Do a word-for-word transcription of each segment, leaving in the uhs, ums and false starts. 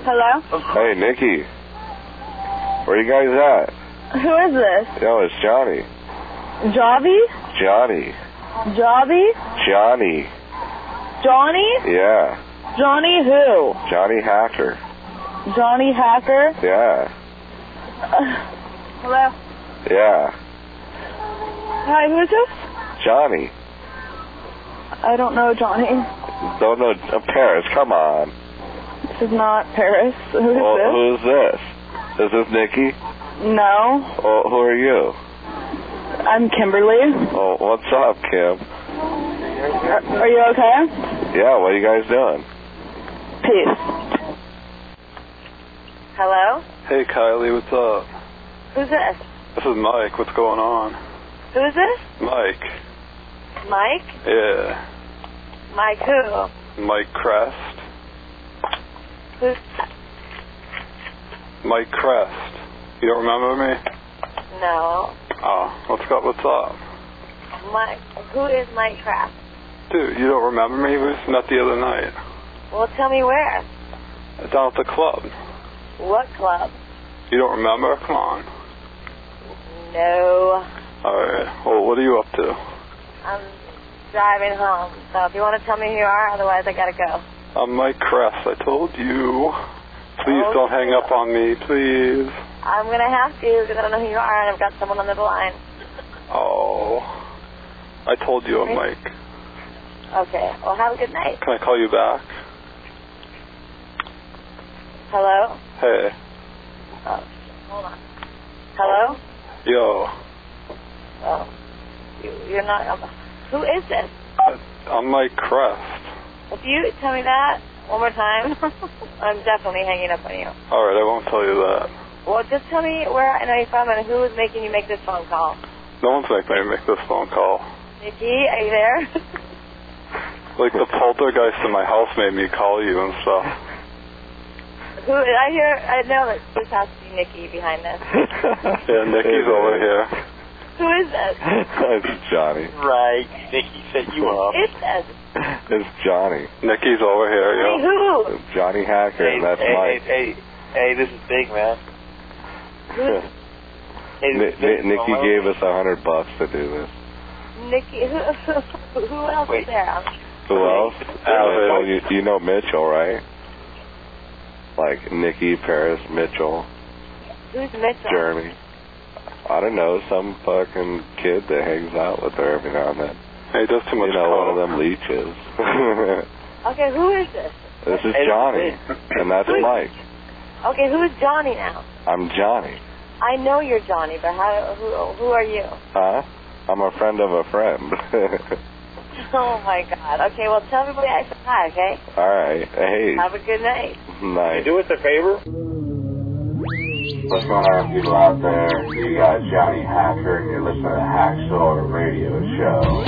Hello? Hey, Nikki. Where you guys at? Who is this? Yo, it's Johnny. Jobby? Johnny. Jobby? Johnny. Johnny? Yeah. Johnny who? Johnny Hacker. Johnny Hacker? Yeah. Uh, hello? Yeah. Hi, who is this? Johnny. I don't know Johnny. Don't know uh, Paris, come on. This is not Paris. Who is well, this? Who's this? Is this Nikki? No. Oh, who are you? I'm Kimberly. Oh, what's up, Kim? Are, are you okay? Yeah, what are you guys doing? Peace. Hello? Hey, Kylie, what's up? Who's this? This is Mike. What's going on? Who is this? Mike. Mike? Yeah. Mike who? Mike Crest. Who's Mike Crest. You don't remember me? No. Oh, what's up? What's up? Mike. Who is Mike Kraft? Dude, you don't remember me? We just met the other night. Well, tell me where. Down at the club. What club? You don't remember? Come on. No. Alright. Well, what are you up to? I'm driving home. So if you want to tell me who you are, otherwise I gotta go. I'm Mike Crest. I told you. Please oh, don't hang up on me, please. I'm gonna have to because I don't know who you are and I've got someone on the line. Oh. I told you I'm Mike. Okay. Well, have a good night. Can I call you back? Hello? Hey. Oh, hold on. Hello? Yo. Oh. You, you're not... Um, who is this? I'm Mike Crest. If you tell me that one more time, I'm definitely hanging up on you. All right, I won't tell you that. Well, just tell me where I know you're from and who is making you make this phone call. No one's making me make this phone call. Nikki, are you there? Like the poltergeist in my house made me call you and stuff. Who, I hear, I know that this has to be Nikki behind this. Yeah, Nikki's over here. Who is this? It's Johnny. Right. Nikki set you up. Who is this? It's Johnny. Nikki's over here, yo. Hey, who? It's Johnny Hacker, Hey, and that's hey, Mike. Hey, hey, hey, this is Big, man. Who? Hey, N- N- Nikki gave us a hundred bucks to do this. Nikki, who, who else Wait. is there? Who else? Uh, Oh, you, you know Mitchell, right? Like Nikki, Paris, Mitchell, Who's Mitchell? Jeremy. I don't know, some fucking kid that hangs out with her every now and then. Hey, he does too much You know, coke. one of them leeches. Okay, who is this? This is Hey, Johnny, this and that's Who- Mike. Okay, who is Johnny now? I'm Johnny. I know you're Johnny, but how? Who? Who are you? Huh? I'm a friend of a friend. Oh my God. Okay, well tell everybody I said hi. Okay. All right. Hey. Have a good night. Nice. Do us a favor. What's going on, people out there? You got Johnny Hacker, and you're listening to the Hacksaw Radio Show.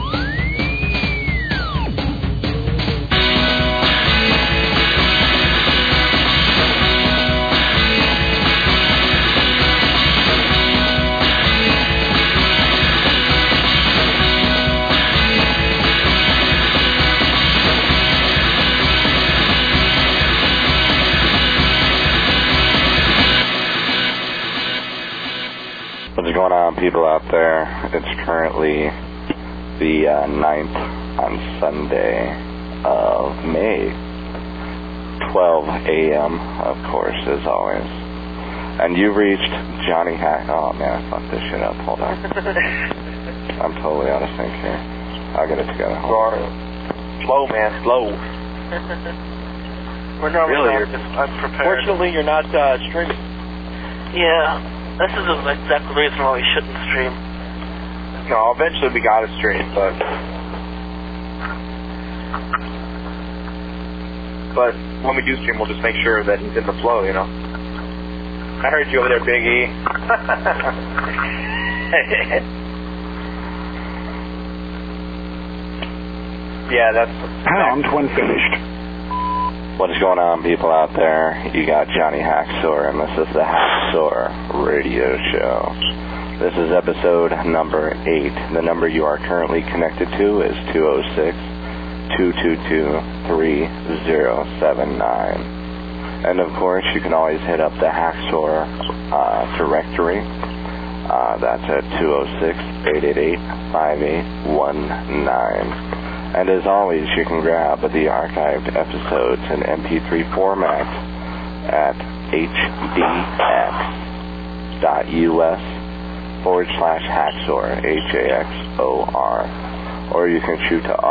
What's going on, people out there? It's currently the uh, ninth on Sunday of May, twelve a.m., of course, as always. And you've reached Johnny Hack. Oh, man, I fucked this shit up. Hold on. I'm totally out of sync here. I'll get it together. Hold on. Slow, man, slow. We're normally Really? not this unprepared. Fortunately, you're not uh, streaming. Yeah, this is the exact reason why we shouldn't stream. No, eventually we got to stream, but but when we do stream, we'll just make sure that he's in the flow, you know. I heard you over there, Big E. Yeah, that's Pound when finished. What is going on, people out there? You got Johnny Hacksaw, and this is the Hacksaw Radio Show. This is episode number eight. The number you are currently connected to is two oh six, two two two, three oh seven nine. And, of course, you can always hit up the Hacksaw uh, directory. Uh, that's at two oh six, eight eight eight, five eight one nine. And as always, you can grab the archived episodes in M P three format at hdx.us forward slash Hacksaw, H A X O R. Or you can shoot to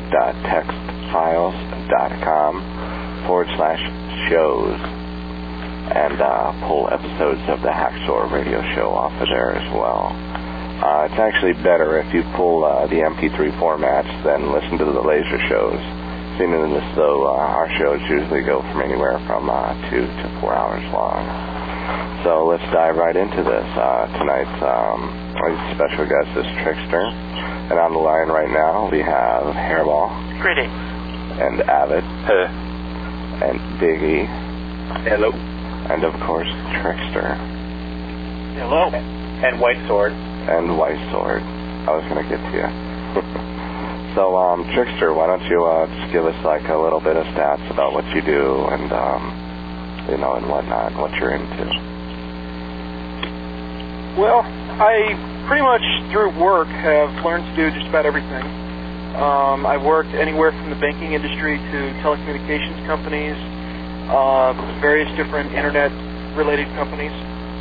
audio.textfiles.com forward slash shows and uh, pull episodes of the Hacksaw radio show off of there as well. Uh, it's actually better if you pull uh, the M P three formats than listen to the laser shows, seeing as though uh, our shows usually go from anywhere from uh, two to four hours long. So let's dive right into this. Uh, tonight's um, our special guest is Trickster, and on the line right now we have Hairball. Greetings. And Avid. Hey. And Biggie. Hello. And, of course, Trickster. Hello. And White Sword. And White Sword. I was going to get to you. So, um, Trickster, why don't you uh, just give us, like, a little bit of stats about what you do and, um, you know, and whatnot, what you're into. Well, I pretty much, through work, have learned to do just about everything. Um, I've worked anywhere from the banking industry to telecommunications companies, uh, various different internet-related companies.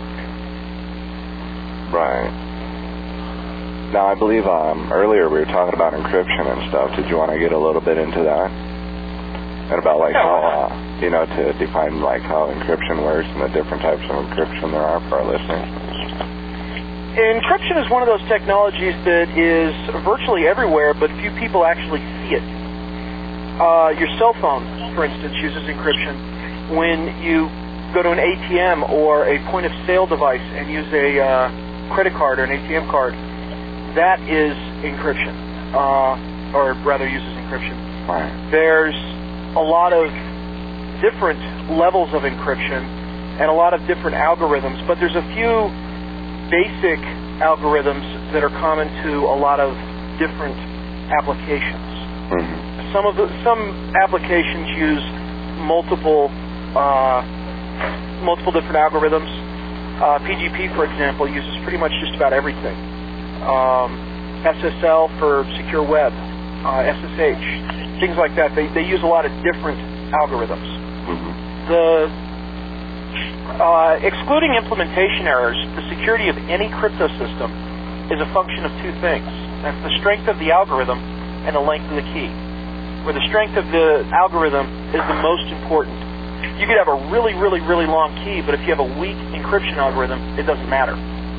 Right. Now, I believe um, earlier we were talking about encryption and stuff. Did you want to get a little bit into that? And about, like, yeah, how, uh, you know, to define, like, how encryption works and the different types of encryption there are for our listeners? Encryption is one of those technologies that is virtually everywhere, but few people actually see it. Uh, your cell phone, for instance, uses encryption. When you go to an A T M or a point-of-sale device and use a uh, credit card or an A T M card, that is encryption, uh, or rather uses encryption. Right. There's a lot of different levels of encryption and a lot of different algorithms, but there's a few basic algorithms that are common to a lot of different applications. Mm-hmm. Some of the some applications use multiple uh, multiple different algorithms. Uh, P G P, for example, uses pretty much just about everything. Um, S S L for secure web, uh, S S H, things like that. They they use a lot of different algorithms. Mm-hmm. The Uh, excluding implementation errors, the security of any crypto system is a function of two things. That's the strength of the algorithm and the length of the key. Where the strength of the algorithm is the most important. You could have a really, really, really long key, but if you have a weak encryption algorithm, it doesn't matter.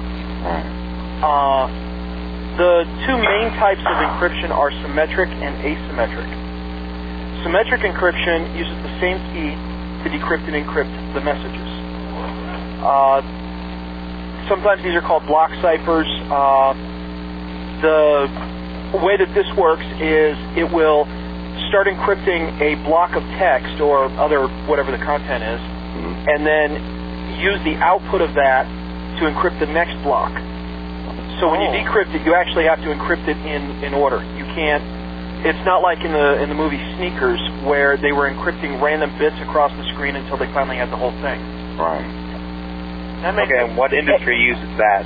Uh, the two main types of encryption are symmetric and asymmetric. Symmetric encryption uses the same key to decrypt and encrypt the messages. Uh, sometimes these are called block ciphers. Uh, the way that this works is it will start encrypting a block of text or other whatever the content is, and then use the output of that to encrypt the next block. So when you decrypt it, you actually have to encrypt it in, in order. You can't. It's not like in the in the movie Sneakers where they were encrypting random bits across the screen until they finally had the whole thing. Right. That makes Okay, and what industry uses that?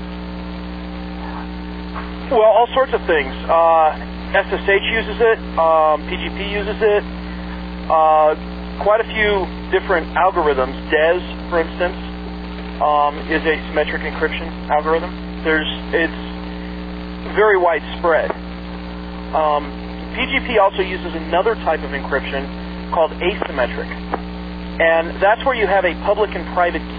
Well, all sorts of things. Uh, S S H uses it. Um, P G P uses it. Uh, quite a few different algorithms. D E S, for instance, um, is a symmetric encryption algorithm. There's it's very widespread. Um, P G P also uses another type of encryption called asymmetric, and that's where you have a public and private key.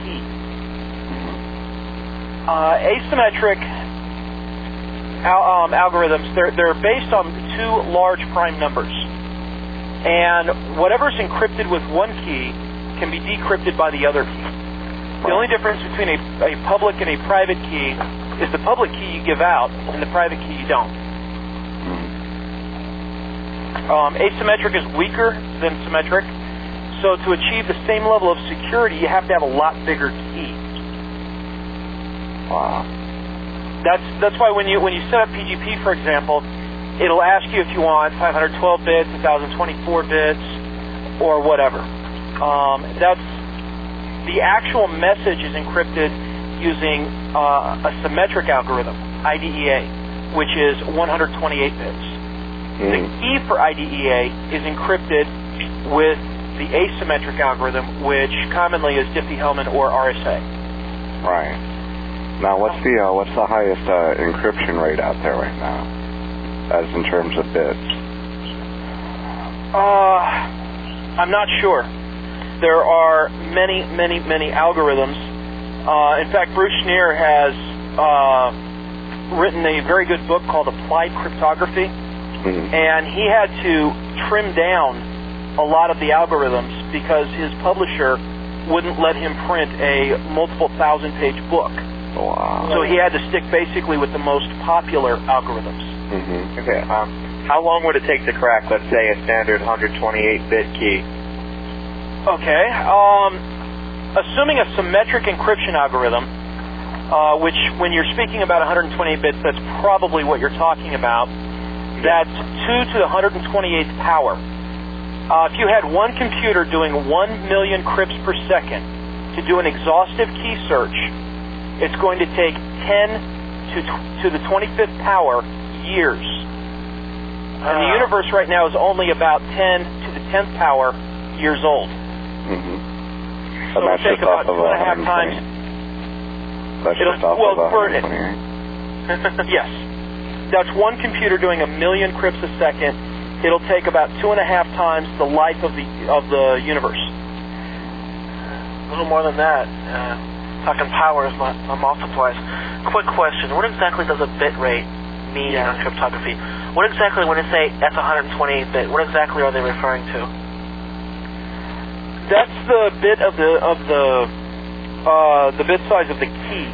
Uh, asymmetric al- um, algorithms, they're, they're based on two large prime numbers. And whatever's encrypted with one key can be decrypted by the other key. The only difference between a, a public and a private key is the public key you give out and the private key you don't. Um, asymmetric is weaker than symmetric, so to achieve the same level of security, you have to have a lot bigger key. Wow. That's that's why when you when you set up P G P, for example, it'll ask you if you want five hundred twelve bits, one thousand twenty-four bits, or whatever. Um, that's the actual message is encrypted using uh, a symmetric algorithm, I D E A, which is one hundred twenty-eight bits. Mm. The key for I D E A is encrypted with the asymmetric algorithm, which commonly is Diffie-Hellman or R S A. Right. Now, what's the uh, what's the highest uh, encryption rate out there right now, as in terms of bits? Uh, I'm not sure. There are many, many, many algorithms. Uh, in fact, Bruce Schneier has uh, written a very good book called Applied Cryptography, mm-hmm. and he had to trim down a lot of the algorithms because his publisher wouldn't let him print a multiple thousand page book. Wow. So he had to stick basically with the most popular algorithms. Mm-hmm. Okay. Um, how long would it take to crack, let's say, a standard one hundred twenty-eight bit key? Okay. Um, assuming a symmetric encryption algorithm, uh, which when you're speaking about one hundred twenty-eight bits, that's probably what you're talking about. That's two to the one hundred twenty-eighth power. Uh, if you had one computer doing one million crypts per second to do an exhaustive key search, it's going to take ten to, to the twenty-fifth power years. Uh, and the universe right now is only about ten to the tenth power years old. Mm-hmm. So it'll take about two and a half times. That's just off well, of for one twenty-eight? Yes. That's one computer doing a million crypts a second. It'll take about two and a half times the life of the of the universe. A little more than that. Uh, talking powers, not, not multiplies. Quick question: what exactly does a bit rate mean yeah. in cryptography? What exactly, when they say that's one hundred twenty-eight bit, what exactly are they referring to? That's the bit of the of the uh, the bit size of the key.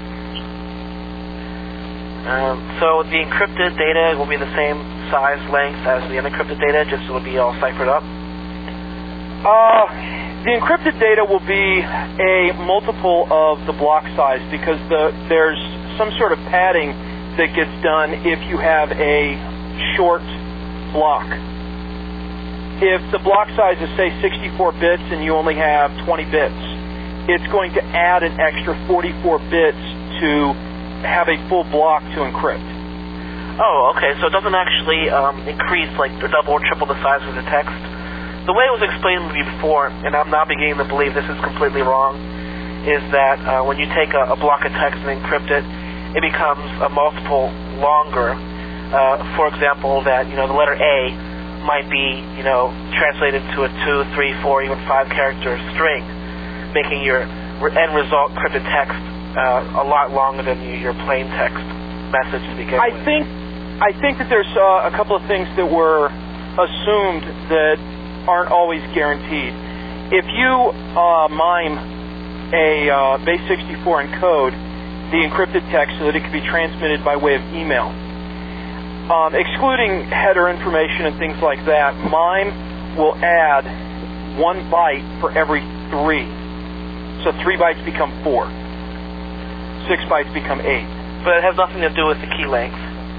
Um, so the encrypted data will be the same size, length as the unencrypted data, just so it will be all ciphered up? Uh, the encrypted data will be a multiple of the block size because the, there's some sort of padding that gets done if you have a short block. If the block size is, say, sixty-four bits and you only have twenty bits, it's going to add an extra forty-four bits to have a full block to encrypt. Oh, okay, so it doesn't actually um, increase, like, or double or triple the size of the text. The way it was explained to me before, and I'm now beginning to believe this is completely wrong, is that uh, when you take a, a block of text and encrypt it, it becomes a multiple longer. Uh, for example, that, you know, the letter A might be, you know, translated to a two, three, four, even five character string, making your end result encrypted text uh, a lot longer than your plain text message to begin I with. think, I think that there's uh, a couple of things that were assumed that aren't always guaranteed. If you uh, mime a uh, base sixty-four encode the encrypted text so that it can be transmitted by way of email, um, excluding header information and things like that, MIME will add one byte for every three. So three bytes become four. Six bytes become eight. But it has nothing to do with the key length.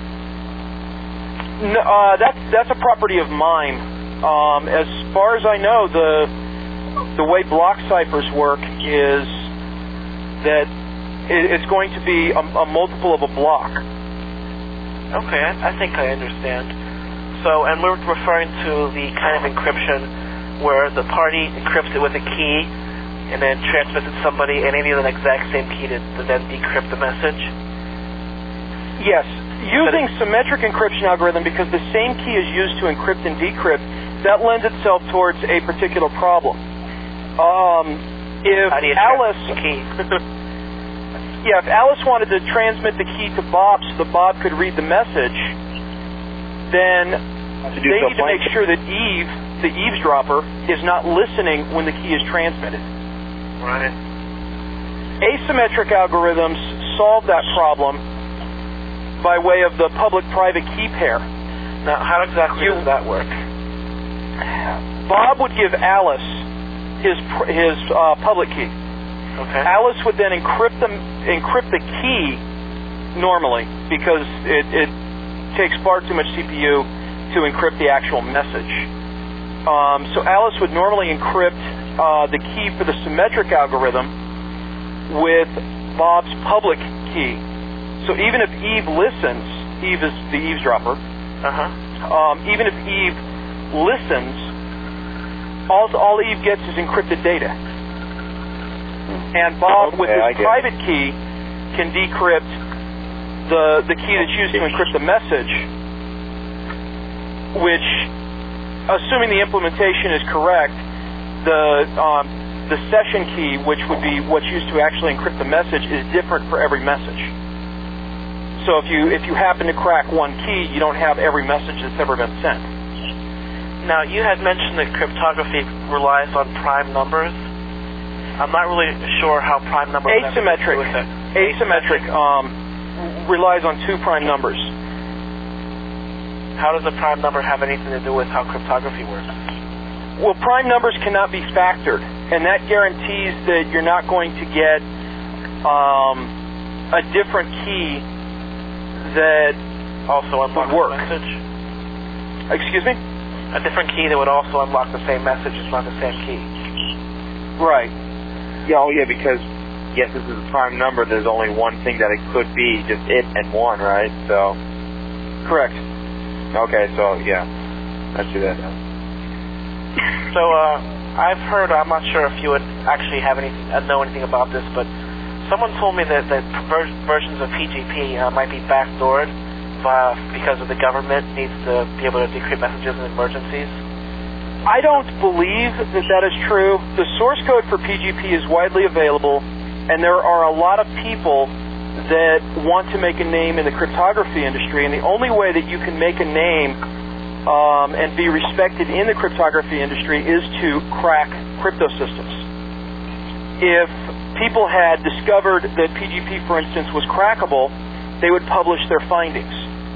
No, uh, that's that's a property of MIME. Um, as far as I know, the the way block ciphers work is that it, it's going to be a, a multiple of a block. Okay, I, I think I understand. So, and we're referring to the kind of encryption where the party encrypts it with a key and then transmits it to somebody and they need an exact same key to, to then decrypt the message? Yes. Using symmetric encryption algorithm, because the same key is used to encrypt and decrypt, that lends itself towards a particular problem. Um, if How do you Alice, the key? yeah, if Alice wanted to transmit the key to Bob so that Bob could read the message, then they need to make sure that Eve, the eavesdropper, is not listening when the key is transmitted. Right. Asymmetric algorithms solve that problem by way of the public-private key pair. Now, how exactly you, does that work? Bob would give Alice his his uh, public key. Okay. Alice would then encrypt the encrypt the key normally because it, it takes far too much C P U to encrypt the actual message. Um, so Alice would normally encrypt uh, the key for the symmetric algorithm, with Bob's public key. So even if Eve listens, Eve is the eavesdropper. Uh-huh. Um, even if Eve listens, all all Eve gets is encrypted data. And Bob, Okay, with I his get private key, can decrypt the the key that's used to encrypt the message, which, assuming the implementation is correct, the um, the session key, which would be what's used to actually encrypt the message, is different for every message. So if you if you happen to crack one key, you don't have every message that's ever been sent. Now, you had mentioned that cryptography relies on prime numbers. I'm not really sure how prime numbers have anything to do Asymmetric. with it. Asymmetric um, relies on two prime numbers. How does a prime number have anything to do with how cryptography works? Well, prime numbers cannot be factored, and that guarantees that you're not going to get um, a different key that Also unlock would work. the message? Excuse me? A different key that would also unlock the same message is not the same key. Right. Yeah, oh yeah, because yes, this is a prime number. There's only one thing that it could be, just it and one, right? So. Correct. Okay, so yeah, let's do that. So uh, I've heard, I'm not sure if you would actually have any, uh, know anything about this, but someone told me that, that ver- versions of P G P uh, might be backdoored uh, because of the government needs to be able to decrypt messages in emergencies. I don't believe that that is true. The source code for P G P is widely available, and there are a lot of people that want to make a name in the cryptography industry, and the only way that you can make a name um, and be respected in the cryptography industry is to crack crypto systems. If people had discovered that P G P, for instance, was crackable, they would publish their findings.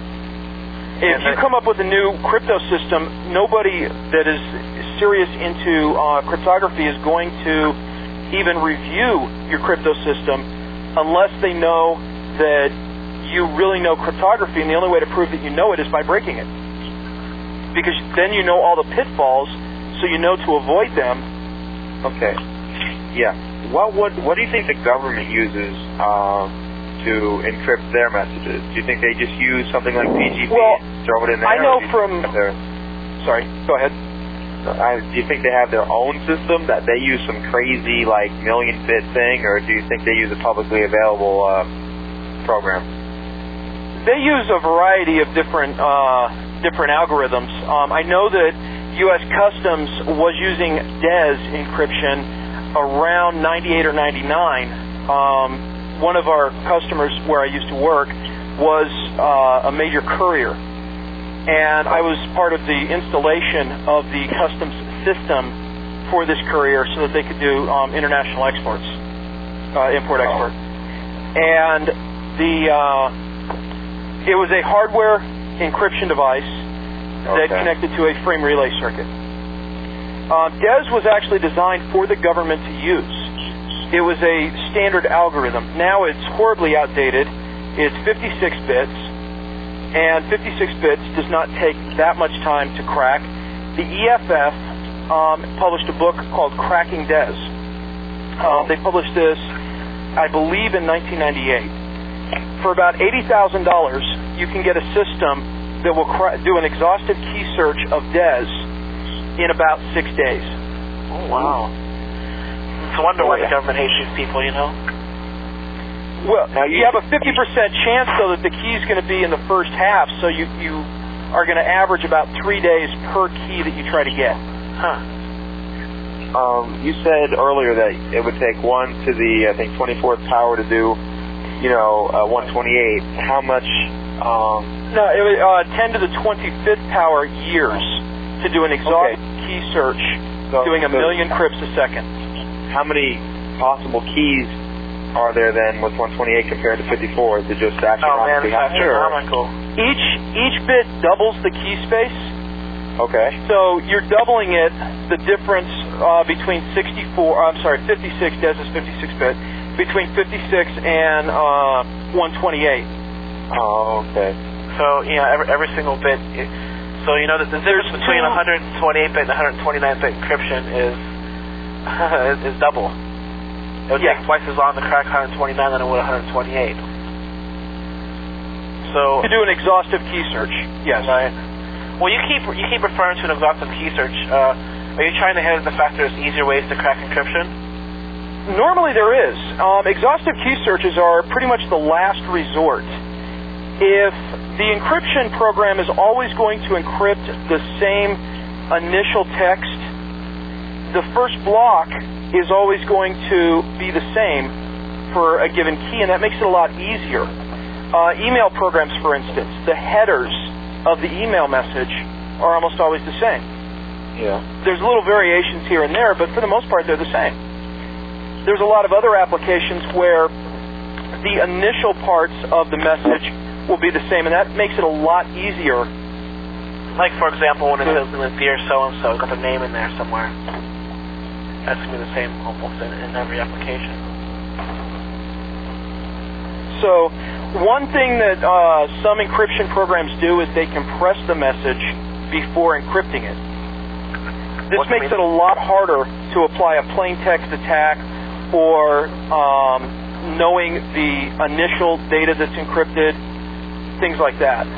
If you come up with a new crypto system, nobody that is serious into uh, cryptography is going to even review your crypto system unless they know that you really know cryptography, and the only way to prove that you know it is by breaking it. Because then you know all the pitfalls, so you know to avoid them. Okay. Yeah. What what what do you think the government uses uh, to encrypt their messages? Do you think they just use something like P G P Well, and throw it in there? I know or do you from... think they're- Sorry, go ahead. I, do you think they have their own system that they use some crazy like million bit thing, or do you think they use a publicly available uh, program? They use a variety of different uh, different algorithms. Um, I know that U S Customs was using D E S encryption around ninety-eight or ninety-nine. Um, one of our customers where I used to work was uh, a major courier, and I was part of the installation of the customs system for this courier so that they could do um, international exports, uh, import-export. And the uh, it was a hardware encryption device that Okay. connected to a frame relay circuit. Uh, D E S was actually designed for the government to use. It was a standard algorithm. Now it's horribly outdated. It's fifty-six bits, and fifty-six bits does not take that much time to crack. The E F F um, published a book called Cracking D E S. Uh, they published this, I believe, in nineteen ninety-eight. For about eighty thousand dollars, you can get a system that will cra- do an exhaustive key search of D E S in about six days. Oh, wow. It's a wonder Oh, why yeah. the government hates these people, you know? Well, Now you, you- have a fifty percent chance, though, that the key is going to be in the first half, so you, you are going to average about three days per key that you try to get. Huh. Um, you said earlier that it would take one to the I think twenty-fourth power to do, you know, uh, one twenty-eight. How much? Um, No, it was uh, ten to the twenty-fifth power years to do an exhaustive key search, so, doing a so million crypts a second. How many possible keys are there then with one twenty-eight compared to fifty-four? Is it just Oh, man, astronomically it's higher? or- astronomical. Each each bit doubles the key space, Okay. so you're doubling it. The difference uh, between sixty-four, I'm sorry, fifty-six, D E S is fifty-six bit, between fifty-six and uh, one twenty-eight. Oh, okay. So, you know, every, every single bit. It, so, you know, the, the difference between two- one twenty-eight bit and one twenty-nine bit encryption is, is is double. It would Yeah. take twice as long to crack one twenty-nine than it would one twenty-eight. So To do an exhaustive key search, yes. Right. Well, you keep you keep referring to an exhaustive key search. Uh, are you trying to hit at the fact there's easier ways to crack encryption? Normally there is. Um, exhaustive key searches are pretty much the last resort. If the encryption program is always going to encrypt the same initial text, the first block is always going to be the same for a given key, and that makes it a lot easier. Uh, email programs, for instance, the headers of the email message are almost always the same. Yeah. There's little variations here and there, but for the most part, they're the same. There's a lot of other applications where the initial parts of the message will be the same, and that makes it a lot easier. Like, for example, when it says, dear so-and-so, it's got the name in there somewhere. That's going to be the same almost in, in every application. So one thing that uh, some encryption programs do is they compress the message before encrypting it. This What makes do you it a lot harder to apply a plain text attack or um, knowing the initial data that's encrypted, things like that.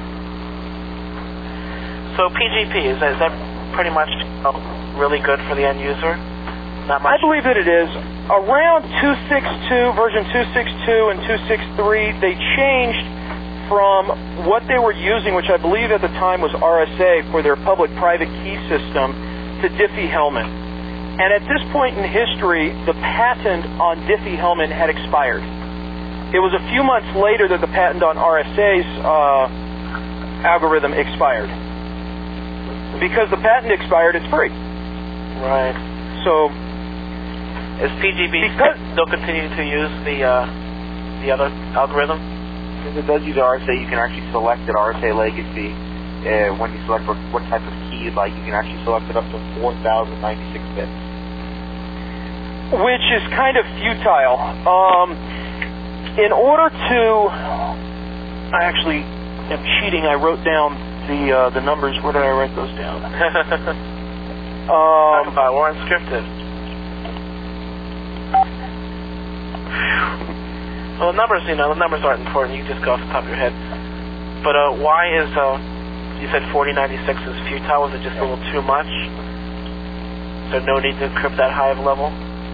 So P G P, is that, is that pretty much uh, really good for the end user? Not much? I believe that it is. Around two sixty-two, version two sixty-two and two sixty-three, they changed from what they were using, which I believe at the time was R S A for their public-private key system, to Diffie-Hellman. And at this point in history, the patent on Diffie-Hellman had expired. It was a few months later that the patent on R S A's uh, algorithm expired. Because the patent expired, it's free. Right. So Is P G P Because- still continuing to use the uh, the other algorithm? Since it does use R S A, you can actually select at R S A legacy. Uh, when you select what, what type of key you'd like, you can actually select it up to four thousand ninety-six bits. which is kind of futile. Um, in order to, I actually am cheating. I wrote down the uh, the numbers. Where did I write those down? Talk um, about we're unscripted. Well, the numbers, you know, the numbers aren't important. You can just go off the top of your head. But uh, why is uh, you said forty ninety-six is futile? Was it just a little too much? Is there no need to encrypt that high of a level?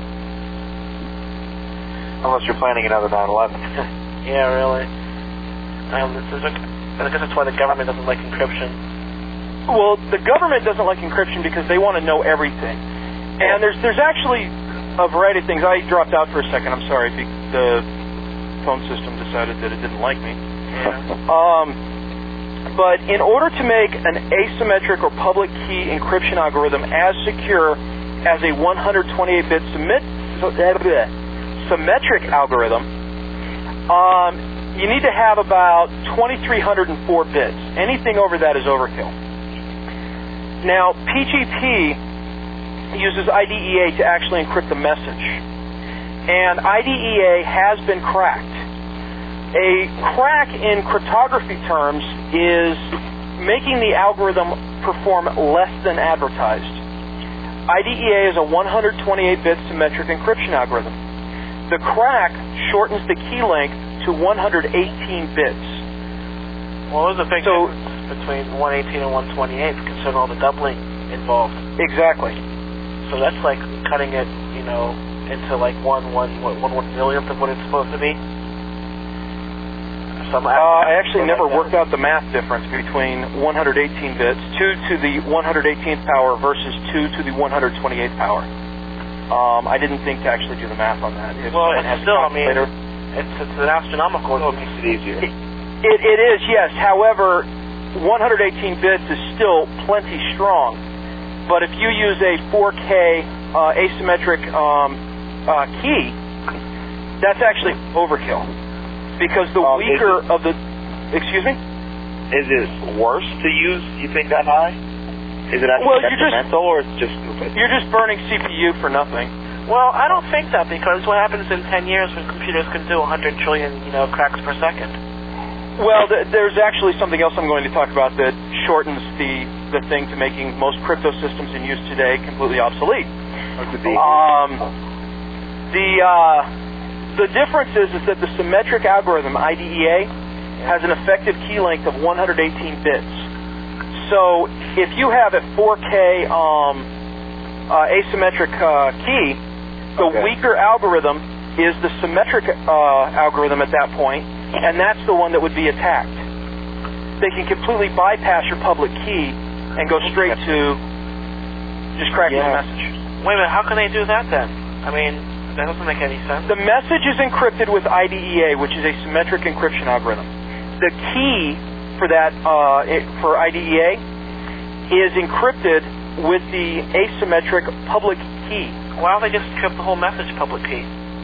Unless you're planning another nine eleven. Yeah, really. Um, this is a, I guess that's why the government doesn't like encryption. well, the government doesn't like encryption because they want to know everything. And there's there's actually a variety of things. I dropped out for a second. I'm sorry. The, the phone system decided that it didn't like me. Yeah. Um, but in order to make an asymmetric or public key encryption algorithm as secure as a one twenty-eight bit submit, symmetric algorithm, um, you need to have about twenty-three hundred four bits. Anything over that is overkill. Now, P G P uses I D E A to actually encrypt the message. And I D E A has been cracked. A crack in cryptography terms is making the algorithm perform less than advertised. I D E A is a one twenty-eight bit symmetric encryption algorithm. The crack shortens the key length to one eighteen bits. What was the big So- difference between one eighteen and one twenty-eight, considering all the doubling involved? Exactly. So that's like cutting it, you know, into like one one one one one millionth of what it's supposed to be. Some Uh, I actually never worked out the math difference between one eighteen bits, two to the one eighteenth power versus two to the one twenty-eighth power. Um, I didn't think to actually do the math on that. If Well, someone it's has a still, I mean, calculator- it's, it's an astronomical. It makes it easier. It, it is, yes. However, one eighteen bits is still plenty strong. But if you use a four K uh, asymmetric um, uh, key, that's actually overkill. Because the Um, weaker of the... Excuse me? Is it worse to use, you think, that high? Is it actually Well, you're just- detrimental, or it's just stupid? You're just burning C P U for nothing. Well, I don't think that, because what happens in ten years when computers can do one hundred trillion, you know, cracks per second? Well, th- there's actually something else I'm going to talk about that shortens the, the thing to making most crypto systems in use today completely obsolete. Or could be. Um, The uh, the difference is, is that the symmetric algorithm, I D E A, has an effective key length of one hundred eighteen bits. So if you have a four K um, uh, asymmetric uh, key, the Okay. weaker algorithm is the symmetric uh, algorithm at that point, and that's the one that would be attacked. They can completely bypass your public key and go straight to just cracking Yeah. the message. Wait a minute, how can they do that then? I mean, that doesn't make any sense. The message is encrypted with I D E A, which is a symmetric encryption algorithm. The key for that uh, it, for I D E A is encrypted with the asymmetric public key, Why don't they just encrypt the whole message public key?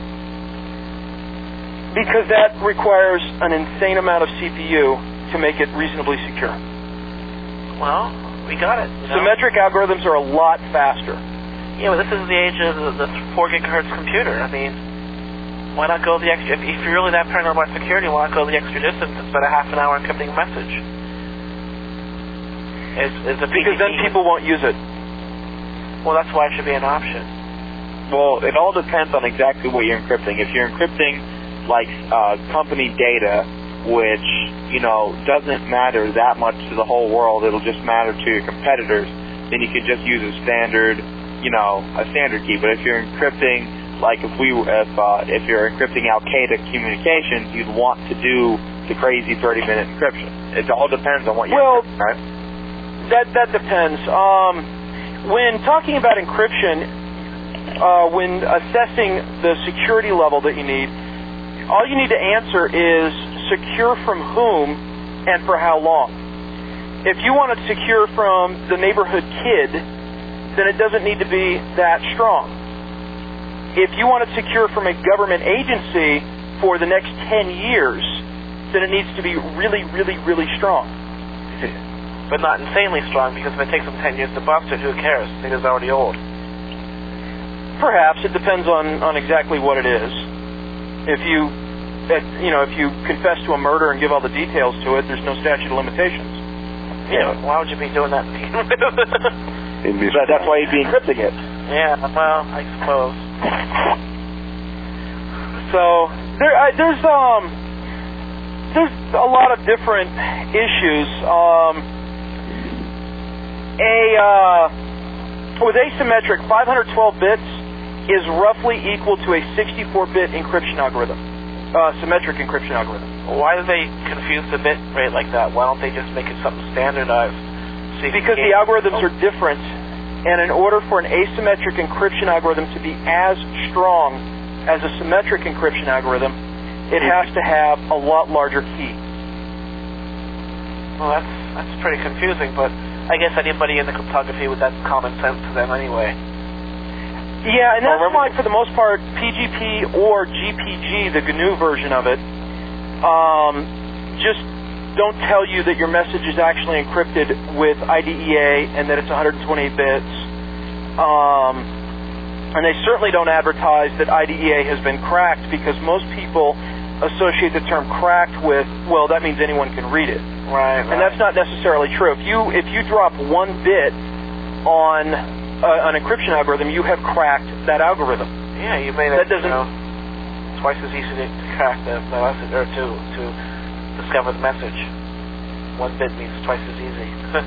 because that requires an insane amount of C P U to make it reasonably secure. Well, we got it. You know? Symmetric algorithms are a lot faster. Yeah, but this is the age of the, the four gigahertz computer. I mean, why not go the extra? If, if you're really that paranoid about security, why not go the extra distance and spend a half an hour encrypting a message? Is, is the Because then people won't use it. Well, that's why it should be an option. Well, it all depends on exactly what you're encrypting. If you're encrypting, like, uh, company data, which, you know, doesn't matter that much to the whole world, it'll just matter to your competitors, then you can just use a standard, you know, a standard key. But if you're encrypting, like if we, if, uh, if you're encrypting Al-Qaeda communications, you'd want to do the crazy thirty-minute encryption. It all depends on what you're Well, encrypting, right? That that depends. Um, when talking about encryption, uh, when assessing the security level that you need, all you need to answer is secure from whom and for how long. If you want it secure from the neighborhood kid, then it doesn't need to be that strong. If you want it secure from a government agency for the next ten years, then it needs to be really, really, really strong. But not insanely strong, because if it takes them ten years to bust it, who cares? It is already old. Perhaps. It depends on, on exactly what it is. If you, that, you know, if you confess to a murder and give all the details to it, there's no statute of limitations. Yeah. Why would you be doing that? It'd be That, that's why you'd be encrypting it. Yeah, well, I suppose. So there, I, there's um, there's a lot of different issues. Um, a uh, with asymmetric, five hundred twelve bits is roughly equal to a sixty-four bit encryption algorithm, uh, symmetric encryption algorithm. Why do they confuse the bit rate like that? Why don't they just make it something standardized? So you Because can the get- algorithms are different, and in order for an asymmetric encryption algorithm to be as strong as a symmetric encryption algorithm, it has to have a lot larger key. Well, that's that's pretty confusing, but I guess anybody in the cryptography with that common sense to them anyway. Yeah, and that's Well, why, for the most part, P G P or G P G, the G N U version of it, um, just don't tell you that your message is actually encrypted with I D E A and that it's one hundred twenty-eight bits. Um, and they certainly don't advertise that I D E A has been cracked, because most people associate the term cracked with, well, that means anyone can read it. Right, And that's not necessarily true. If you if you drop one bit on uh, an encryption algorithm, you have cracked that algorithm. Yeah, you made it, That doesn't- you know, twice as easy to crack the, the message, or to, to discover the message. One bit means twice as easy.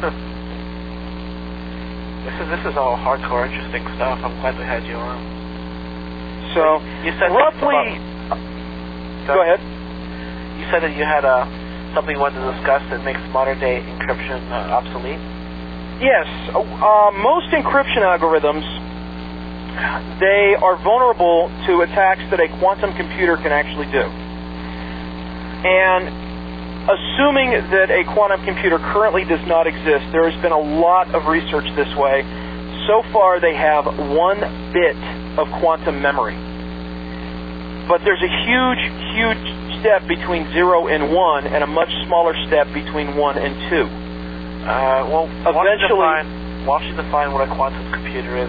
This is this is all hardcore, interesting stuff. I'm glad we had you on. So You said roughly, Go go ahead. You said that you had uh, something you wanted to discuss that makes modern day encryption uh, obsolete. Yes, uh, most encryption algorithms, they are vulnerable to attacks that a quantum computer can actually do. And assuming that a quantum computer currently does not exist, there has been a lot of research this way. So far, they have one bit of quantum memory. But there's a huge, huge step between zero and one, and a much smaller step between one and two. Uh, well, Eventually- why don't, you define, why don't you define what a quantum computer is?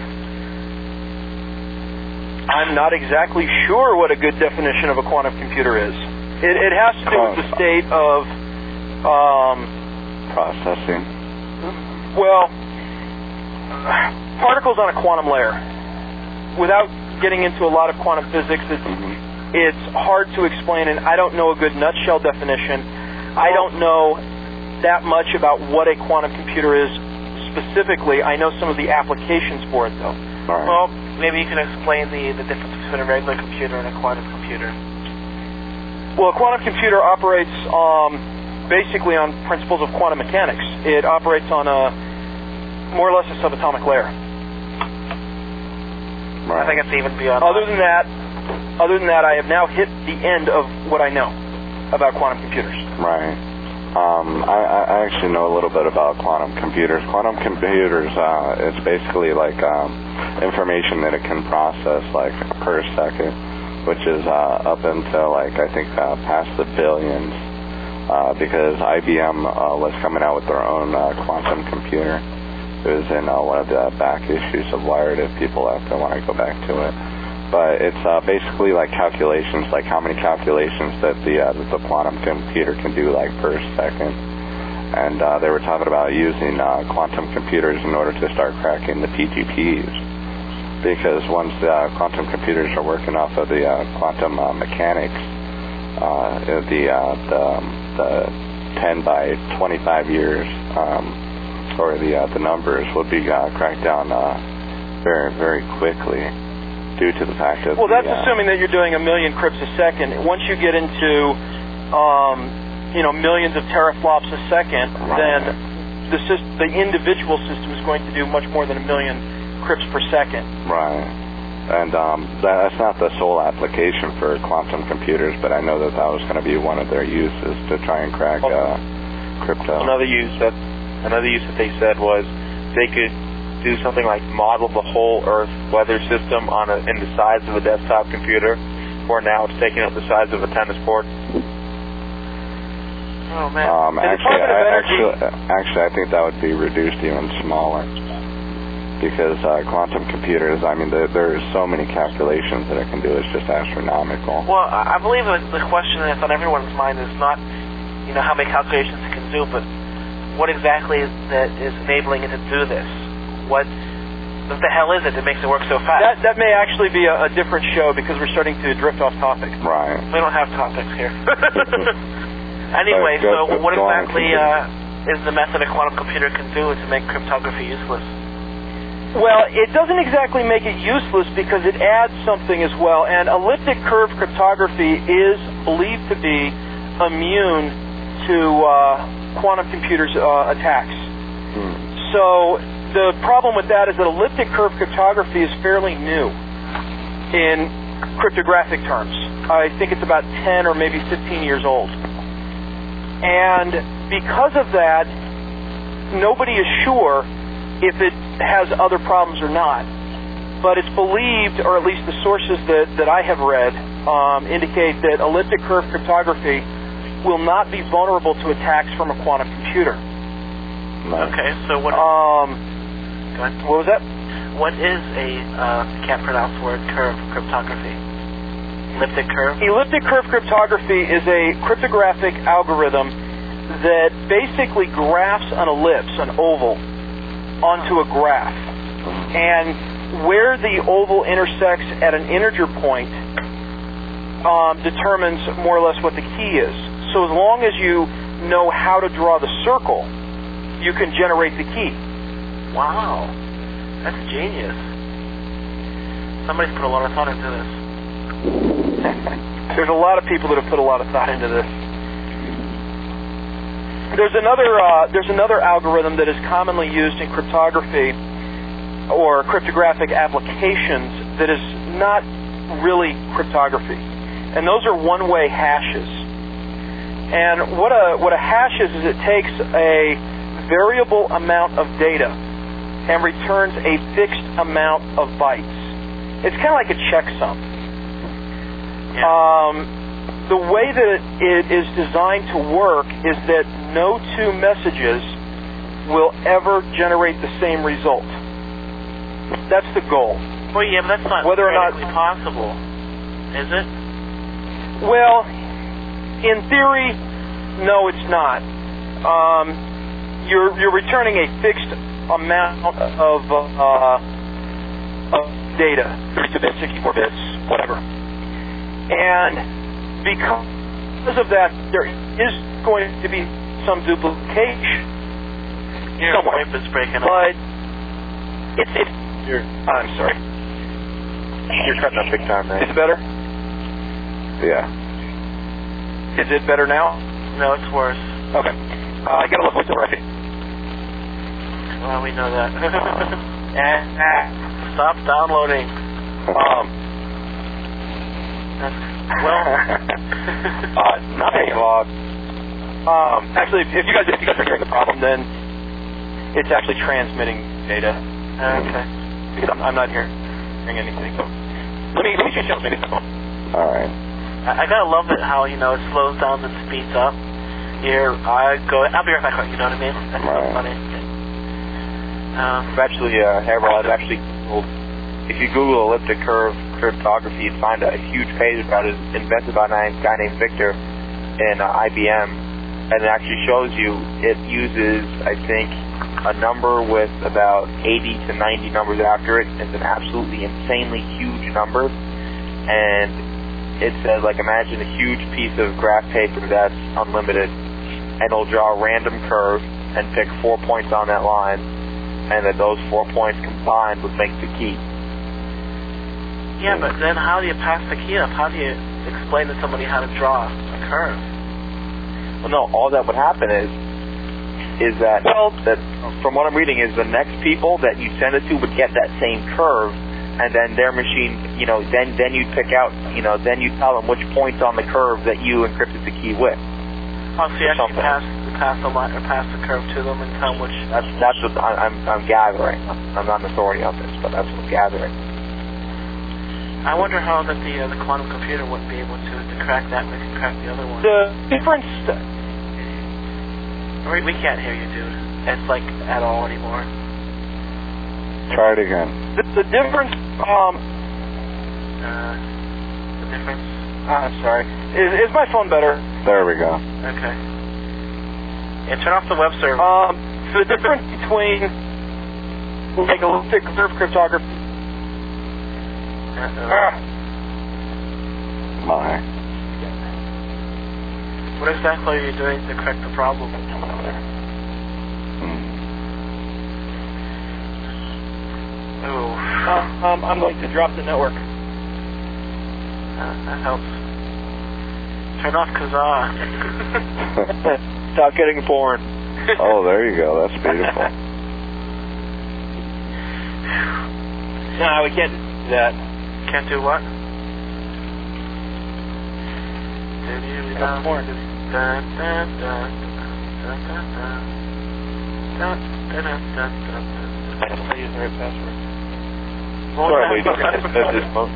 I'm not exactly sure what a good definition of a quantum computer is. It, it has to do with the state of, um, processing. well, particles on a quantum layer. Without getting into a lot of quantum physics. It's, Mm-hmm. it's hard to explain, and I don't know a good nutshell definition. I don't know that much about what a quantum computer is specifically. I know some of the applications for it, though. All right. Well, maybe you can explain the, the difference between a regular computer and a quantum computer. Well, a quantum computer operates um, basically on principles of quantum mechanics. It operates on a more or less a subatomic layer. Right. I think it's even beyond. Other than that, other than that, I have now hit the end of what I know about quantum computers. Right. Um, I, I actually know a little bit about quantum computers. Quantum computers, uh, it's basically like um, information that it can process like per second, which is uh, up until like I think uh, past the billions, uh, because I B M uh, was coming out with their own uh, quantum computer. It was in uh, one of the back issues of Wired if people out there want to go back to it. But it's uh, basically like calculations, like how many calculations that the uh, that the quantum computer can do like per second. And uh, they were talking about using uh, quantum computers in order to start cracking the P G Ps. Because once uh, quantum computers are working off of the uh, quantum uh, mechanics, uh, the, uh, the, um, the ten by twenty-five years, um, or the uh, the numbers would be uh, cracked down uh, very, very quickly due to the fact that... Well, that's the, uh, assuming that you're doing a million crypts a second. Once you get into, um, you know, millions of teraflops a second, Right. then the, syst- the individual system is going to do much more than a million crypts per second. Right. And um, that, that's not the sole application for quantum computers, but I know that that was going to be one of their uses to try and crack uh, crypto. Another use that another use that they said was they could do something like model the whole Earth weather system on a, in the size of a desktop computer, where now it's taking up the size of a tennis court. Oh man. Um, And the actually, Department of I, Energy- actually, actually, I think that would be reduced even smaller. Because uh, quantum computers, I mean, there, there's so many calculations that it can do. It's just astronomical. Well, I I believe that the question that's on everyone's mind is not, you know, how many calculations it can do, but what exactly is that is enabling it to do this? What, what the hell is it that makes it work so fast? That, that may actually be a, a different show because we're starting to drift off topic. Right. We don't have topics here. Anyway, Go- so go- what go on, exactly continue. uh, is the method a quantum computer can do to make cryptography useless? Well, it doesn't exactly make it useless because it adds something as well. And elliptic curve cryptography is believed to be immune to uh, quantum computers' uh, attacks. Hmm. So the problem with that is that elliptic curve cryptography is fairly new in cryptographic terms. I think it's about ten or maybe fifteen years old. And because of that, nobody is sure if it has other problems or not. But it's believed, or at least the sources that, that I have read, um, indicate that elliptic curve cryptography will not be vulnerable to attacks from a quantum computer. Right. Okay, so what? Um, Go ahead. what was that? What is a uh, can't pronounce word curve cryptography? Elliptic curve. Elliptic curve cryptography is a cryptographic algorithm that basically graphs an ellipse, an oval, onto a graph. And where the oval intersects at an integer point um, determines more or less what the key is. So as long as you know how to draw the circle, you can generate the key. Wow, that's genius. Somebody's put a lot of thought into this. There's a lot of people that have put a lot of thought into this. There's another uh, there's another algorithm that is commonly used in cryptography or cryptographic applications that is not really cryptography, and those are one-way hashes. And what a what a hash is is it takes a variable amount of data and returns a fixed amount of bytes. It's kind of like a checksum. Yeah. Um, the way that it is designed to work is that no two messages will ever generate the same result. That's the goal. Well, yeah, but that's not Whether or not- technically possible, is it? Well, in theory, no, it's not. Um, you're you're returning a fixed amount of uh, of data, thirty-two bits, sixty-four bits, whatever. And because of that, there is going to be some duplication Your somewhere. voice is breaking up. But it's, it's You're, I'm sorry. you're cutting up big time, man. Is it better? Yeah. Is it better now? No, it's worse. Okay. Uh, I got a little voiceover, I think. Well, we know that. And, uh, Stop downloading. um, Well, uh, nothing. Um, actually, if, if you guys if you guys are hearing the problem, then it's actually transmitting data. okay. Because I'm, I'm not hearing, hearing anything. So let me let me change channels maybe. All right. I, I gotta love it how, you know, it slows down and speeds up. Here, I go, I'll be right back, you know what I mean? That's Right. so funny. Um, I've actually, uh, Harold, I've actually Googled, if you Google elliptic curve cryptography, you'd find a huge page about it, invented by a guy named Victor in uh, I B M, and it actually shows you it uses, I think, a number with about eighty to ninety numbers after it. It's an absolutely insanely huge number, and it says, like, imagine a huge piece of graph paper that's unlimited, and it'll draw a random curve and pick four points on that line, and then those four points combined would make the key. yeah, but then how do you pass the key up? How do you explain to somebody how to draw a curve? Well, no, all that would happen is, is that, Well- that from what I'm reading, is the next people that you send it to would get that same curve, and then their machine, you know, then then you'd pick out, you know, then you tell them which points on the curve that you encrypted the key with. Oh, so you actually Something. pass, pass the line, or pass the curve to them and tell them which... That's that's what I, I'm I'm gathering. I'm not an authority on this, but that's what I'm gathering. I wonder how that the uh, the quantum computer wouldn't be able to, to crack that, but can crack the other one. The difference. We, we can't hear you, dude. It's like at all anymore. Try it again. The, the difference. Um. Uh, the difference. I'm sorry. Is is my phone better? There we go. Okay. Yeah, turn off the web server. Um. The difference between like elliptic curve cryptography. Uh-oh. Ah, My. What exactly are you doing to correct the problem? Hmm. Oh, uh, um, I'm going to drop the network. uh, that helps. Turn off Kazaa. Stop getting porn. Oh, there you go. That's beautiful. No, we can't do that. Can't do what? Stop porn. Dun, dun, dun, dun, dun, dun, dun. Dun, dun, dun, dun, dun, dun. I have to use the right password. Well, Sorry, yeah, we but- just said this month.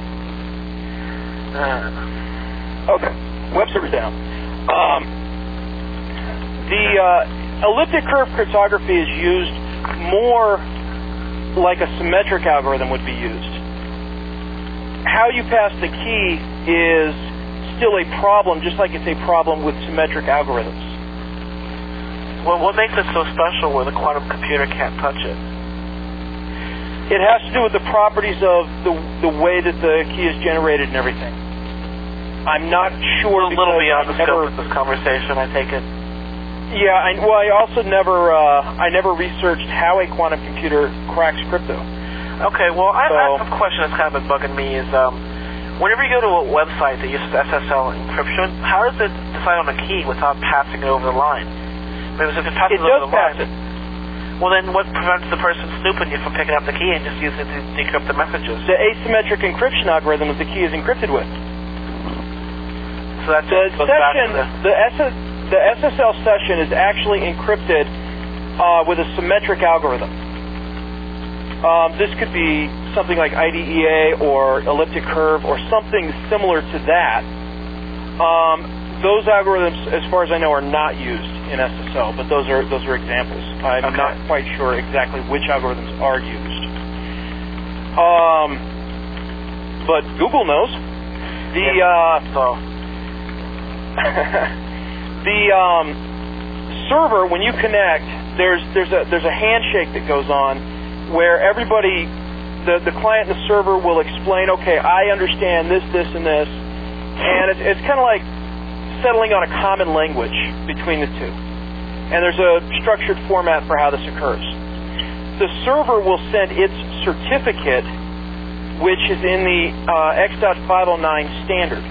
Uh, Okay, web server's down. Um, the uh, elliptic curve cryptography is used more like a symmetric algorithm would be used. How you pass the key is still a problem, just like it's a problem with symmetric algorithms. well, what makes it so special where the quantum computer can't touch it? It has to do with the properties of the the way that the key is generated and everything. I'm not sure. A little because beyond the I never, scope of this conversation, I take it. Yeah, I, well, I also never uh, I never researched how a quantum computer cracks crypto. Okay, well, I, So- I have a question that's kind of been bugging me is, um, whenever you go to a website that uses S S L encryption, how does it decide on a key without passing it over the line? Because if it passes It over does the pass line, it. well, then what prevents the person snooping you from picking up the key and just using it to decrypt the messages? The asymmetric encryption algorithm that the key is encrypted with. So that's The goes back session, to the, the S the S S L session is actually encrypted uh, with a symmetric algorithm. Um, this could be something like I D E A or elliptic curve or something similar to that. Um, those algorithms, as far as I know, are not used in S S L, but those are those are examples. I'm Okay. not quite sure exactly which algorithms are used. Um, but Google knows. The uh, so, the um, server, when you connect, there's there's a there's a handshake that goes on where everybody the, the client and the server will explain, okay, I understand this, this, and this, and it's, it's kind of like settling on a common language between the two. And there's a structured format for how this occurs. The server will send its certificate, which is in the uh, X five oh nine standard.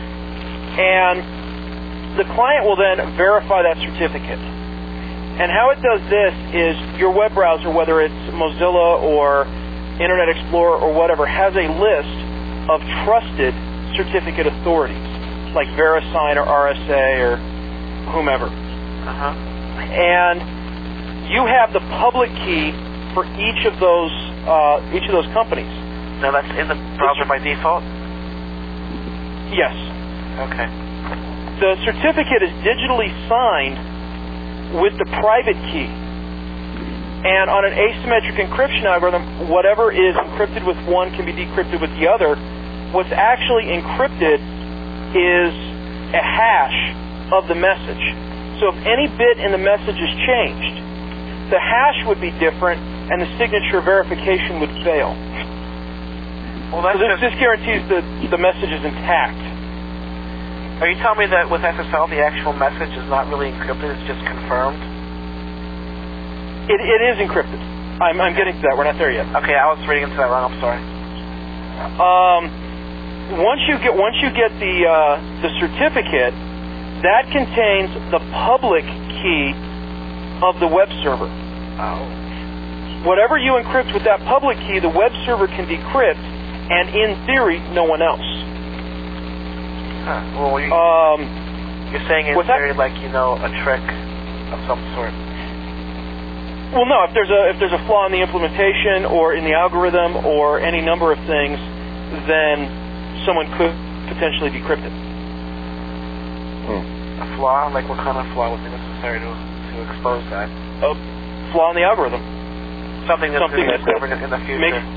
And the client will then verify that certificate. And how it does this is your web browser, whether it's Mozilla or Internet Explorer or whatever, has a list of trusted certificate authorities, like VeriSign or R S A or whomever. Uh-huh. And you have the public key for each of those uh, each of those companies. Now that's in the browser by default? Yes. Okay. The certificate is digitally signed with the private key. And on an asymmetric encryption algorithm, whatever is encrypted with one can be decrypted with the other. What's actually encrypted is a hash of the message. So if any bit in the message is changed, the hash would be different and the signature verification would fail. Well, that's so this, just... this guarantees that the message is intact. Are you telling me that with S S L the actual message is not really encrypted, it's just confirmed? It, it is encrypted. I'm, I'm getting to that. We're not there yet. Okay, I was reading into that wrong. I'm sorry. Um, once you get once you get the uh, the certificate, that contains the public key of the web server. Oh. Whatever you encrypt with that public key, the web server can decrypt, and in theory, no one else. Huh. Well, you, um, you're saying in theory, like, you know, a trick of some sort. Well, no. If there's a if there's a flaw in the implementation or in the algorithm or any number of things, then someone could potentially decrypt it. Hmm. A flaw? Like what kind of flaw would be necessary to to expose that? A flaw in the algorithm. Something that's Something been that discovered in the future. Makes,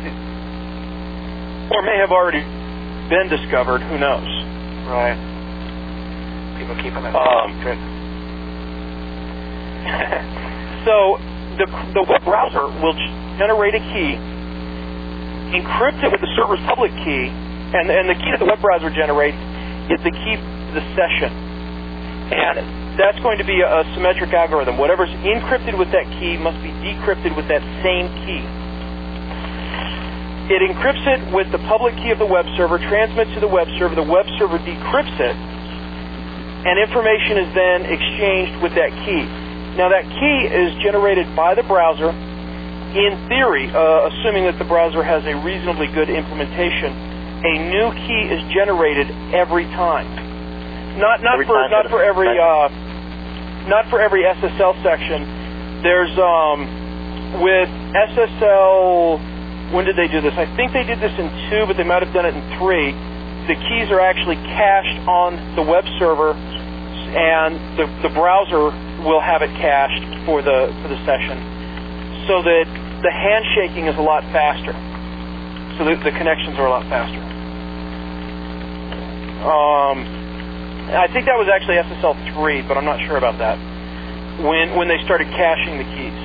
or may have already been discovered. Who knows? Right. People keeping that um, secret. So the the web browser will generate a key, encrypt it with the server's public key, and and the key that the web browser generates is the key to the session, and that's going to be a, a symmetric algorithm. Whatever's encrypted with that key must be decrypted with that same key. It encrypts it with the public key of the web server, transmits to the web server, the web server decrypts it, and information is then exchanged with that key. Now that key is generated by the browser. In theory, uh, assuming that the browser has a reasonably good implementation, a new key is generated every time. Not not every for time not for every uh, not for every S S L section. There's um, with S S L. When did they do this? I think they did this in two, but they might have done it in three. The keys are actually cached on the web server, and the, the browser will have it cached for the for the session, so that the handshaking is a lot faster. So the, the connections are a lot faster. Um, I think that was actually S S L three, but I'm not sure about that. When when they started caching the keys.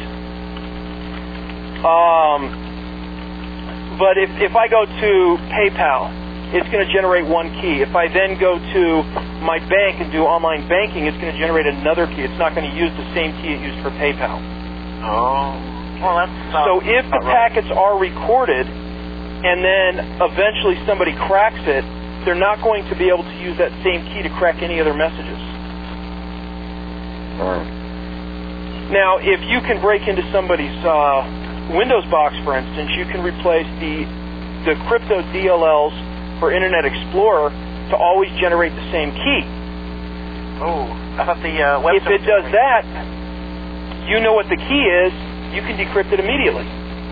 Um. But if, if I go to PayPal, it's going to generate one key. If I then go to my bank and do online banking, it's going to generate another key. It's not going to use the same key it used for PayPal. Oh. Well, that's not, so if the right. packets are recorded and then eventually somebody cracks it, they're not going to be able to use that same key to crack any other messages. Right. Now, if you can break into somebody's uh, Windows box, for instance, you can replace the the crypto D L Ls for Internet Explorer to always generate the same key. Oh, I thought the uh, web. If it does that, you know what the key is. You can decrypt it immediately.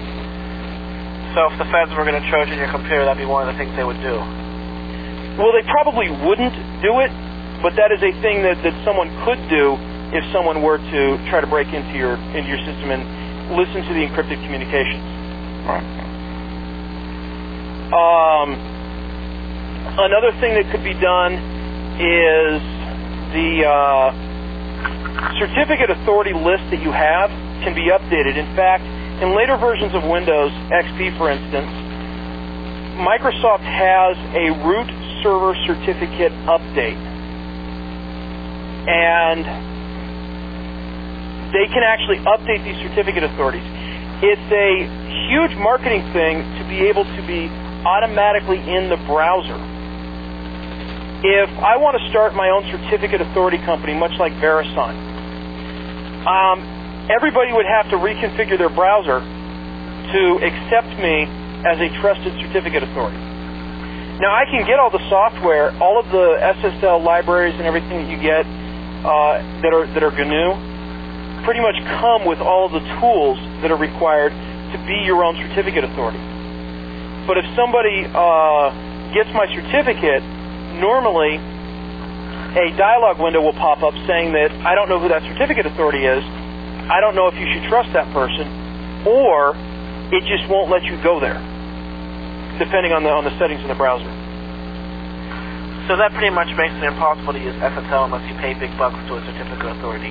So if the feds were going to Trojan your computer, that'd be one of the things they would do. Well, they probably wouldn't do it, but that is a thing that, that someone could do if someone were to try to break into your into your system and listen to the encrypted communications. Right. Um, another thing that could be done is the uh, certificate authority list that you have can be updated. In fact, in later versions of Windows, X P for instance, Microsoft has a root server certificate update. And they can actually update these certificate authorities. It's a huge marketing thing to be able to be automatically in the browser. If I want to start my own certificate authority company, much like VeriSign, um, everybody would have to reconfigure their browser to accept me as a trusted certificate authority. Now, I can get all the software, all of the S S L libraries and everything that you get uh, that are that are G N U, pretty much come with all of the tools that are required to be your own certificate authority. But if somebody uh, gets my certificate, normally a dialog window will pop up saying that I don't know who that certificate authority is, I don't know if you should trust that person, or it just won't let you go there, depending on the on the settings in the browser. So that pretty much makes it impossible to use S S L unless you pay big bucks to a certificate authority.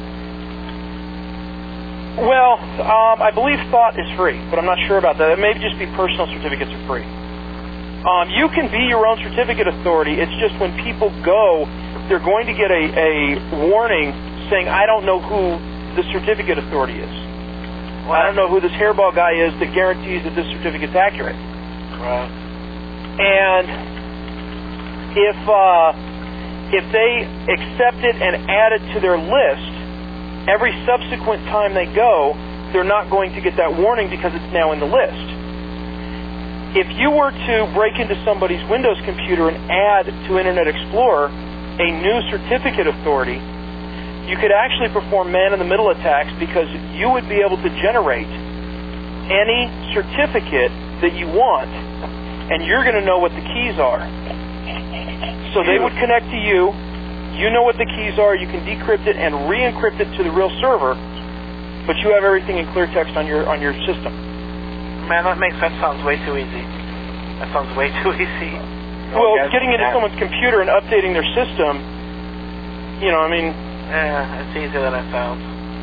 Well, um, I believe Thought is free, but I'm not sure about that. It may just be personal certificates are free. Um, you can be your own certificate authority. It's just when people go, they're going to get a, a warning saying, I don't know who the certificate authority is. Well, I don't know who this hairball guy is that guarantees that this certificate's accurate. Right. And if uh, if they accept it and add it to their list, every subsequent time they go, they're not going to get that warning because it's now in the list. If you were to break into somebody's Windows computer and add to Internet Explorer a new certificate authority, you could actually perform man-in-the-middle attacks because you would be able to generate any certificate that you want, and you're going to know what the keys are. So they would connect to you. You know what the keys are. You can decrypt it and re-encrypt it to the real server, but you have everything in clear text on your on your system. Man, that makes that sounds way too easy. That sounds way too easy. Well, well getting into someone's computer and updating their system, you know, I mean... Yeah, it's easier than I found.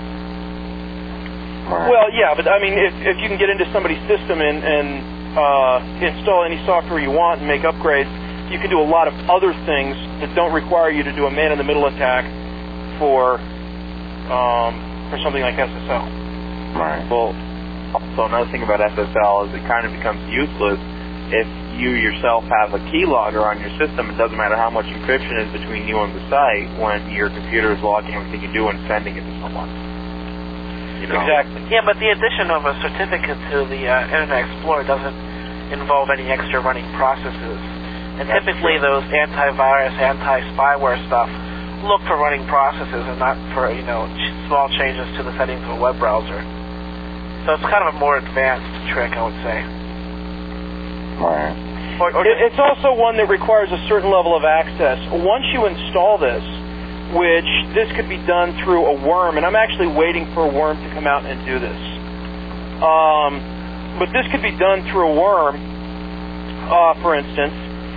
Well, yeah, but I mean, if if you can get into somebody's system and, and uh, install any software you want and make upgrades, you can do a lot of other things that don't require you to do a man-in-the-middle attack for um, for something like S S L. Right. Well, so another thing about S S L is it kind of becomes useless if you yourself have a keylogger on your system. It doesn't matter how much encryption is between you and the site when your computer is logging everything you do and sending it to someone. You know? Exactly. Yeah, but the addition of a certificate to the uh, Internet Explorer doesn't involve any extra running processes. And That's typically true. those antivirus, anti-spyware stuff look for running processes and not for, you know, ch- small changes to the settings of a web browser. So it's kind of a more advanced trick, I would say. Right. Or, or It, it's also one that requires a certain level of access. Once you install this, which this could be done through a worm, and I'm actually waiting for a worm to come out and do this. Um, but this could be done through a worm, uh, for instance,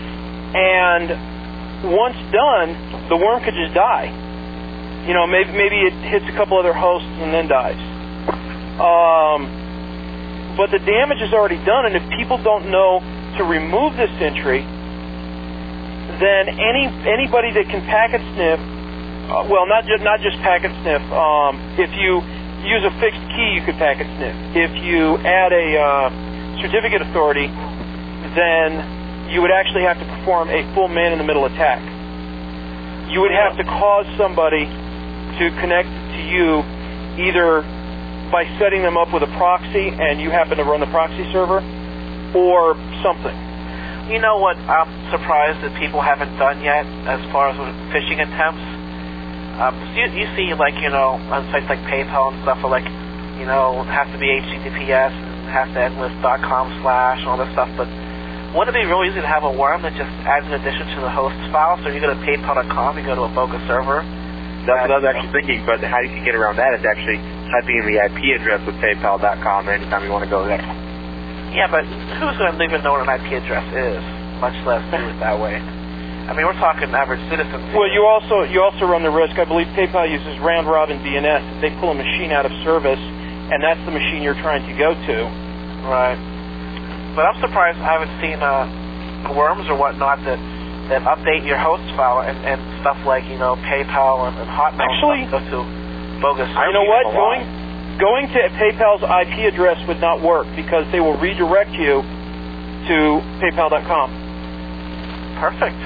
and once done, the worm could just die. You know, maybe maybe it hits a couple other hosts and then dies. Um, but the damage is already done, and if people don't know to remove this entry, then any anybody that can packet sniff, uh, well, not just not just packet sniff. Um, if you use a fixed key, you could packet sniff. If you add a uh, certificate authority, then you would actually have to perform a full man-in-the-middle attack. You would have to cause somebody to connect to you either by setting them up with a proxy and you happen to run the proxy server, or something. You know what I'm surprised that people haven't done yet as far as with phishing attempts? Um, you, you see, like, you know, on sites like PayPal and stuff, are like, you know, have to be H T T P S and have to endless dot com slash and all this stuff, but wouldn't it be real easy to have a worm that just adds an addition to the host file? So you go to PayPal dot com, you go to a bogus server. That's what I was actually thinking, but how you can get around that is actually typing in the I P address with PayPal dot com anytime you want to go there. Yeah, but who's going to even know what an I P address is, much less do it that way? I mean, we're talking average citizens. Well, you also you also run the risk. I believe PayPal uses round-robin D N S. If they pull a machine out of service and that's the machine you're trying to go to. Right. But I'm surprised I haven't seen uh, worms or whatnot that, that update your host file and, and stuff like, you know, PayPal and, and Hotmail Actually, stuff to bogus. You know what? Going going to PayPal's I P address would not work because they will redirect you to PayPal dot com. Perfect.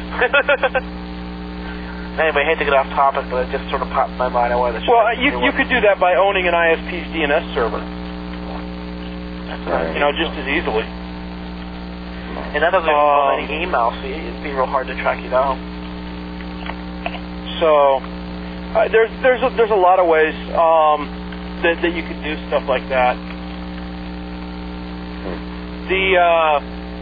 Anyway, I hate to get off topic, but it just sort of popped in my mind. I wanted to Well, uh, you, you could do that by owning an I S P's D N S server. Right. You know, just as easily. And that doesn't involve Um, any email, so it'd be real hard to track you down. So uh, there's there's a, there's a lot of ways um, that that you could do stuff like that. The uh,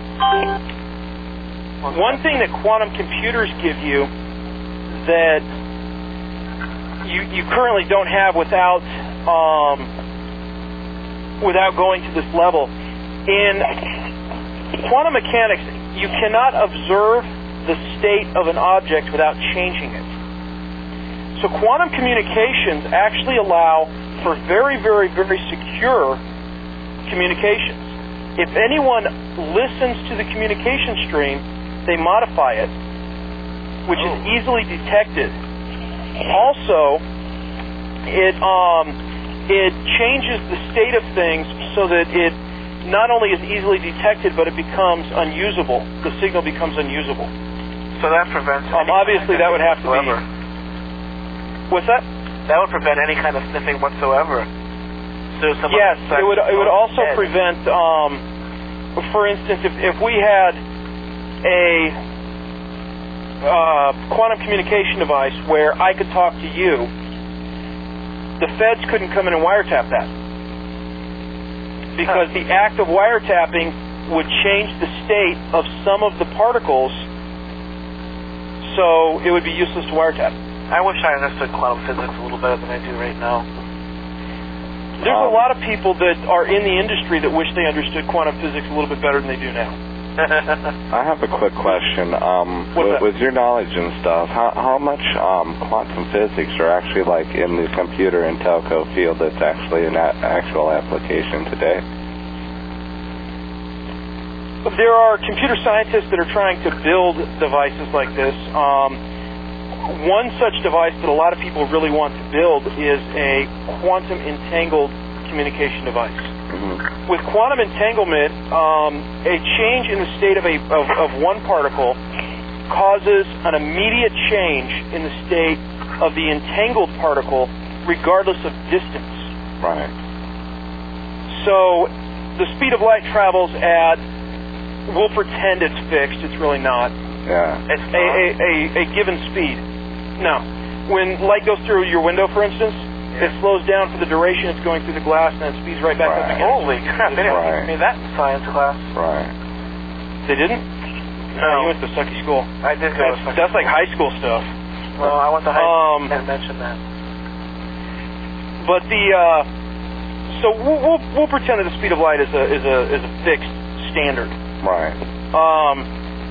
one thing that quantum computers give you that you you currently don't have without um, without going to this level in quantum mechanics, you cannot observe the state of an object without changing it. So quantum communications actually allow for very, very, very secure communications. If anyone listens to the communication stream, they modify it, which oh. is easily detected. Also, it um, it changes the state of things so that it not only is easily detected, but it becomes unusable. The signal becomes unusable. So that prevents... Um, obviously, that would have to be... What's that? That would prevent any kind of sniffing whatsoever. So yes, it would It would also dead. prevent... Um, for instance, if, if we had a uh, quantum communication device where I could talk to you, the feds couldn't come in and wiretap that. Because the act of wiretapping would change the state of some of the particles, so it would be useless to wiretap. I wish I understood quantum physics a little better than I do right now. There's um, a lot of people that are in the industry that wish they understood quantum physics a little bit better than they do now. I have a quick question. Um, with, with your knowledge and stuff, how, how much um, quantum physics are actually like in the computer and telco field that's actually an a- actual application today? There are computer scientists that are trying to build devices like this. Um, one such device that a lot of people really want to build is a quantum entangled communication device. Mm-hmm. With quantum entanglement, um, a change in the state of, a, of, of one particle causes an immediate change in the state of the entangled particle regardless of distance. Right. So the speed of light travels at, we'll pretend it's fixed, it's really not. Yeah. It's a, a, a, a given speed. No. When light goes through your window, for instance, it slows down for the duration it's going through the glass, and then speeds right back right. up again. Holy crap, they didn't right. teach me that in science class. Right. They didn't? No. You went to sucky school. I did go that's, to sucky That's like high school stuff. Well, I went to high um, school and mentioned that. But the, uh, so we'll, we'll, we'll pretend that the speed of light is a, is a, is a fixed standard. Right. Um,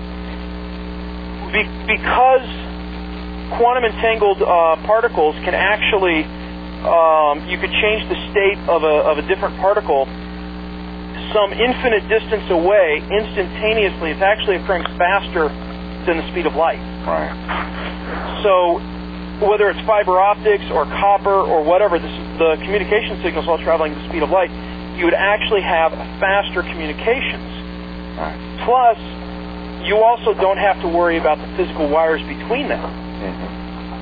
be, because quantum entangled uh, particles can actually... Um, you could change the state of a, of a different particle some infinite distance away instantaneously. It's actually occurring faster than the speed of light. Right. So whether it's fiber optics or copper or whatever, this, the communication signals all traveling at the speed of light, you would actually have faster communications. Right. Plus, you also don't have to worry about the physical wires between them. Mm-hmm.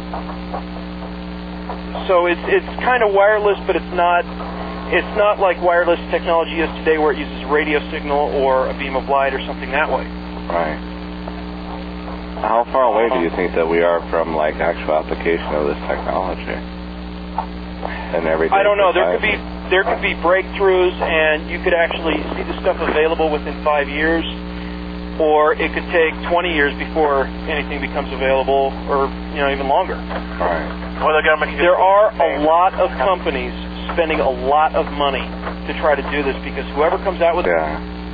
So it's it's kind of wireless, but it's not it's not like wireless technology is today, where it uses a radio signal or a beam of light or something that way. Right. How far away do you think that we are from like actual application of this technology and everything? I don't know. There could be there could be breakthroughs, and you could actually see the stuff available within five years, or it could take twenty years before anything becomes available, or you know even longer. Right. Or the government can there are a lot of companies spending a lot of money to try to do this, because whoever comes out with yeah.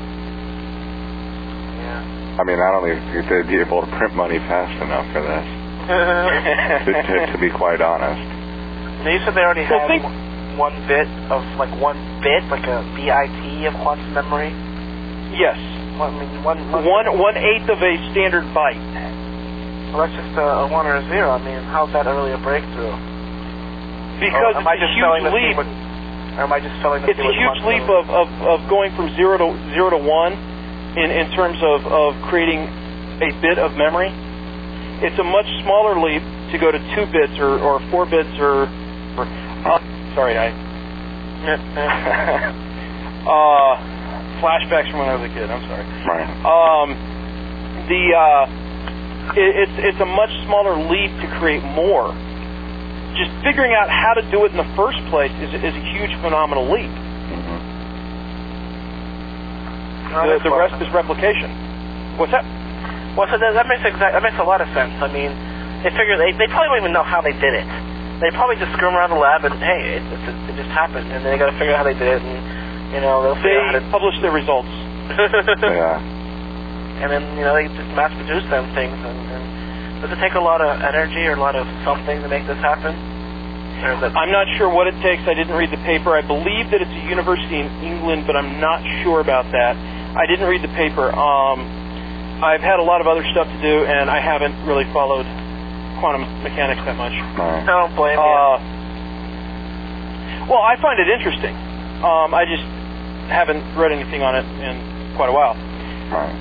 Yeah. I mean, I don't think they'd be able to print money fast enough for this. to, to, to be quite honest. They said they already well, have think, one bit of, like one bit, like a bit of quantum memory? Yes. Well, I mean, one, one, one, one eighth of a standard byte. Well, that's just a, a one or a zero. I mean, how's that really a breakthrough? Because or am I it's just a huge leap. With, or am I just filling the It's a huge leap of, of, of going from zero to zero to one in, in terms of, of creating a bit of memory. It's a much smaller leap to go to two bits or, or four bits or, or uh, sorry, I uh, flashbacks from when I was a kid. I'm sorry. Right. Um, the uh, it, it's it's a much smaller leap to create more. Just figuring out how to do it in the first place is is a huge phenomenal leap. Mm-hmm. The, the rest is replication. What's that? Well, so that, that makes exact, that makes a lot of sense. I mean, they figure they they probably don't even know how they did it. They probably just screw around the lab and hey, it, it, it just happened, and then they got to figure out how they did it, and you know they'll they figure out how to publish their results. Yeah. And then you know they just mass produce them things. And, and does it take a lot of energy or a lot of something to make this happen? Or is it... I'm not sure what it takes. I didn't read the paper. I believe that it's a university in England, but I'm not sure about that. I didn't read the paper. Um, I've had a lot of other stuff to do, and I haven't really followed quantum mechanics that much. Right. I don't blame you. Uh, well, I find it interesting. Um, I just haven't read anything on it in quite a while. Right.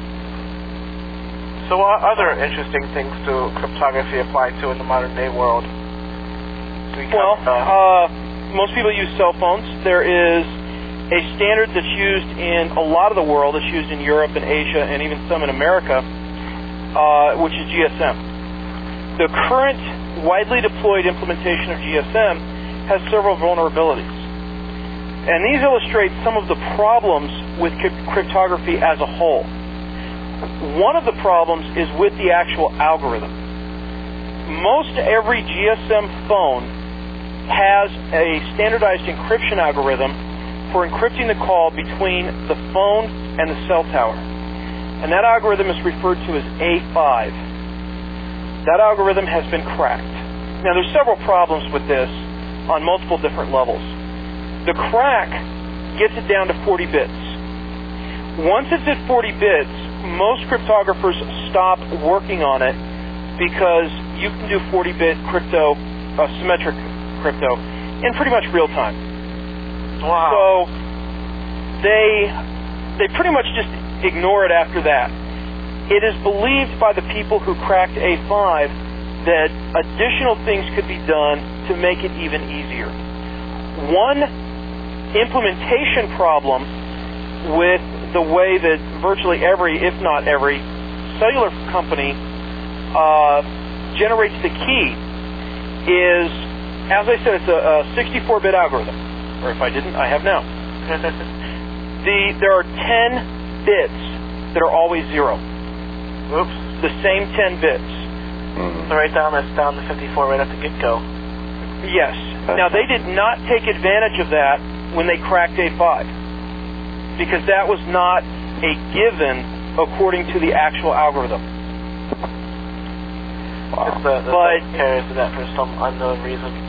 So what other interesting things do cryptography apply to in the modern day world? We Well, come, uh, uh, most people use cell phones. There is a standard that's used in a lot of the world. It's used in Europe and Asia and even some in America, uh, which is G S M. The current widely deployed implementation of G S M has several vulnerabilities. And these illustrate some of the problems with cryptography as a whole. One of the problems is with the actual algorithm. Most every G S M phone has a standardized encryption algorithm for encrypting the call between the phone and the cell tower. And that algorithm is referred to as A five. That algorithm has been cracked. Now, there's several problems with this on multiple different levels. The crack gets it down to forty bits. Once it's at forty bits, most cryptographers stop working on it because you can do forty bit crypto, uh, symmetric crypto, in pretty much real time. Wow. So they they pretty much just ignore it after that. It is believed by the people who cracked A five that additional things could be done to make it even easier. One implementation problem with the way that virtually every, if not every, cellular company uh, generates the key is, as I said, it's a, a sixty-four bit algorithm. Or if I didn't, I have now. the there are ten bits that are always zero. Oops. The same ten bits. Mm-hmm. So right down, that's down to fifty-four right at the get-go. Yes. Now, they did not take advantage of that when they cracked A five, because that was not a given according to the actual algorithm. Wow. The, the but carries to that for some unknown reason.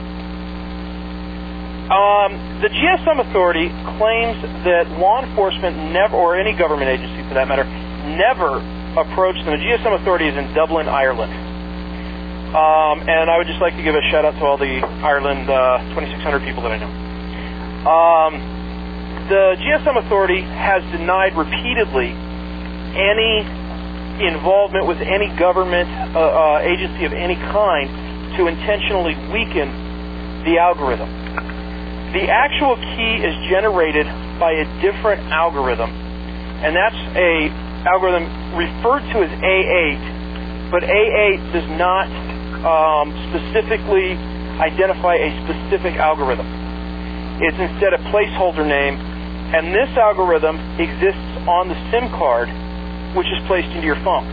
Um, the G S M Authority claims that law enforcement never, or any government agency for that matter, never approached them. The G S M Authority is in Dublin, Ireland. Um, and I would just like to give a shout out to all the Ireland uh, twenty-six hundred people that I know. Um, the G S M Authority has denied repeatedly any involvement with any government uh, uh, agency of any kind to intentionally weaken the algorithm. The actual key is generated by a different algorithm, and that's a algorithm referred to as A eight, but A eight does not um, specifically identify a specific algorithm. It's instead a placeholder name, and this algorithm exists on the SIM card, which is placed into your phone.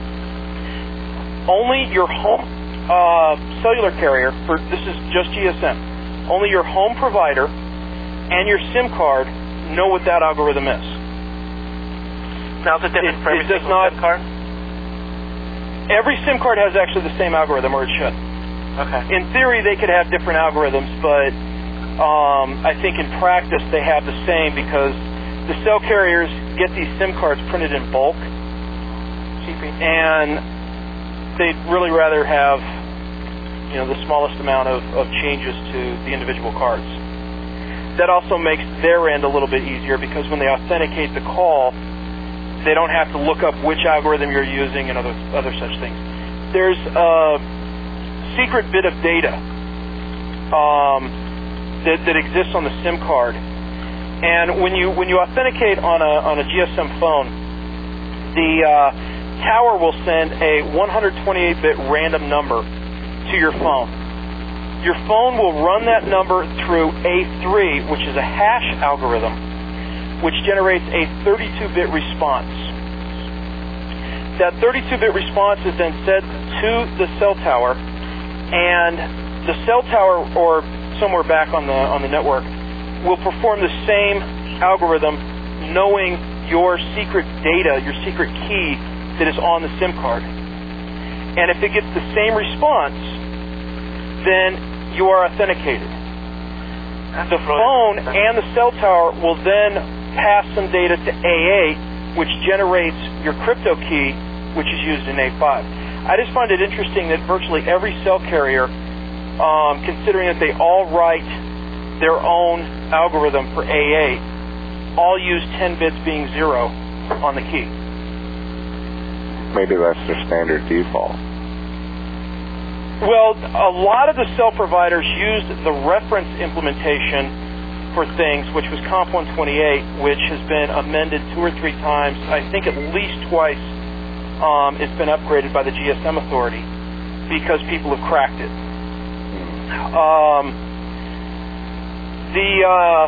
Only your home uh, cellular carrier, for this is just G S M, only your home provider and your SIM card know what that algorithm is. Now, is it different It- for every it does single not- SIM card? Every SIM card has actually the same algorithm, or it should. Okay. In theory, they could have different algorithms, but Um, I think in practice they have the same because the cell carriers get these SIM cards printed in bulk, and they'd really rather have, you know, the smallest amount of, of changes to the individual cards. That also makes their end a little bit easier because when they authenticate the call, they don't have to look up which algorithm you're using and other other such things. There's a secret bit of data um, that, that exists on the SIM card, and when you when you authenticate on a on a G S M phone, the uh, tower will send a one hundred twenty-eight bit random number to your phone. Your phone will run that number through A three, which is a hash algorithm, which generates a thirty-two bit response. That thirty-two bit response is then sent to the cell tower, and the cell tower, or somewhere back on the on the network, will perform the same algorithm, knowing your secret data, your secret key that is on the SIM card. And if it gets the same response, then you are authenticated. The phone and the cell tower will then pass some data to A eight, which generates your crypto key, which is used in A five. I just find it interesting that virtually every cell carrier, um, considering that they all write their own algorithm for A eight, all use ten bits being zero on the key. Maybe that's their standard default. Well, a lot of the cell providers used the reference implementation for things, which was Comp one twenty-eight, which has been amended two or three times. I think at least twice um, it's been upgraded by the G S M Authority because people have cracked it. Um, the uh,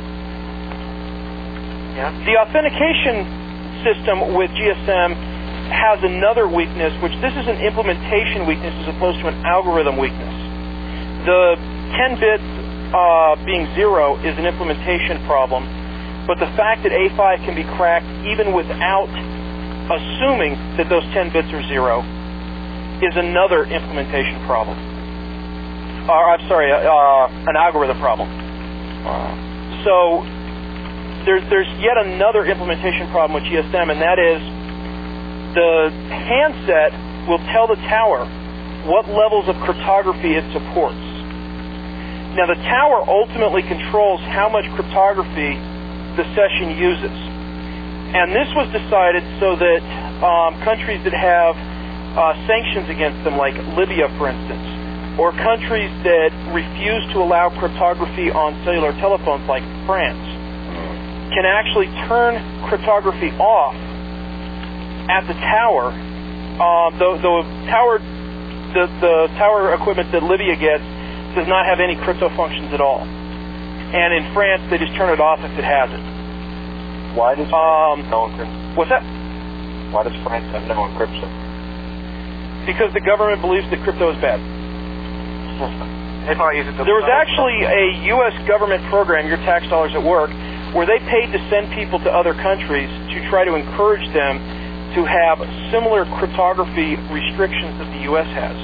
yeah. the authentication system with G S M has another weakness, which this is an implementation weakness as opposed to an algorithm weakness. The ten bits uh, being zero is an implementation problem, but the fact that A five can be cracked even without assuming that those ten bits are zero is another implementation problem. Or, I'm sorry, uh, uh, an algorithm problem. Uh, so there's, there's yet another implementation problem with G S M, and that is the handset will tell the tower what levels of cryptography it supports. Now, the tower ultimately controls how much cryptography the session uses. And this was decided so that um, countries that have uh, sanctions against them, like Libya, for instance, or countries that refuse to allow cryptography on cellular telephones, like France, can actually turn cryptography off at the tower. Uh, the, the tower, the, the tower equipment that Libya gets does not have any crypto functions at all. And in France, they just turn it off if it has it. Why does um, France no encryption? What's that? Why does France have no encryption? Because the government believes that crypto is bad. They probably use it to there was actually a U S government program, Your Tax Dollars at Work, where they paid to send people to other countries to try to encourage them to have similar cryptography restrictions that the U S has,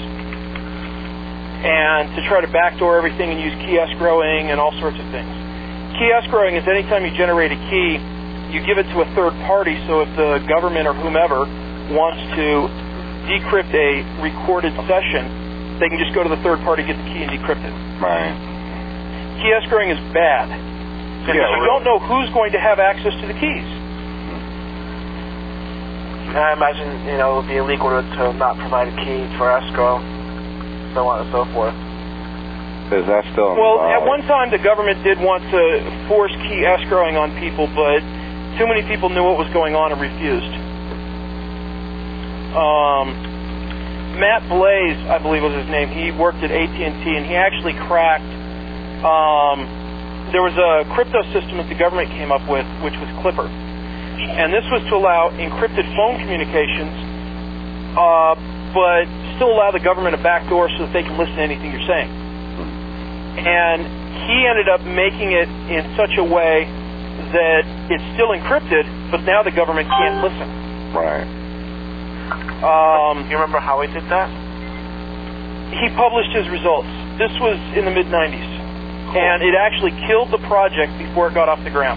and to try to backdoor everything and use key escrowing and all sorts of things. Key escrowing is anytime you generate a key, you give it to a third party, so if the government or whomever wants to decrypt a recorded session, they can just go to the third party, get the key, and decrypt it. Right. Key escrowing is bad, because yeah, you really. don't know who's going to have access to the keys. I imagine, you know, it would be illegal to, to not provide a key for escrow, so on and so forth. Is that still Well, involved? at one time the government did want to force key escrowing on people, but too many people knew what was going on and refused. Um, Matt Blaze, I believe was his name, he worked at A T and T, and he actually cracked, um, there was a crypto system that the government came up with, which was Clipper. And this was to allow encrypted phone communications, uh, but still allow the government a backdoor so that they can listen to anything you're saying. And he ended up making it in such a way that it's still encrypted, but now the government can't listen. Right. Um, you remember how he did that? He published his results. This was in the mid nineties. Cool. And it actually killed the project before it got off the ground.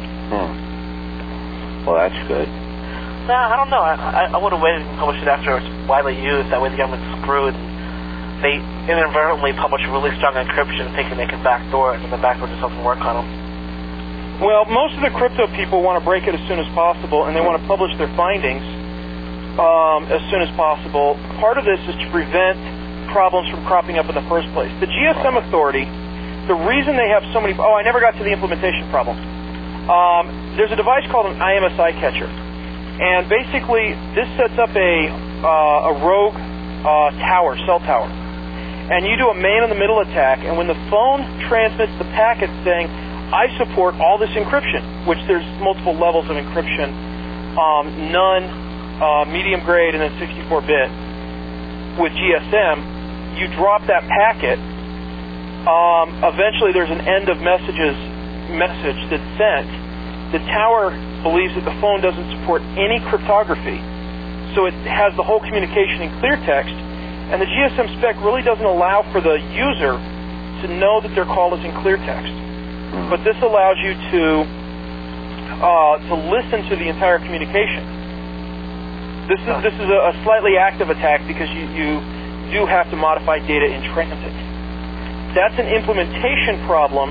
Hmm. Well, that's good. No, I don't know. I, I, I would have waited and published it after it's widely used. That way the government's screwed. They inadvertently publish really strong encryption thinking they can backdoor it, and the backdoor just doesn't work on them. Well, most of the crypto people want to break it as soon as possible, and they want to publish their findings um, as soon as possible. Part of this is to prevent problems from cropping up in the first place. The G S M Authority, the reason they have so many... Oh, I never got to the implementation problem. Um, there's a device called an I M S I catcher. And basically, this sets up a, uh, a rogue uh, tower, cell tower. And you do a man-in-the-middle attack, and when the phone transmits the packet saying, I support all this encryption, which there's multiple levels of encryption, um, none, uh, medium grade, and then sixty-four bit. With G S M, you drop that packet. Um, eventually, there's an end of messages message that's sent. The tower believes that the phone doesn't support any cryptography, so it has the whole communication in clear text, and the G S M spec really doesn't allow for the user to know that their call is in clear text. But this allows you to uh, to listen to the entire communication. This is this is a, a slightly active attack because you, you do have to modify data in transit. That's an implementation problem,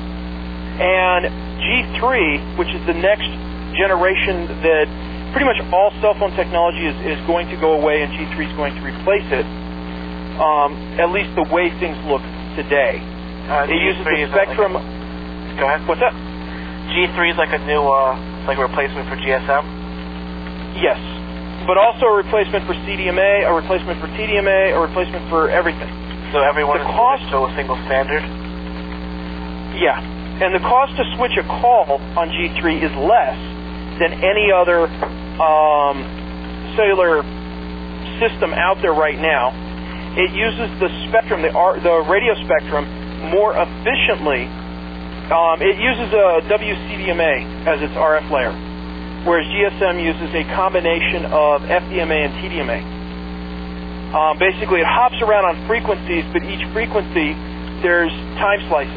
and G three, which is the next generation that pretty much all cell phone technology is, is going to go away, and G three is going to replace it, um, at least the way things look today. Uh, it uses the spectrum... Like a, go ahead. What's that? G three is like a new, uh, like a replacement for G S M? Yes, but also a replacement for C D M A, a replacement for T D M A, a replacement for everything. So everyone the is cost, still a single standard? Yeah, and the cost to switch a call on G three is less than any other um, cellular system out there right now. It uses the spectrum, the, R, the radio spectrum, more efficiently. Um, it uses a W C D M A as its R F layer, whereas G S M uses a combination of F D M A and T D M A. Um, basically, it hops around on frequencies, but each frequency, there's time slices.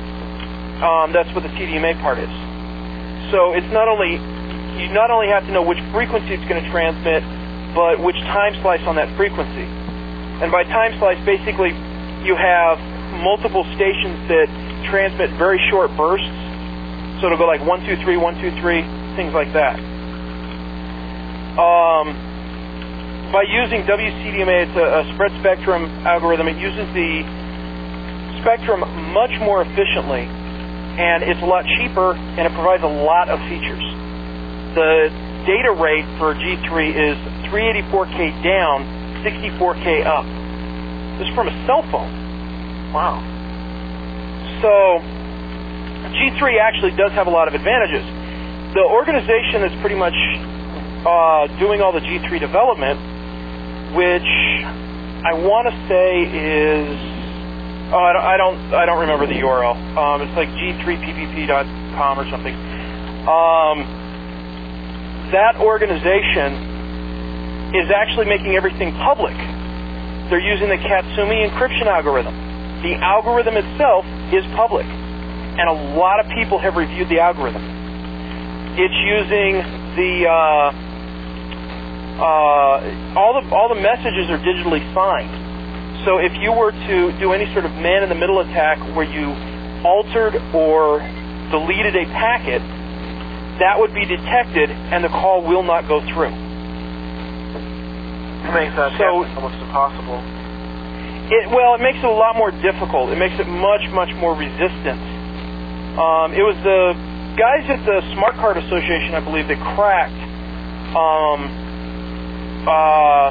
Um, that's what the T D M A part is. So it's not only, you not only have to know which frequency it's going to transmit, but which time slice on that frequency. And by time slice, basically, you have multiple stations that transmit very short bursts. So it'll go like one two three, one two three, things like that. Um, by using W C D M A, it's a, a spread spectrum algorithm. It uses the spectrum much more efficiently, and it's a lot cheaper, and it provides a lot of features. The data rate for G three is three eighty-four K down, sixty-four K up. This is from a cell phone. Wow. So G three actually does have a lot of advantages. The organization that's pretty much uh, doing all the G three development, which I want to say is, oh, I don't, I don't, I don't remember the U R L. Um, it's like G three P P P dot com or something. Um, that organization is actually making everything public. They're using the Katsumi encryption algorithm. The algorithm itself is public, and a lot of people have reviewed the algorithm. It's using the uh, uh, all the all the messages are digitally signed. So if you were to do any sort of man-in-the-middle attack where you altered or deleted a packet, that would be detected, and the call will not go through. It makes that so, almost impossible. It, well, it makes it a lot more difficult. It makes it much, much more resistant. Um, it was the guys at the Smart Card Association, I believe, that cracked um, uh,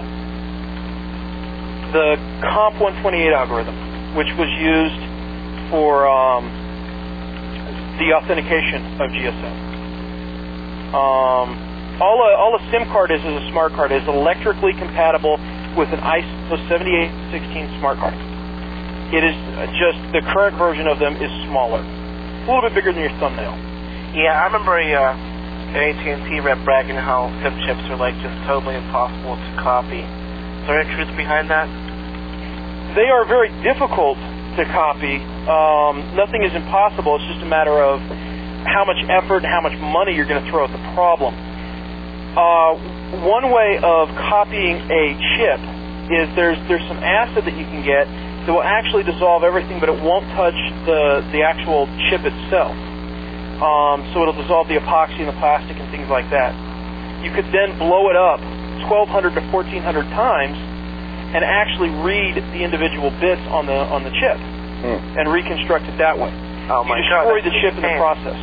the Comp one twenty-eight algorithm, which was used for um, the authentication of G S M. Um, all a, all a SIM card is is a smart card. It is electrically compatible with an I S O seventy-eight sixteen smart card. It is just, the current version of them is smaller. A little bit bigger than your thumbnail. Yeah, I remember a, uh, an A T and T rep bragging how SIM chips are like just totally impossible to copy. Is there any truth behind that? They are very difficult to copy. Um, nothing is impossible. It's just a matter of how much effort and how much money you're going to throw at the problem. Uh, one way of copying a chip is there's there's some acid that you can get that will actually dissolve everything, but it won't touch the the actual chip itself. Um, so it'll dissolve the epoxy and the plastic and things like that. You could then blow it up twelve hundred to fourteen hundred times and actually read the individual bits on the on the chip hmm. and reconstruct it that way. Oh my you destroy God, the chip in the process.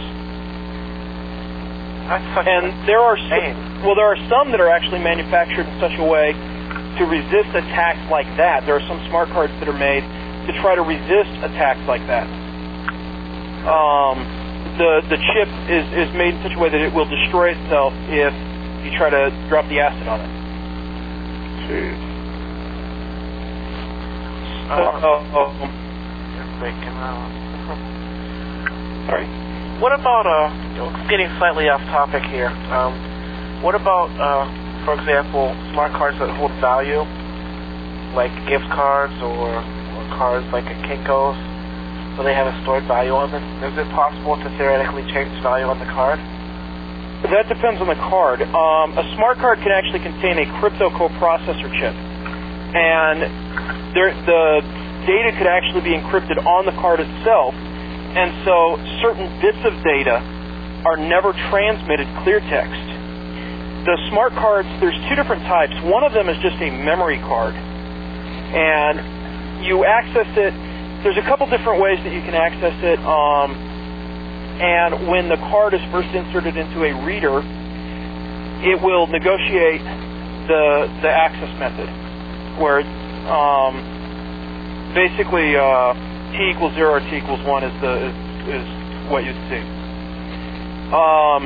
That's such and a there are shame. some, well, there are some that are actually manufactured in such a way to resist attacks like that. There are some smart cards that are made to try to resist attacks like that. Um, the the chip is, is made in such a way that it will destroy itself if you try to drop the acid on it. Jeez. Uh, oh, oh. Breaking out. Sorry. What about, uh, getting slightly off topic here, um, what about, uh, for example, smart cards that hold value, like gift cards or, or cards like a Kinko's, where they have a stored value on them? Is it possible to theoretically change value on the card? That depends on the card. Um, a smart card can actually contain a crypto coprocessor chip, and there, the data could actually be encrypted on the card itself, and so certain bits of data are never transmitted clear text. The smart cards, there's two different types. One of them is just a memory card, and you access it. There's a couple different ways that you can access it. Um, And when the card is first inserted into a reader, it will negotiate the the access method, where um, basically uh, t equals zero or t equals one is the is, is what you'd see. Um,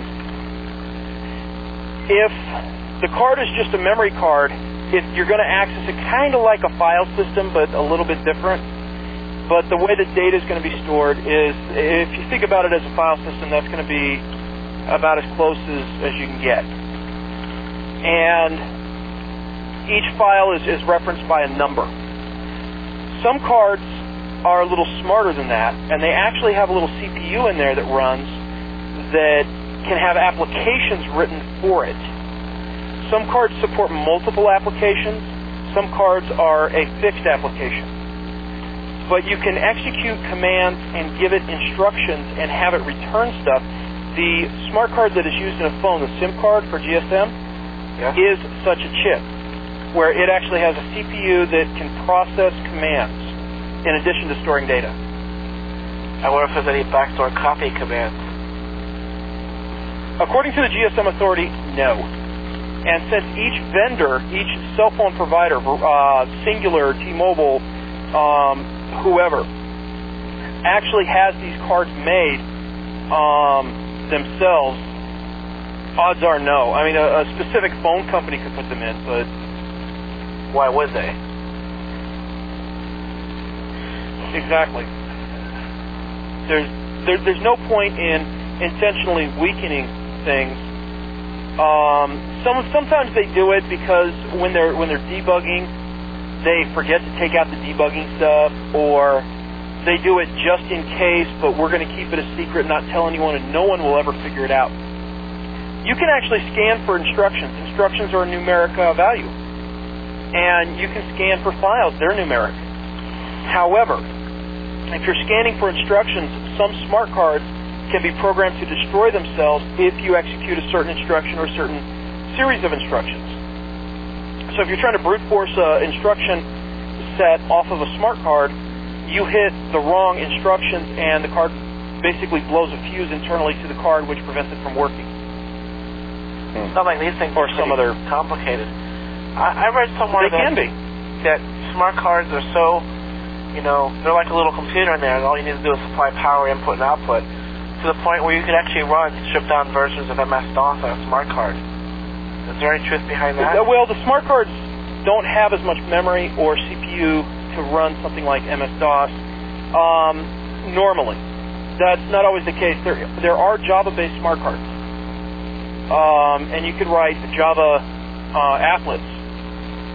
if the card is just a memory card, if you're going to access it kind of like a file system, but a little bit different. But the way the data is going to be stored is, if you think about it as a file system, that's going to be about as close as, as you can get. And each file is, is referenced by a number. Some cards are a little smarter than that, and they actually have a little C P U in there that runs that can have applications written for it. Some cards support multiple applications. Some cards are a fixed application. But you can execute commands and give it instructions and have it return stuff. The smart card that is used in a phone, the SIM card for G S M, yeah. is such a chip, where it actually has a C P U that can process commands in addition to storing data. I wonder if there's any backdoor copy commands. According to the G S M Authority, no. And since each vendor, each cell phone provider, uh, Singular, T-Mobile, um, whoever, actually has these cards made um, themselves, odds are no. I mean, a, a specific phone company could put them in, but why would they? Exactly. There's there, there's no point in intentionally weakening things. Um, some sometimes they do it because when they're when they're debugging, they forget to take out the debugging stuff, or they do it just in case, but we're going to keep it a secret, not tell anyone, and no one will ever figure it out. You can actually scan for instructions. Instructions are a numeric uh, value. And you can scan for files. They're numeric. However, if you're scanning for instructions, some smart cards can be programmed to destroy themselves if you execute a certain instruction or a certain series of instructions. So if you're trying to brute force an instruction set off of a smart card, you hit the wrong instructions and the card basically blows a fuse internally to the card, which prevents it from working. It's not like these things or are some other complicated. I, I read somewhere they that, can be. that smart cards are so, you know, they're like a little computer in there, and all you need to do is supply power input and output, to the point where you could actually run stripped-down versions of M S DOS on a smart card. Is there any truth behind that? Well, the smart cards don't have as much memory or C P U to run something like M S DOS um, normally. That's not always the case. There, there are Java-based smart cards, um, and you could write Java uh, applets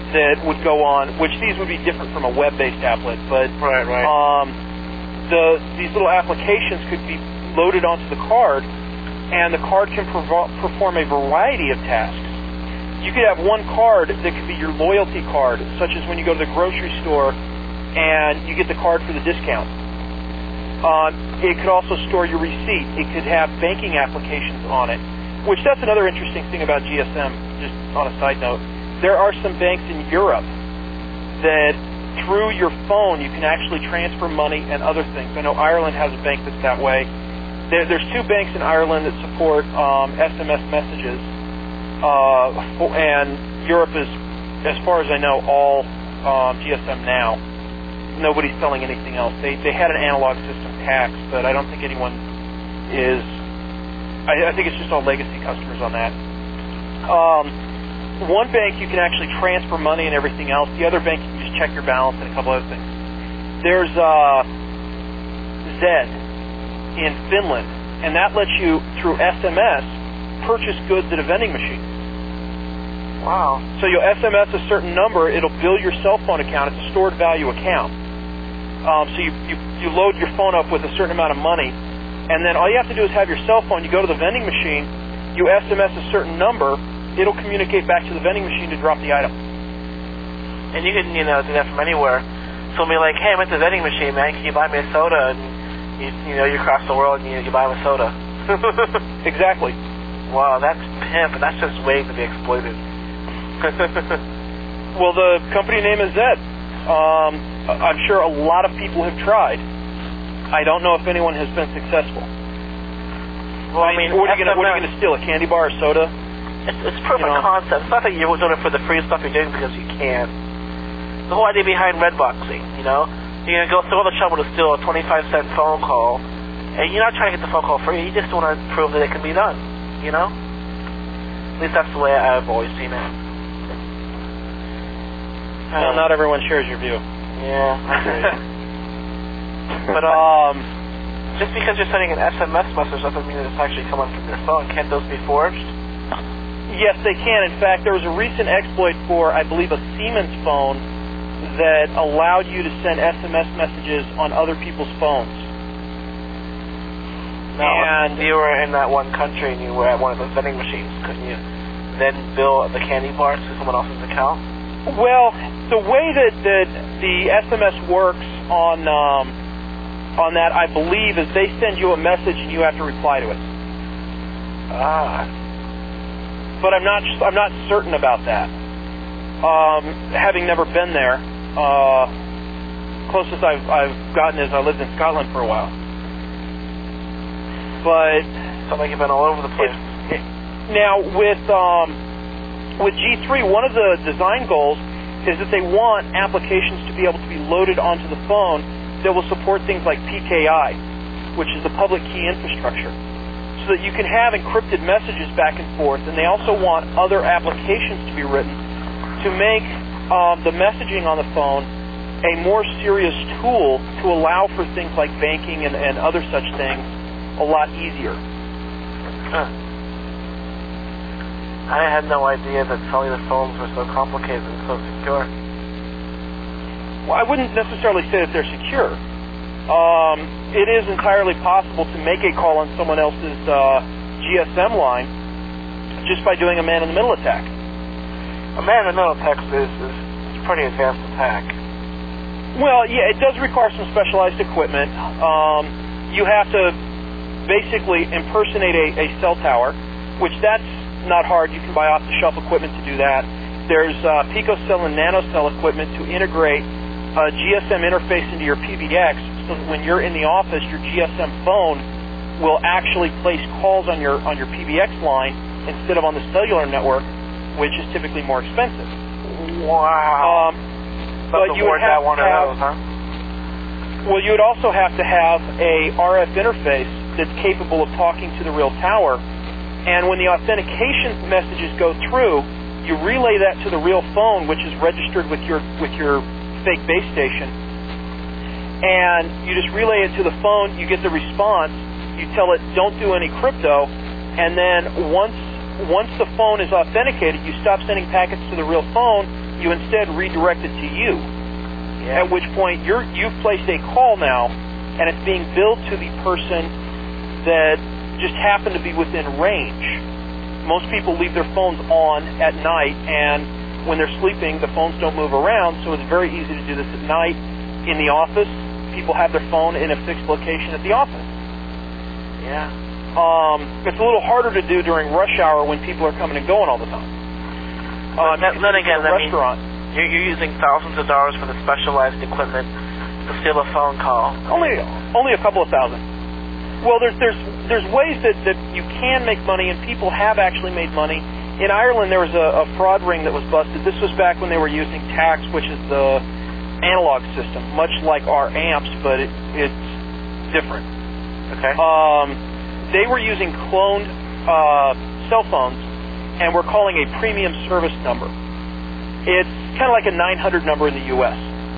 that would go on, which these would be different from a web-based applet, but Right, right. um, the these little applications could be loaded onto the card, and the card can provo- perform a variety of tasks. You could have one card that could be your loyalty card, such as when you go to the grocery store and you get the card for the discount. Uh, it could also store your receipt. It could have banking applications on it, which that's another interesting thing about G S M, just on a side note. There are some banks in Europe that through your phone you can actually transfer money and other things. I know Ireland has a bank that's that way. There, there's two banks in Ireland that support um, S M S messages, uh, and Europe is, as far as I know, all um, G S M now. Nobody's selling anything else. They they had an analog system tax, but I don't think anyone is. I, I think it's just all legacy customers on that. Um, one bank you can actually transfer money and everything else. The other bank you can just check your balance and a couple other things. There's uh, Zed in Finland, and that lets you, through S M S, purchase goods at a vending machine. Wow. So you'll S M S a certain number, it'll bill your cell phone account. It's a stored value account. Um, so you, you, you load your phone up with a certain amount of money, and then all you have to do is have your cell phone. You go to the vending machine, you S M S a certain number, it'll communicate back to the vending machine to drop the item. And you can, you know, do that from anywhere. So be like, hey, I'm at the vending machine, man. Can you buy me a soda? And you, you know, you cross the world and you, you buy them a soda. Exactly. Wow, that's pimp. That's just waiting to be exploited. Well, the company name is Zed. Um, I'm sure a lot of people have tried. I don't know if anyone has been successful. Well, I mean, what are you going to steal? A candy bar or soda? It's, it's proof You of know? concept. It's not that you're doing it for the free stuff you're doing because you can. The whole idea behind Redboxing, you know, you're going to go through all the trouble to steal a twenty-five cent phone call, and you're not trying to get the phone call free. You just want to prove that it can be done, you know? At least that's the way I've always seen it. Well, not everyone shares your view. Yeah, I hear you. But um, just because you're sending an S M S message doesn't mean that it's actually coming from your phone. Can't those be forged? Yes, they can. In fact, there was a recent exploit for, I believe, a Siemens phone that allowed you to send S M S messages on other people's phones. Now, and if you were in that one country and you were at one of those vending machines, couldn't you then bill the candy bars to someone else's account? Well, the way that, that the S M S works on um, on that, I believe, is they send you a message and you have to reply to it. Ah. But I'm not I'm not certain about that. Um, having never been there, uh, closest I've I've gotten is I lived in Scotland for a while. But sounds like you've been all over the place. It, it, now with um, with G three, one of the design goals is that they want applications to be able to be loaded onto the phone that will support things like P K I, which is the public key infrastructure, so that you can have encrypted messages back and forth. And they also want other applications to be written to make um, the messaging on the phone a more serious tool to allow for things like banking and, and other such things a lot easier. Huh. I had no idea that cellular phones were so complicated and so secure. Well, I wouldn't necessarily say that they're secure. Um, it is entirely possible to make a call on someone else's uh, G S M line just by doing a man-in-the-middle attack. A man-in-the-middle attack is, is a pretty advanced attack. Well, yeah, it does require some specialized equipment. Um, you have to basically impersonate a, a cell tower, which that's not hard. You can buy off-the-shelf equipment to do that. There's uh, picocell and nanocell equipment to integrate a G S M interface into your P B X, so that when you're in the office, your G S M phone will actually place calls on your on your P B X line instead of on the cellular network, which is typically more expensive. Wow. Um, but you would have one to have, of those, huh? Well, you would also have to have a R F interface that's capable of talking to the real tower. And when the authentication messages go through, you relay that to the real phone, which is registered with your with your fake base station. And you just relay it to the phone, you get the response, you tell it don't do any crypto, and then once once the phone is authenticated, you stop sending packets to the real phone, you instead redirect it to you. Yeah. At which point you're, you've placed a call now, and it's being billed to the person that just happened to be within range. Most people leave their phones on at night, and when they're sleeping, the phones don't move around, so it's very easy to do this at night. In the office, people have their phone in a fixed location at the office. Yeah. Um, it's a little harder to do during rush hour when people are coming and going all the time. Uh, then, then again, a I mean, restaurant. You're, you're using thousands of dollars for the specialized equipment to steal a phone call. Only, only a couple of thousand. Well, there's there's there's ways that, that you can make money, and people have actually made money. In Ireland, there was a, a fraud ring that was busted. This was back when they were using tax, which is the analog system, much like our amps, but it, it's different. Okay. Um, they were using cloned uh, cell phones, and we're calling a premium service number. It's kind of like a nine hundred number in the U S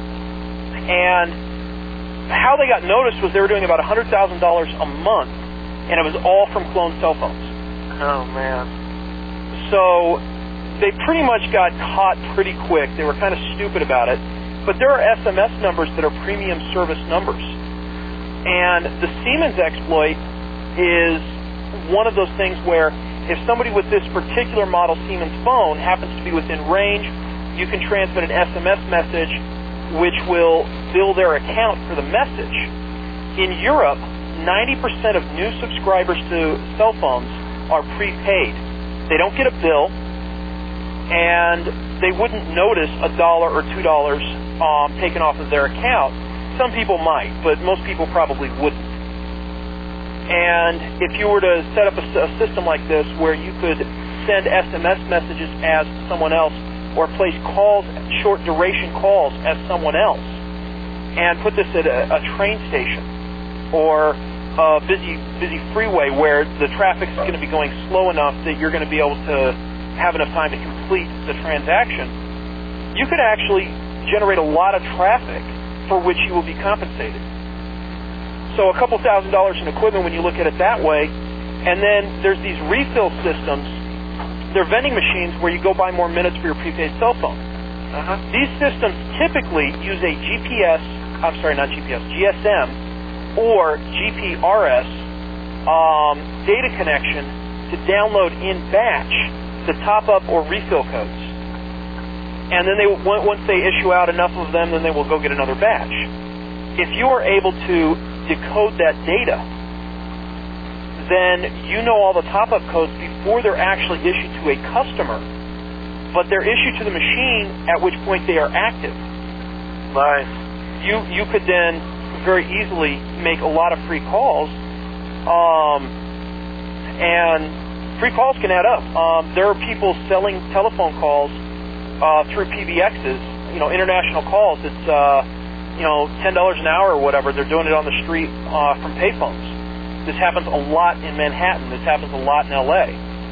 And how they got noticed was they were doing about one hundred thousand dollars a month, and it was all from cloned cell phones. Oh, man. So they pretty much got caught pretty quick. They were kind of stupid about it. But there are S M S numbers that are premium service numbers. And the Siemens exploit is one of those things where if somebody with this particular model Siemens phone happens to be within range, you can transmit an S M S message which will bill their account for the message. In Europe, ninety percent of new subscribers to cell phones are prepaid. They don't get a bill, and they wouldn't notice a dollar or two dollars um, taken off of their account. Some people might, but most people probably wouldn't. And if you were to set up a, a system like this where you could send S M S messages as someone else or place calls, short duration calls as someone else, and put this at a, a train station or a busy, busy freeway where the traffic's going to be going slow enough that you're going to be able to have enough time to complete the transaction, you could actually generate a lot of traffic for which you will be compensated. So a couple thousand dollars in equipment when you look at it that way. And then there's these refill systems. They're vending machines where you go buy more minutes for your prepaid cell phone. Uh-huh. These systems typically use a G P S, I'm sorry, not G P S, G S M or G P R S um, data connection to download in batch the top-up or refill codes. And then they once they issue out enough of them, then they will go get another batch. If you are able to decode that data, then you know all the top-up codes before they're actually issued to a customer, but they're issued to the machine, at which point they are active. Nice. You you could then very easily make a lot of free calls, um, and free calls can add up. Um, there are people selling telephone calls uh, through P B Xs, you know, international calls. It's uh, you know, ten dollars an hour or whatever. They're doing it on the street uh, from payphones. This happens a lot in Manhattan. This happens a lot in L A.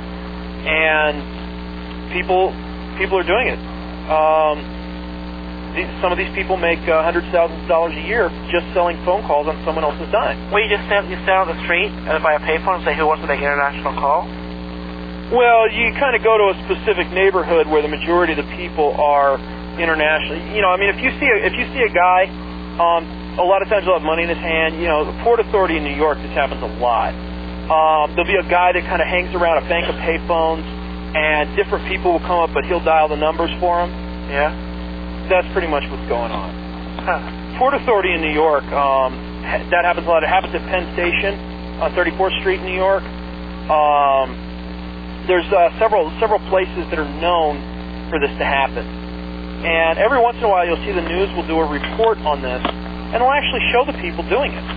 And people people are doing it. Um, these, some of these people make uh, hundreds of thousands of dollars a year just selling phone calls on someone else's dime. Well, you just stand, you stand on the street and buy a payphone and say, who wants to make an international call? Well, you kind of go to a specific neighborhood where the majority of the people are internationally. You know, I mean, if you see a, if you see a guy, um, a lot of times he'll have money in his hand. You know, the Port Authority in New York, this happens a lot. Um, there'll be a guy that kind of hangs around a bank of payphones, and different people will come up, but he'll dial the numbers for him. Yeah. That's pretty much what's going on. Huh. Port Authority in New York, um, ha- that happens a lot. It happens at Penn Station on thirty-fourth Street in New York. Um, there's uh, several several places that are known for this to happen. And every once in a while, you'll see the news will do a report on this, and it'll actually show the people doing it.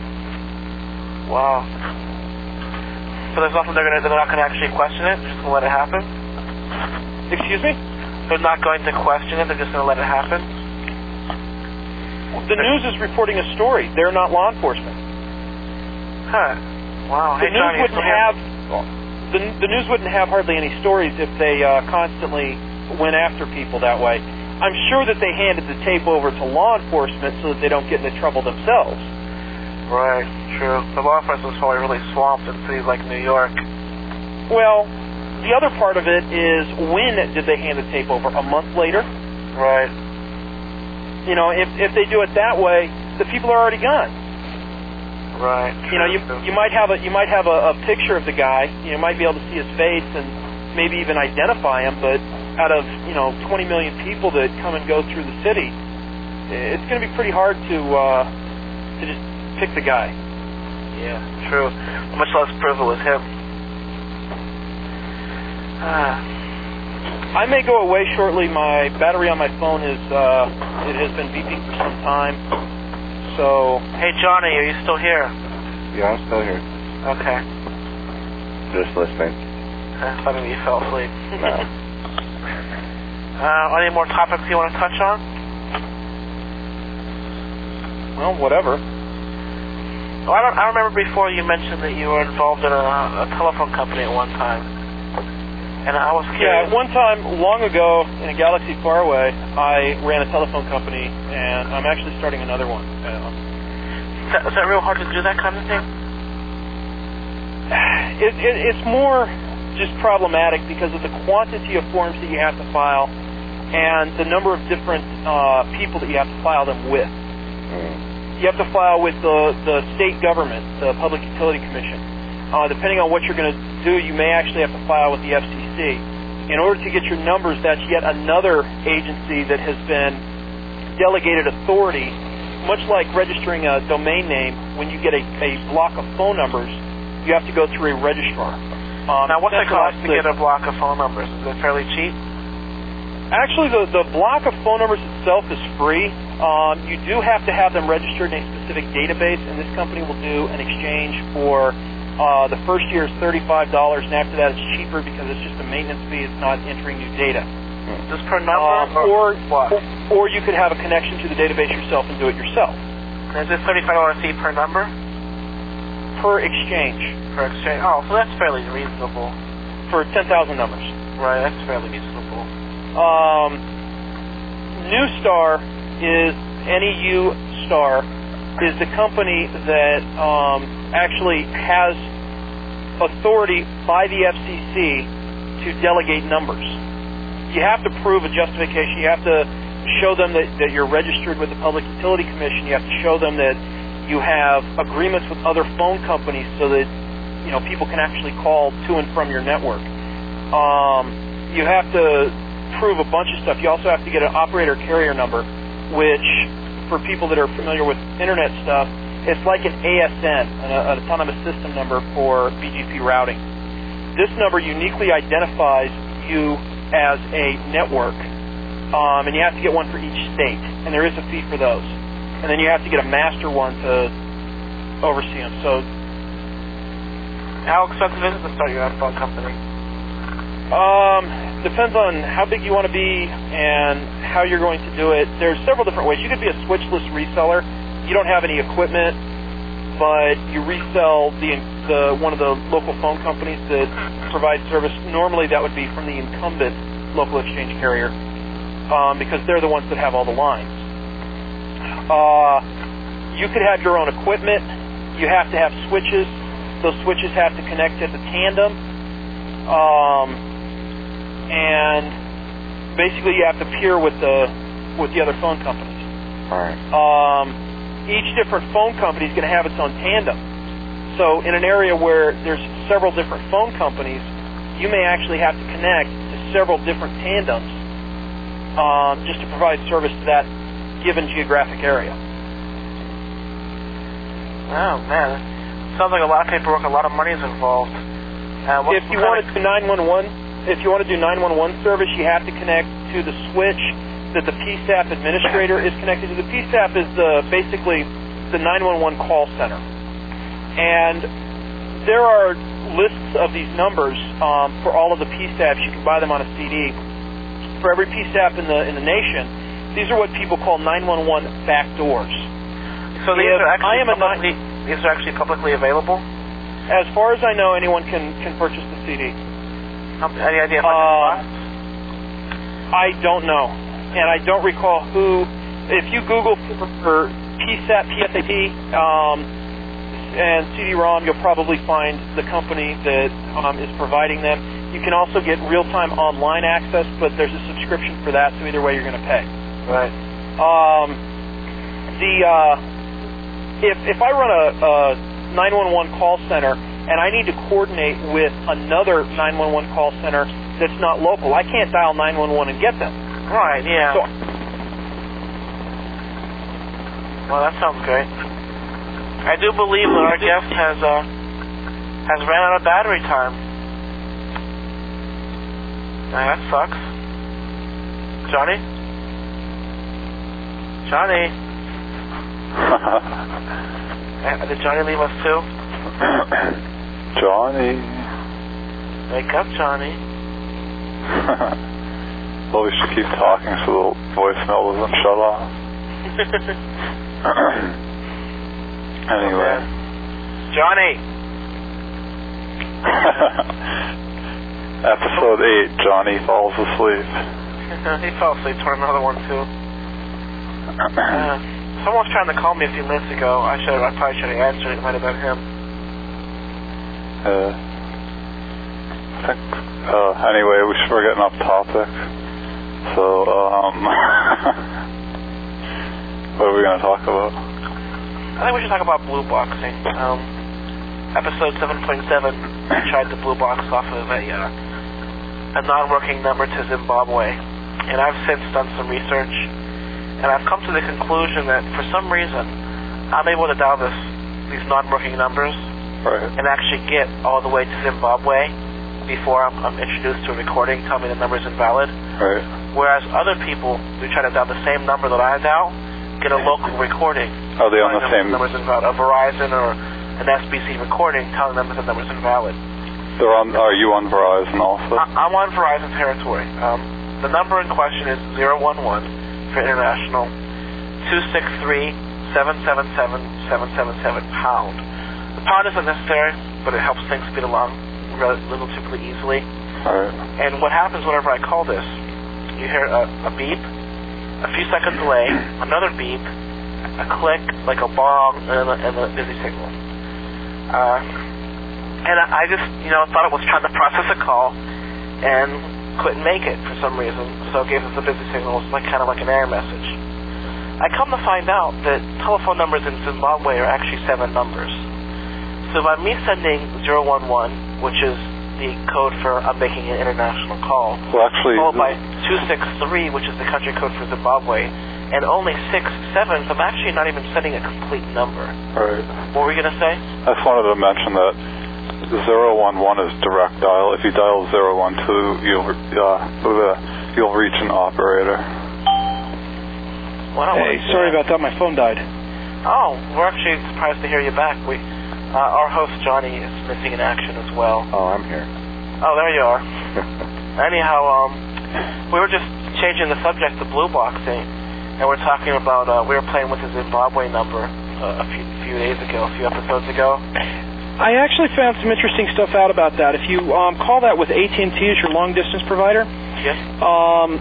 Wow. So there's nothing they're gonna they're not gonna actually question it. They're just gonna let it happen. Excuse me? They're not going to question it. They're just gonna let it happen. The news is reporting a story. They're not law enforcement. Huh. Wow. The Hey, news Johnny, wouldn't you still have the, the news wouldn't have hardly any stories if they uh, constantly went after people that way. I'm sure that they handed the tape over to law enforcement so that they don't get into trouble themselves. Right, true. The law enforcement's probably really swamped in cities like New York. Well, the other part of it is, when did they hand the tape over? A month later? Right. You know, if if they do it that way, the people are already gone. Right. You know, you you might have a you might have a, a picture of the guy. You might be able to see his face and maybe even identify him. But out of you know twenty million people that come and go through the city, it's going to be pretty hard to uh, to just pick the guy. Yeah, true. Much less prove it was him. Ah. I may go away shortly. My battery on my phone is uh, it has been beeping for some time. So. Hey, Johnny, are you still here? Yeah, I'm still here. Okay. Just listening. I thought maybe you fell asleep. No. uh, any more topics you want to touch on? Well, whatever. Well, I, don't, I remember before you mentioned that you were involved in a, a telephone company at one time. And I was curious. Yeah, one time, long ago, in a galaxy far away, I ran a telephone company, and I'm actually starting another one. Uh, is, that, is that real hard to do, that kind of thing? It, it, it's more just problematic because of the quantity of forms that you have to file and the number of different uh, people that you have to file them with. Mm. You have to file with the, the state government, the Public Utility Commission. Uh, depending on what you're going to do, you may actually have to file with the F C C. In order to get your numbers, that's yet another agency that has been delegated authority, much like registering a domain name. When you get a, a block of phone numbers, you have to go through a registrar. Um, now, what's it cost to the, get a block of phone numbers? Is it fairly cheap? Actually, the, the block of phone numbers itself is free. Um, you do have to have them registered in a specific database, and this company will do an exchange for uh, the first year is thirty-five dollars, and after that it's cheaper because it's just a maintenance fee. It's not entering new data. Just per number? Um, or, what? or or you could have a connection to the database yourself and do it yourself. Is this thirty-five dollars fee per number? Per exchange. Per exchange. Oh, so that's fairly reasonable. For ten thousand numbers. Right, that's fairly reasonable. Um, Newstar is, N E U Star, is the company that um, actually has authority by the F C C to delegate numbers. You have to prove a justification. You have to show them that, that you're registered with the Public Utility Commission. You have to show them that you have agreements with other phone companies so that you know people can actually call to and from your network. Um, you have to prove a bunch of stuff. You also have to get an operator carrier number, which, for people that are familiar with internet stuff, it's like an A S N, an, an autonomous system number for B G P routing. This number uniquely identifies you as a network, um, and you have to get one for each state, and there is a fee for those. And then you have to get a master one to oversee them. So, how expensive is it to start your own phone company? Um, depends on how big you want to be and how you're going to do it. There's several different ways. You could be a switchless reseller. You don't have any equipment, but you resell the, the one of the local phone companies that provide service. Normally that would be from the incumbent local exchange carrier, um, because they're the ones that have all the lines. Uh, you could have your own equipment. You have to have switches. Those switches have to connect at the tandem. Um, and basically you have to peer with the with the other phone companies. All right. Um, each different phone company is going to have its own tandem. So in an area where there's several different phone companies, you may actually have to connect to several different tandems um, just to provide service to that given geographic area. Oh man, sounds like a lot of paperwork, a lot of money is involved. Uh, if you want to do nine one one, if you want to do nine one one service, you have to connect to the switch that the P S A P administrator is connected to. The P S A P is the, basically the nine one one call center. And there are lists of these numbers um, for all of the P S A Ps. You can buy them on a C D. For every P S A P in the in the nation, these are what people call nine one one backdoors. So these if are actually I am publicly, a, these are actually publicly available? As far as I know, anyone can, can purchase the C D. Um, any idea how much uh, it costs? I don't know. And I don't recall who. If you Google for, for P S A P, P S A P, um, and C D ROM, you'll probably find the company that um, is providing them. You can also get real-time online access, but there's a subscription for that, so either way you're going to pay. Right. Um, the uh, if if I run a, a nine one one call center and I need to coordinate with another nine one one call center that's not local, I can't dial nine one one and get them. Right. Yeah. So, well, that sounds great. I do believe that our guest has uh, has ran out of battery time. Now, that sucks. Johnny? Johnny? Uh, Did Johnny leave us too? Johnny. Wake up, Johnny. Well, we should keep talking so the voicemail doesn't shut off. Anyway. Johnny! Episode eight, Johnny falls asleep. He fell asleep to another one too. Uh, someone was trying to call me a few minutes ago. I should I probably should have answered it. It might have been him. Uh, I think, uh, anyway, we should, we're getting off topic. So, um, what are we going to talk about? I think we should talk about blue boxing. Um, episode seven point seven, I tried the blue box off of a, uh, a non-working number to Zimbabwe. And I've since done some research, and I've come to the conclusion that for some reason, I'm able to dial this, these non-working numbers Right. and actually get all the way to Zimbabwe before I'm, I'm introduced to a recording telling me the number's invalid. Right. Whereas other people who try to dial the same number that I dial get a local recording. Are they on the telling them same... The number's invalid. A Verizon or an S B C recording telling them that the number's invalid. They're on, are you on Verizon also? I, I'm on Verizon territory. Um, the number in question is zero one one for international, two six three, seven seven seven, seven seven seven pound. The pound isn't necessary, but it helps things speed along relatively easily. Right. And what happens whenever I call this, you hear a, a beep, a few second delay, another beep, a click, like a bong, and a, and a busy signal. Uh, and I, I just, you know, thought it was trying to process a call and couldn't make it for some reason, so it gave us a busy signal. It's like kind of like an error message. I come to find out that telephone numbers in Zimbabwe are actually seven numbers. So by me sending zero one one, which is the code for I'm making an international call, Well, actually... followed by two six three, which is the country code for Zimbabwe, and only six sevens, I'm actually not even sending a complete number. Right. What were we going to say? I just wanted to mention that zero one one is direct dial. If you dial zero one two, you'll, uh, you'll reach an operator. Well, hey, sorry about that. My phone died. Oh, we're actually surprised to hear you back. We, uh, our host, Johnny, is missing in action as well. Oh, I'm here. Oh, there you are. Anyhow, um, we were just changing the subject to blue boxing, and we're talking about, uh, we were playing with the Zimbabwe number uh, a few, few days ago, a few episodes ago. I actually found some interesting stuff out about that. If you um, call that with A T and T as your long-distance provider. Yes. Um,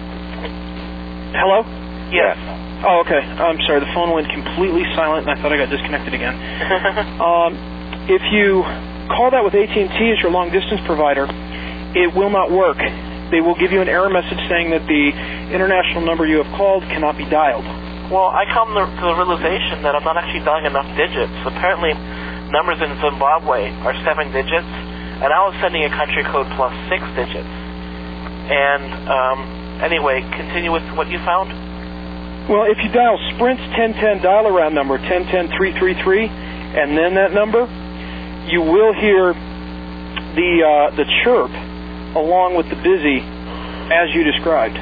hello? Yes. Oh, okay. I'm sorry. The phone went completely silent, and I thought I got disconnected again. um, if you call that with A T and T as your long-distance provider, it will not work. They will give you an error message saying that the international number you have called cannot be dialed. Well, I come to the realization that I'm not actually dialing enough digits. Apparently, numbers in Zimbabwe are seven digits, and I was sending a country code plus six digits. And um, anyway, continue with what you found. Well, if you dial Sprint's ten ten dial-around number, ten ten three three three, and then that number, you will hear the uh, the chirp along with the busy as you described.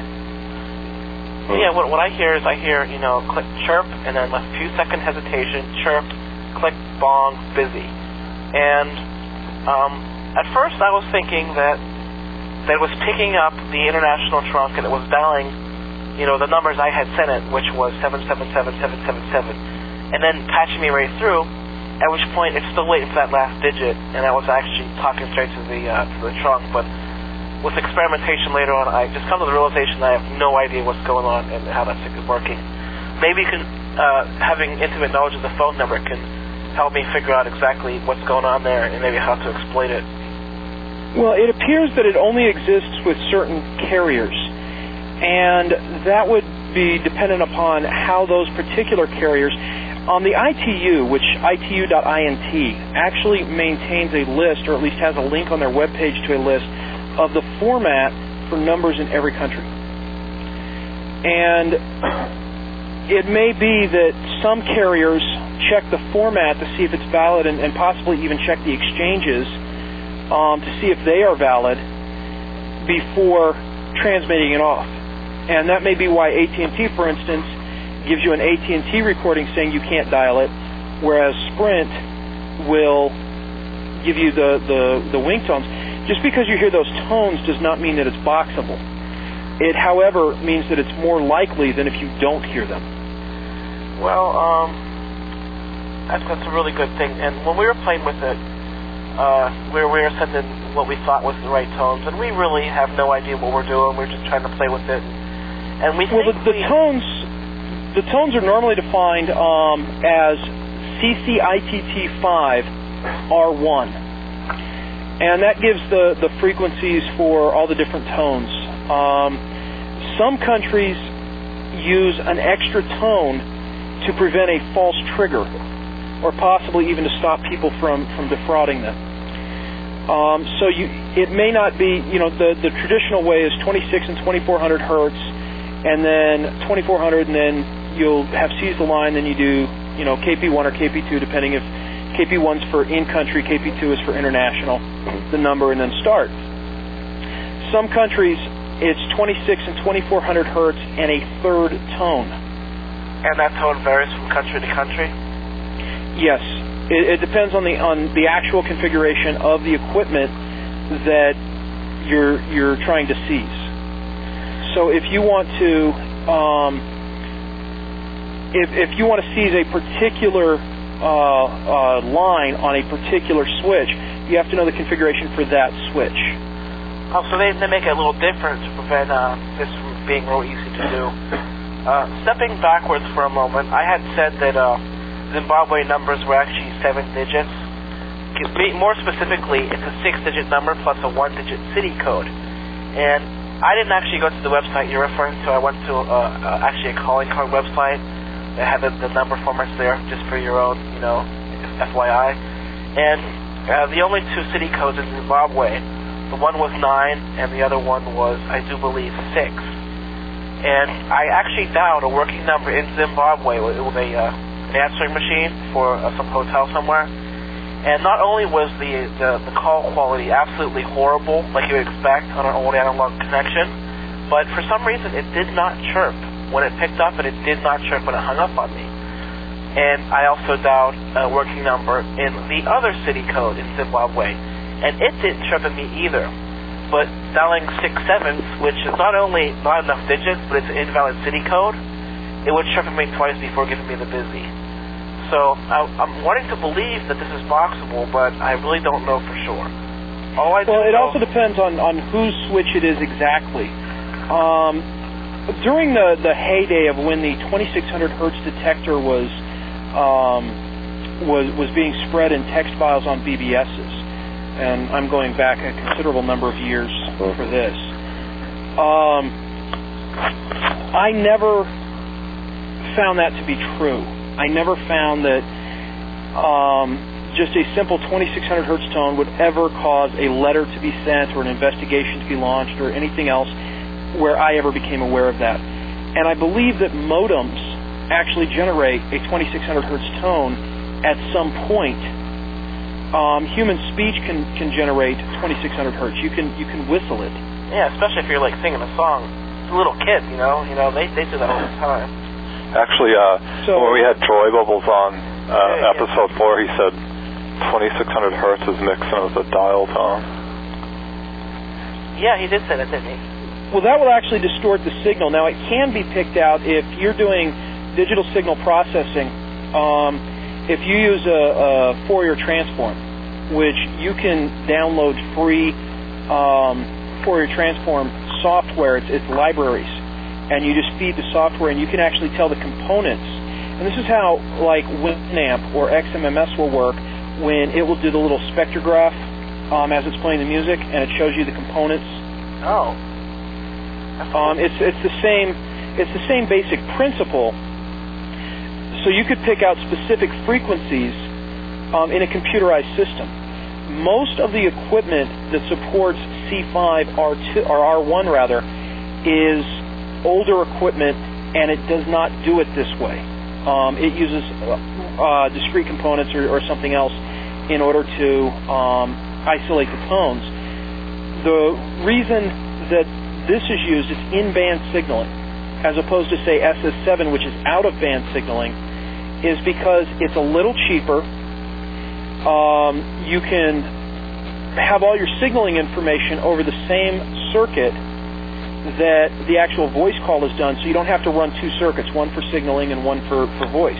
Yeah, what, what I hear is I hear, you know, click chirp, and then a few second hesitation, chirp, click, bong, busy. And um, at first I was thinking that, that it was picking up the international trunk and it was dialing, you know, the numbers I had sent it, which was seven seven seven, seven seven seven, and then patching me right through, at which point it's still waiting for that last digit, and I was actually talking straight to the, uh, to the trunk. But with experimentation later on, I just come to the realization that I have no idea what's going on and how that's working. Maybe you can, uh, having intimate knowledge of the phone number can help me figure out exactly what's going on there and maybe how to exploit it. Well, it appears that it only exists with certain carriers, and that would be dependent upon how those particular carriers. On the I T U, which I T U dot int actually maintains a list, or at least has a link on their webpage to a list of the format for numbers in every country. And it may be that some carriers check the format to see if it's valid, and, and possibly even check the exchanges um, to see if they are valid before transmitting it off. And that may be why A T and T, for instance, gives you an A T and T recording saying you can't dial it, whereas Sprint will give you the, the, the wing tones. Just because you hear those tones does not mean that it's boxable. It, however, means that it's more likely than if you don't hear them. Well, um, that's, that's a really good thing. And when we were playing with it, uh, we were, we were sending what we thought was the right tones, and we really have no idea what we're doing. We're just trying to play with it. And we well, think the, the we, tones, the tones are normally defined um, as C C I T T five R one, and that gives the, the frequencies for all the different tones. Um, some countries use an extra tone to prevent a false trigger, or possibly even to stop people from, from defrauding them. Um, so you, it may not be, you know, the, the traditional way is twenty-six and twenty-four hundred hertz, and then twenty-four hundred, and then you'll have seized the line, then you do, you know, K P one or K P two, depending if K P one's for in-country, K P two is for international, the number, and then start. Some countries, it's twenty-six and twenty-four hundred hertz and a third tone. And that tone varies from country to country? Yes. It, it depends on the on the actual configuration of the equipment that you're you're trying to seize. So if you want to um, if if you want to seize a particular uh, uh, line on a particular switch, you have to know the configuration for that switch. Oh, so they, they make it a little different to prevent uh, this from being real easy to do. Uh, stepping backwards for a moment, I had said that uh, Zimbabwe numbers were actually seven digits. More specifically, it's a six-digit number plus a one-digit city code. And I didn't actually go to the website you're referring to. I went to uh, uh, actually a calling card website that had the, the number formats there, just for your own, you know, F Y I. And uh, the only two city codes in Zimbabwe, the one was nine, and the other one was, I do believe, six. And I actually dialed a working number in Zimbabwe with, with a uh, an answering machine for uh, some hotel somewhere. And not only was the, the the call quality absolutely horrible, like you would expect on an old analog connection, but for some reason it did not chirp when it picked up, and it did not chirp when it hung up on me. And I also dialed a working number in the other city code in Zimbabwe, and it didn't chirp at me either. But dialing six sevens, which is not only not enough digits, but it's an invalid city code, it would chirp at me twice before giving me the busy. So I, I'm wanting to believe that this is boxable, but I really don't know for sure. All I well, do it know, also depends on, on whose switch it is exactly. Um, during the, the heyday of when the twenty-six hundred hertz detector was um, was was being spread in text files on B B S's, and I'm going back a considerable number of years for this. Um, I never found that to be true. I never found that um, just a simple twenty-six hundred hertz tone would ever cause a letter to be sent or an investigation to be launched or anything else where I ever became aware of that. And I believe that modems actually generate a twenty-six hundred hertz tone at some point. Um, human speech can, can generate twenty-six hundred hertz. You can you can whistle it. Yeah, especially if you're like singing a song. It's a little kid, you know. You know, they they do that all the time. Actually, uh, So- when we had Joy Bubbles on uh, Yeah, episode yeah. four, he said twenty-six hundred hertz is mixed in with a dial tone. Yeah, he did say that, didn't he? Well, that will actually distort the signal. Now, it can be picked out if you're doing digital signal processing. Um, if you use a, a Fourier transform, which you can download free um, Fourier transform software, it's, it's libraries, and you just feed the software, and you can actually tell the components. And this is how, like, Winamp or X M M S will work when it will do the little spectrograph um, as it's playing the music, and it shows you the components. Oh. Um, it's it's the same it's the same basic principle. So you could pick out specific frequencies um, in a computerized system. Most of the equipment that supports C five R two or R one rather is older equipment, and it does not do it this way. Um, it uses uh, discrete components or, or something else in order to um, isolate the tones. The reason that this is used is in-band signaling, as opposed to, say, S S seven, which is out-of-band signaling, is because it's a little cheaper. Um, you can have all your signaling information over the same circuit that the actual voice call is done, so you don't have to run two circuits, one for signaling and one for, for voice.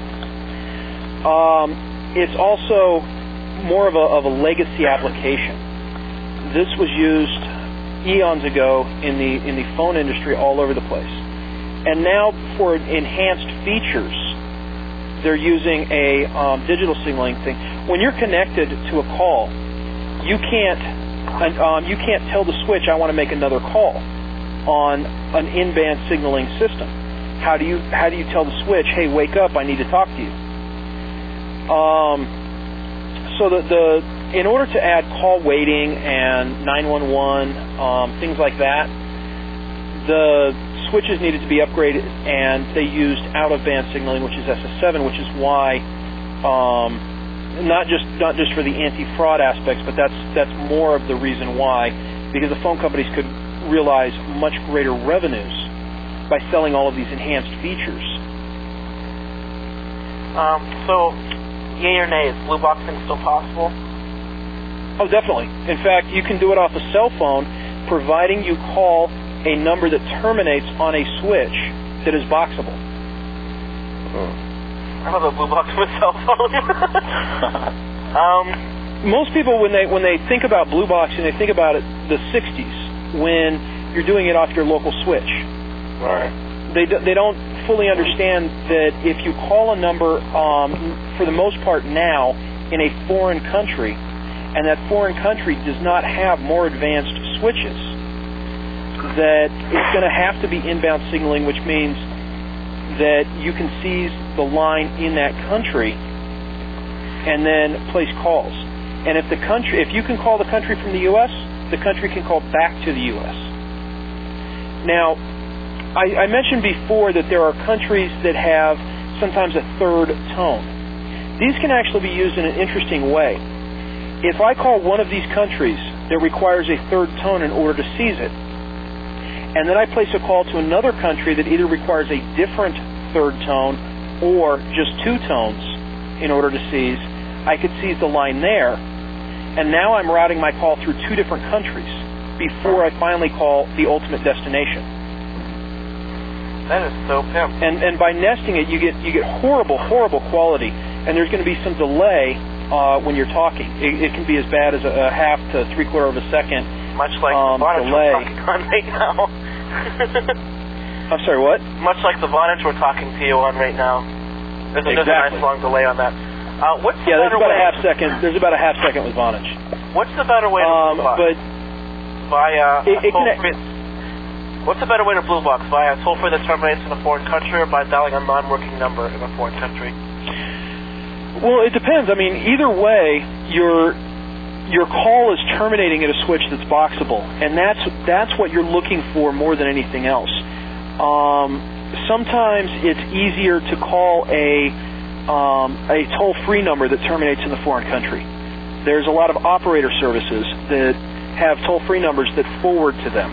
Um, it's also more of a, of a legacy application. This was used eons ago in the in the phone industry all over the place. And now for enhanced features, they're using a um, digital signaling thing. When you're connected to a call, you can't um, you can't tell the switch, I want to make another call on an in-band signaling system. How do you how do you tell the switch, hey, wake up, I need to talk to you? Um, so the the in order to add call waiting and nine one one, um, things like that, the switches needed to be upgraded, and they used out-of-band signaling, which is S S seven, which is why, um, not just not just for the anti-fraud aspects, but that's that's more of the reason why, because the phone companies could realize much greater revenues by selling all of these enhanced features. Um, so, yay or nay, is blue boxing still possible? Oh, definitely. In fact, you can do it off a cell phone, providing you call a number that terminates on a switch that is boxable. Hmm. I have a blue box with cell phone. um, Most people, when they when they think about blue boxing, they think about it the sixties, when you're doing it off your local switch. Right. They do, they don't fully understand that if you call a number, um, for the most part now, in a foreign country, and that foreign country does not have more advanced switches, that it's going to have to be inbound signaling, which means that you can seize the line in that country and then place calls. And if the country, if you can call the country from the U S, the country can call back to the U S. Now, I, I mentioned before that there are countries that have sometimes a third tone. These can actually be used in an interesting way. If I call one of these countries that requires a third tone in order to seize it, and then I place a call to another country that either requires a different third tone or just two tones in order to seize, I could seize the line there, and now I'm routing my call through two different countries before I finally call the ultimate destination. That is so pimp. And and by nesting it, you get you get horrible, horrible quality, and there's going to be some delay Uh, when you're talking. It, it can be as bad as a, a half to three quarter of a second. Much like um, the Vonage delay. we're talking on right now. I'm sorry, what? Much like the Vonage we're talking to you on right now. There's, a, Exactly. there's a nice long delay on that. Uh, what's the Yeah, there's better about way? a half second. There's about a half second with Vonage. What's the better way to Um, blue box? but Via it, it toll can, free. What's the better way to blue box? Via a toll free that terminates in a foreign country, or by dialing a non-working number in a foreign country? well, it depends. I mean, either way, your your call is terminating at a switch that's boxable, and that's that's what you're looking for more than anything else. Um, sometimes it's easier to call a um, a toll-free number that terminates in the foreign country. There's a lot of operator services that have toll-free numbers that forward to them.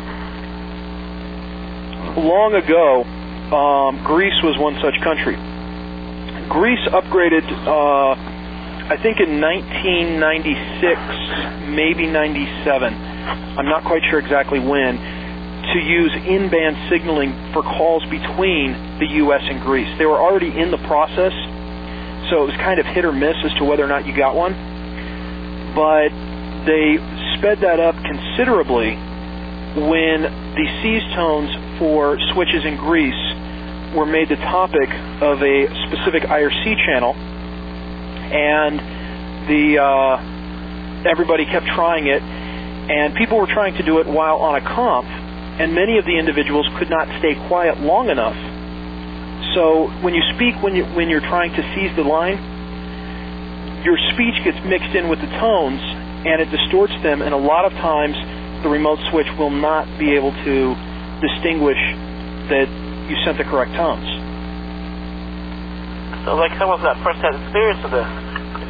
Long ago, um, Greece was one such country. Greece upgraded, uh, I think in nineteen ninety-six, maybe ninety-seven, I'm not quite sure exactly when, to use in-band signaling for calls between the U S and Greece. They were already in the process, so it was kind of hit or miss as to whether or not you got one. But they sped that up considerably when the seize tones for switches in Greece were made the topic of a specific I R C channel, and the uh, everybody kept trying it, and people were trying to do it while on a conf, and many of the individuals could not stay quiet long enough. So when you speak, when you when you're trying to seize the line, your speech gets mixed in with the tones, and it distorts them, and a lot of times the remote switch will not be able to distinguish that you sent the correct tones. So, like, someone's got first-hand experience of this.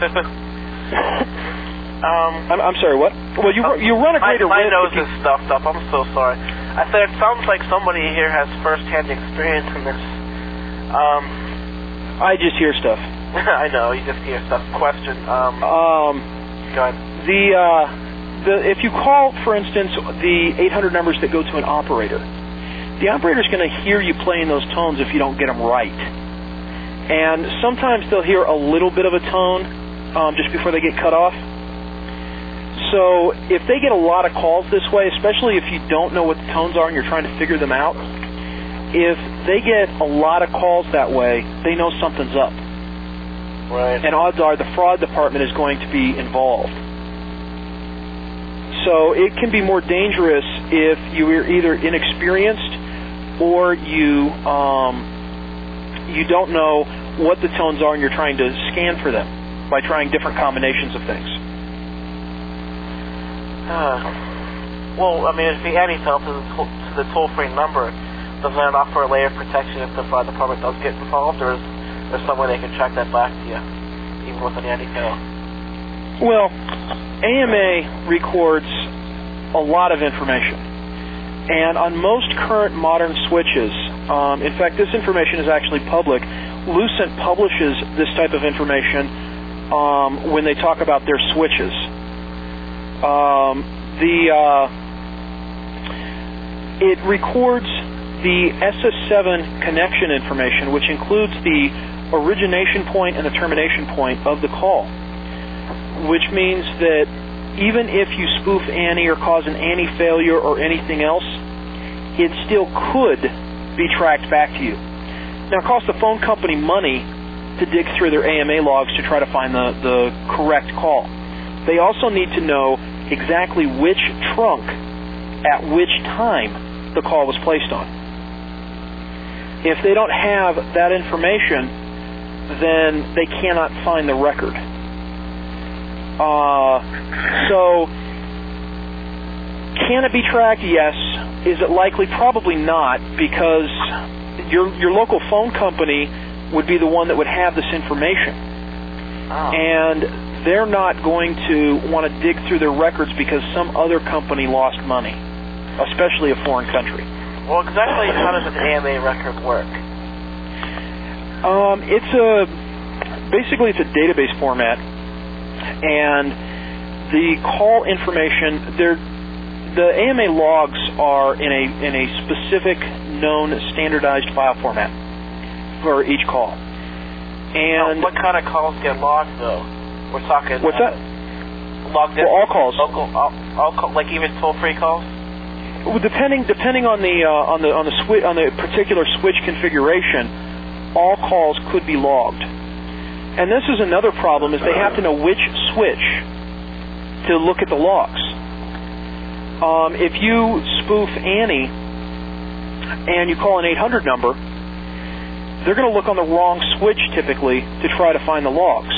um, I'm, I'm sorry, what? Well, you you run a greater my, my risk. nose is stuffed up. I'm so sorry. I said it sounds like somebody here has first-hand experience in this. Um, I just hear stuff. I know, you just hear stuff. Question. Um, um, go ahead. The, uh, the, if you call, for instance, the eight hundred numbers that go to an operator, the operator's going to hear you playing those tones if you don't get them right. And sometimes they'll hear a little bit of a tone um, just before they get cut off. So if they get a lot of calls this way, especially if you don't know what the tones are and you're trying to figure them out, if they get a lot of calls that way, they know something's up. Right. And odds are the fraud department is going to be involved. So it can be more dangerous if you are either inexperienced or you um, you don't know what the tones are and you're trying to scan for them by trying different combinations of things. Uh, well, I mean, if the Annie tells to the toll-free number, does that offer a layer of protection if the fraud department does get involved, or is there some way they can track that back to you, even with an Annie tail? Well, A M A records a lot of information. And on most current modern switches, um, in fact, this information is actually public. Lucent publishes this type of information um, when they talk about their switches. Um, the uh, it records the S S seven connection information, which includes the origination point and the termination point of the call, which means that even if you spoof Annie or cause an Annie failure or anything else, it still could be tracked back to you. Now, it costs the phone company money to dig through their A M A logs to try to find the, the correct call. They also need to know exactly which trunk at which time the call was placed on. If they don't have that information, then they cannot find the record. Uh, so, can it be tracked? Yes. Is it likely? Probably not, because your your local phone company would be the one that would have this information. Oh. And they're not going to want to dig through their records because some other company lost money, especially a foreign country. Well, exactly how does an A M A record work? Um, it's a basically it's a database format, and the call information, they're, the A M A logs are in a in a specific known standardized file format for each call. And now, what kind of calls get logged though? We're talking. What's uh, that? Logged in. Well, all calls. Local, all, all call, like even toll-free calls. Well, depending depending on the uh, on the on the switch on the particular switch configuration, all calls could be logged. And this is another problem: is they have to know which switch to look at the logs. Um, if you spoof Annie and you call an eight hundred number, they're going to look on the wrong switch typically to try to find the logs.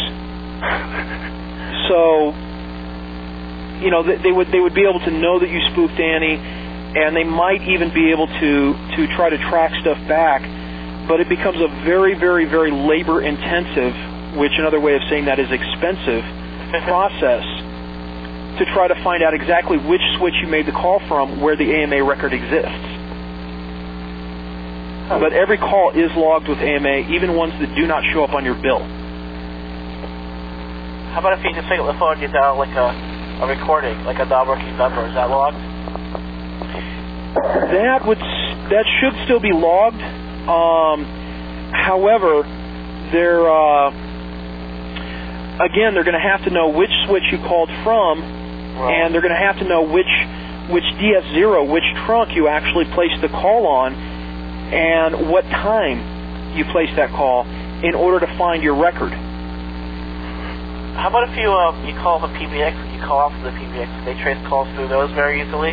So, you know, they, they would they would be able to know that you spoofed Annie, and they might even be able to to try to track stuff back. But it becomes a very, very, very labor-intensive, which another way of saying that is expensive, process to try to find out exactly which switch you made the call from where the A M A record exists. But every call is logged with A M A, even ones that do not show up on your bill. How about if you just pick up the phone and you dial like a, a recording, like a non-working number? Is that logged? That would that should still be logged. Um, however, they're uh, again they're going to have to know which switch you called from, right. And they're going to have to know which which D S zero, which trunk you actually placed the call on, and what time you placed that call in order to find your record. how about if you uh, you call the P B X, you call off the P B X, they trace calls through those very easily?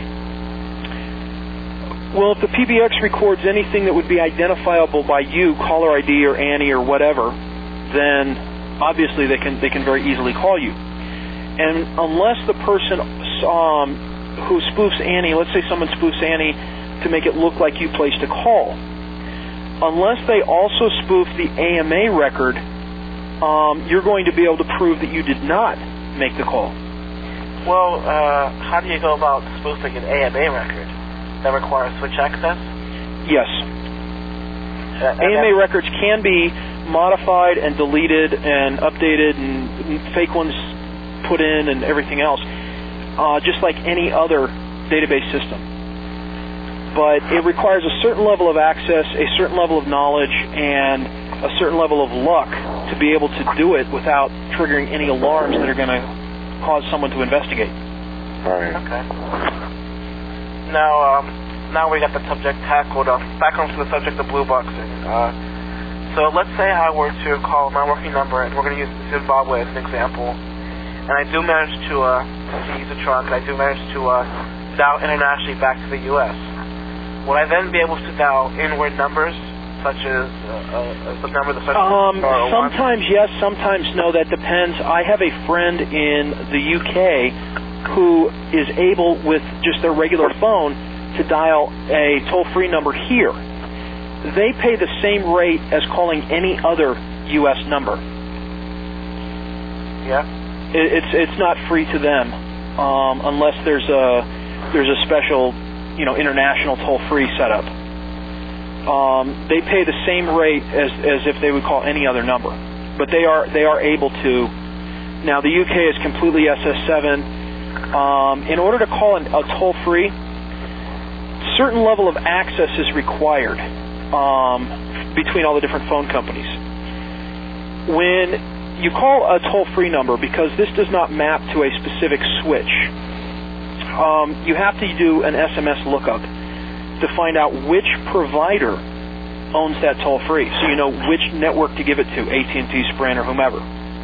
Well, if the P B X records anything that would be identifiable by you, caller I D or Annie or whatever, then obviously they can they can very easily call you. And unless the person um, who spoofs Annie, let's say someone spoofs Annie to make it look like you placed a call, unless they also spoof the A M A record, um, you're going to be able to prove that you did not make the call. Well, uh, how do you go about spoofing an A M A record? That requires switch access? Yes. Uh, A M A records can be modified and deleted and updated and fake ones put in and everything else, uh, just like any other database system. But it requires a certain level of access, a certain level of knowledge, and a certain level of luck to be able to do it without triggering any alarms that are going to cause someone to investigate. Right. Okay. Now, um, now we got the subject tackled. Uh, back onto the subject of blue boxing. Uh, so let's say I were to call my working number, and we're going to use Zimbabwe as an example, and I do manage to uh, seize a truck, and I do manage to uh, dial internationally back to the U S Would I then be able to dial inward numbers, such as uh, uh, the number the um, sometimes yes, sometimes no. That depends. I have a friend in the U K who is able, with just their regular phone, to dial a toll-free number here. They pay the same rate as calling any other U S number. Yeah. It, it's it's not free to them um, unless there's a there's a special, you know, international toll-free setup. Um, they pay the same rate as as if they would call any other number, but they are they are able to. Now the U K is completely S S seven. Um, in order to call an, a toll-free, certain level of access is required um, between all the different phone companies. When you call a toll-free number, because this does not map to a specific switch, um, you have to do an S M S lookup to find out which provider owns that toll-free, so you know which network to give it to, A T and T, Sprint, or whomever.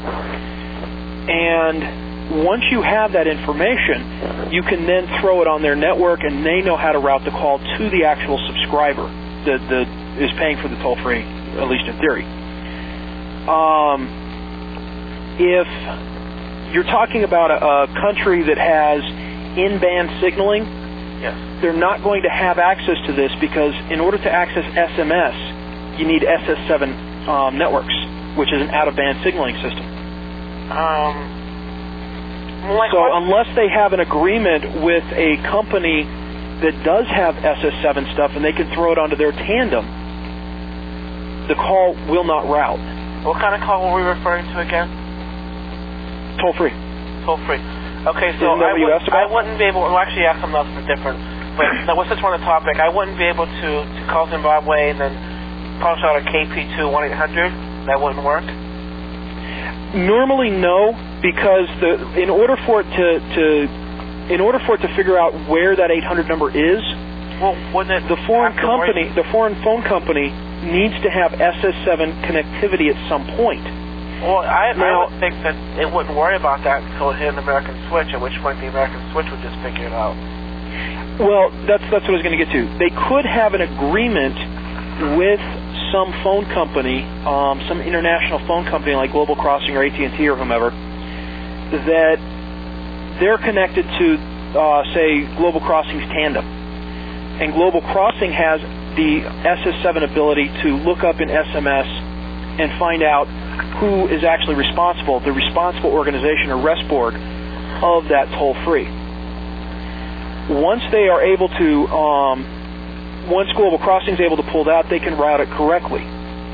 And once you have that information, you can then throw it on their network, and they know how to route the call to the actual subscriber that, that is paying for the toll-free, at least in theory. Um, if you're talking about a, a country that has in-band signaling, yes, they're not going to have access to this, because in order to access S M S, you need S S seven um, networks, which is an out-of-band signaling system. Um... Like so what? Unless they have an agreement with a company that does have S S seven stuff and they can throw it onto their tandem, the call will not route. What kind of call were we referring to again? Toll free. Toll free. Okay, so Isn't that I, what you would, asked about? I wouldn't be able. Well, actually, ask something else different. But now, what's this one the topic? I wouldn't be able to, to call Zimbabwe and then punch out a K P two one eight hundred. That wouldn't work. Normally, no, because the in order for it to, to in order for it to figure out where that eight hundred number is, well, wouldn't it the foreign company, the foreign phone company, needs to have S S seven connectivity at some point. Well, I, now, I would think that it wouldn't worry about that until it hit an American switch, at which point the American switch would just figure it out. Well, that's that's what I was going to get to. They could have an agreement with some phone company, um, some international phone company like Global Crossing or A T and T or whomever, that they're connected to, uh, say, Global Crossing's tandem. And Global Crossing has the S S seven ability to look up in S M S and find out who is actually responsible, the responsible organization or RESPORG of that toll-free. Once they are able to um, Once Global Crossing is able to pull that, they can route it correctly.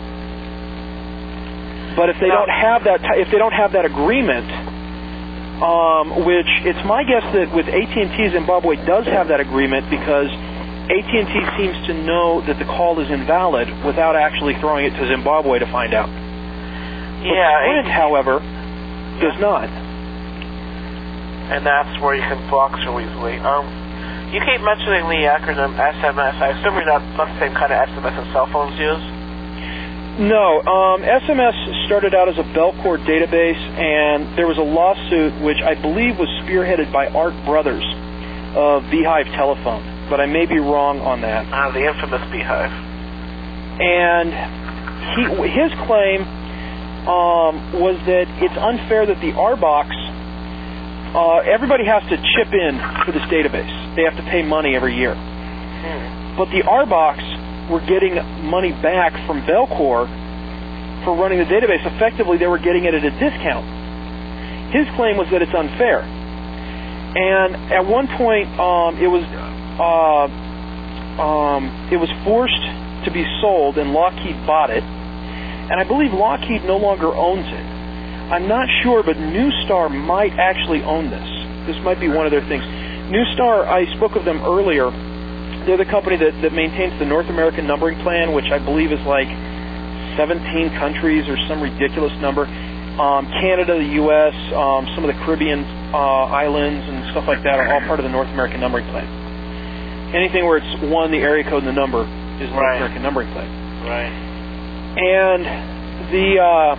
But if they don't have that, if they don't have that agreement, um, which it's my guess that with A T and T, Zimbabwe does have that agreement, because A T and T seems to know that the call is invalid without actually throwing it to Zimbabwe to find out. Yeah. But Sprint, however, does not. And that's where you can block so easily. Um. You keep mentioning the acronym S M S. I assume you're not, not the same kind of S M S that cell phones use? No, um, S M S started out as a Bellcore database, and there was a lawsuit which I believe was spearheaded by Art Brothers of Beehive Telephone, but I may be wrong on that. Ah, the infamous Beehive. And he, his claim um, was that it's unfair that the R box, uh, everybody has to chip in for this database. They have to pay money every year. Hmm. But the R box were getting money back from Bellcore for running the database. Effectively, they were getting it at a discount. His claim was that it's unfair. And at one point, um, it was uh, um, it was forced to be sold, and Lockheed bought it. And I believe Lockheed no longer owns it. I'm not sure, but Newstar might actually own this. This might be one of their things. Newstar, I spoke of them earlier. They're the company that, that maintains the North American numbering plan, which I believe is like seventeen countries or some ridiculous number. Um, Canada, the U S, um, some of the Caribbean uh, islands and stuff like that are all part of the North American numbering plan. Anything where it's one, the area code, and the number is the North Right. American numbering plan. Right. And the uh,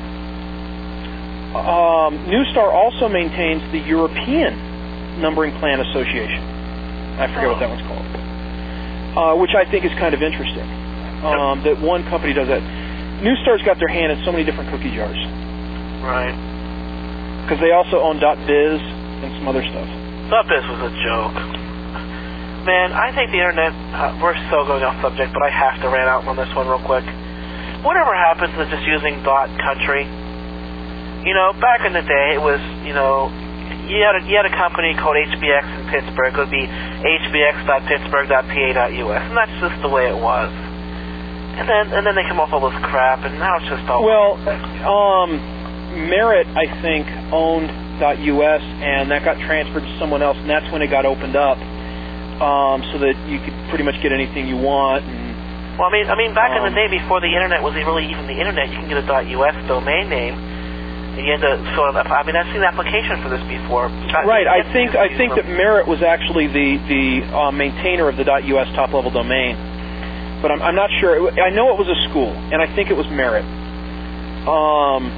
um, Newstar also maintains the European Numbering Plan Association. I forget Oh. what that one's called. Uh, which I think is kind of interesting, um, that one company does that. Newstar's got their hand in so many different cookie jars. Right. Because they also own .biz and some other stuff. Thought this was a joke. Man, I think the internet, uh, we're so going off subject, but I have to rant out on this one real quick. Whatever happens to just using .country? You know, back in the day, it was, you know, You had, a, you had a company called H B X in Pittsburgh. It would be H B X dot pittsburgh dot P A dot U S, and that's just the way it was. And then and then they come off all this crap, and now it's just all... Well, um, Merit, I think, owned .us, and that got transferred to someone else, and that's when it got opened up, um, so that you could pretty much get anything you want. And, well, I mean, I mean, back um, in the day, before the internet was really even the internet, you can get a .us domain name. And you had to sort of, I mean, I've seen the application for this before. Right, I think I think that Merit was actually the the uh, maintainer of the .us top level domain, but I'm I'm not sure. I know it was a school, and I think it was Merit. Um,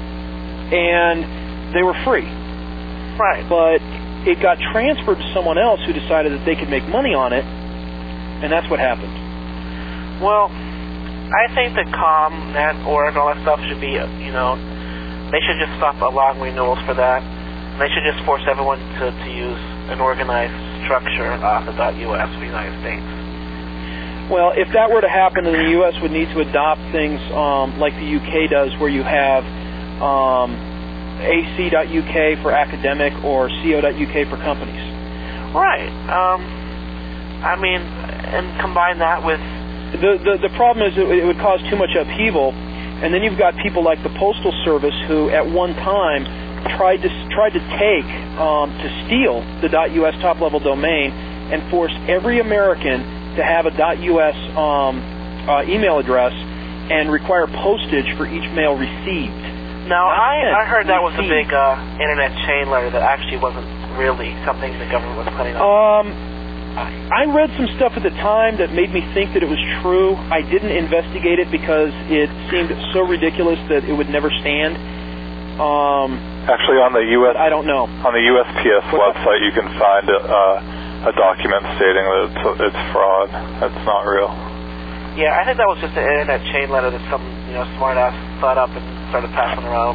and they were free. Right. But it got transferred to someone else who decided that they could make money on it, and that's what happened. Well, I think that com, net, org, all that stuff should be, you know. They should just stop allowing renewals for that. They should just force everyone to, to use an organized structure off the .us for the United States. Well, if that were to happen, then the U S would need to adopt things um, like the U K does, where you have um, A C dot U K for academic or C O dot U K for companies. Right. Um, I mean, and combine that with... The, the, the problem is it would cause too much upheaval. And then you've got people like the Postal Service who, at one time, tried to tried to take um, to steal the .us top-level domain and force every American to have a .us um, uh, email address and require postage for each mail received. Now, I, I heard that was a received. big uh, internet chain letter that actually wasn't really something the government was planning on. Um, I read some stuff at the time that made me think that it was true. I didn't investigate it because it seemed so ridiculous that it would never stand. Um, Actually, on the U S I don't know. on the U S P S website, you can find a, uh, a document stating that it's, it's fraud. It's not real. Yeah, I think that was just an internet chain letter that some, you know, smart ass thought up and started passing around.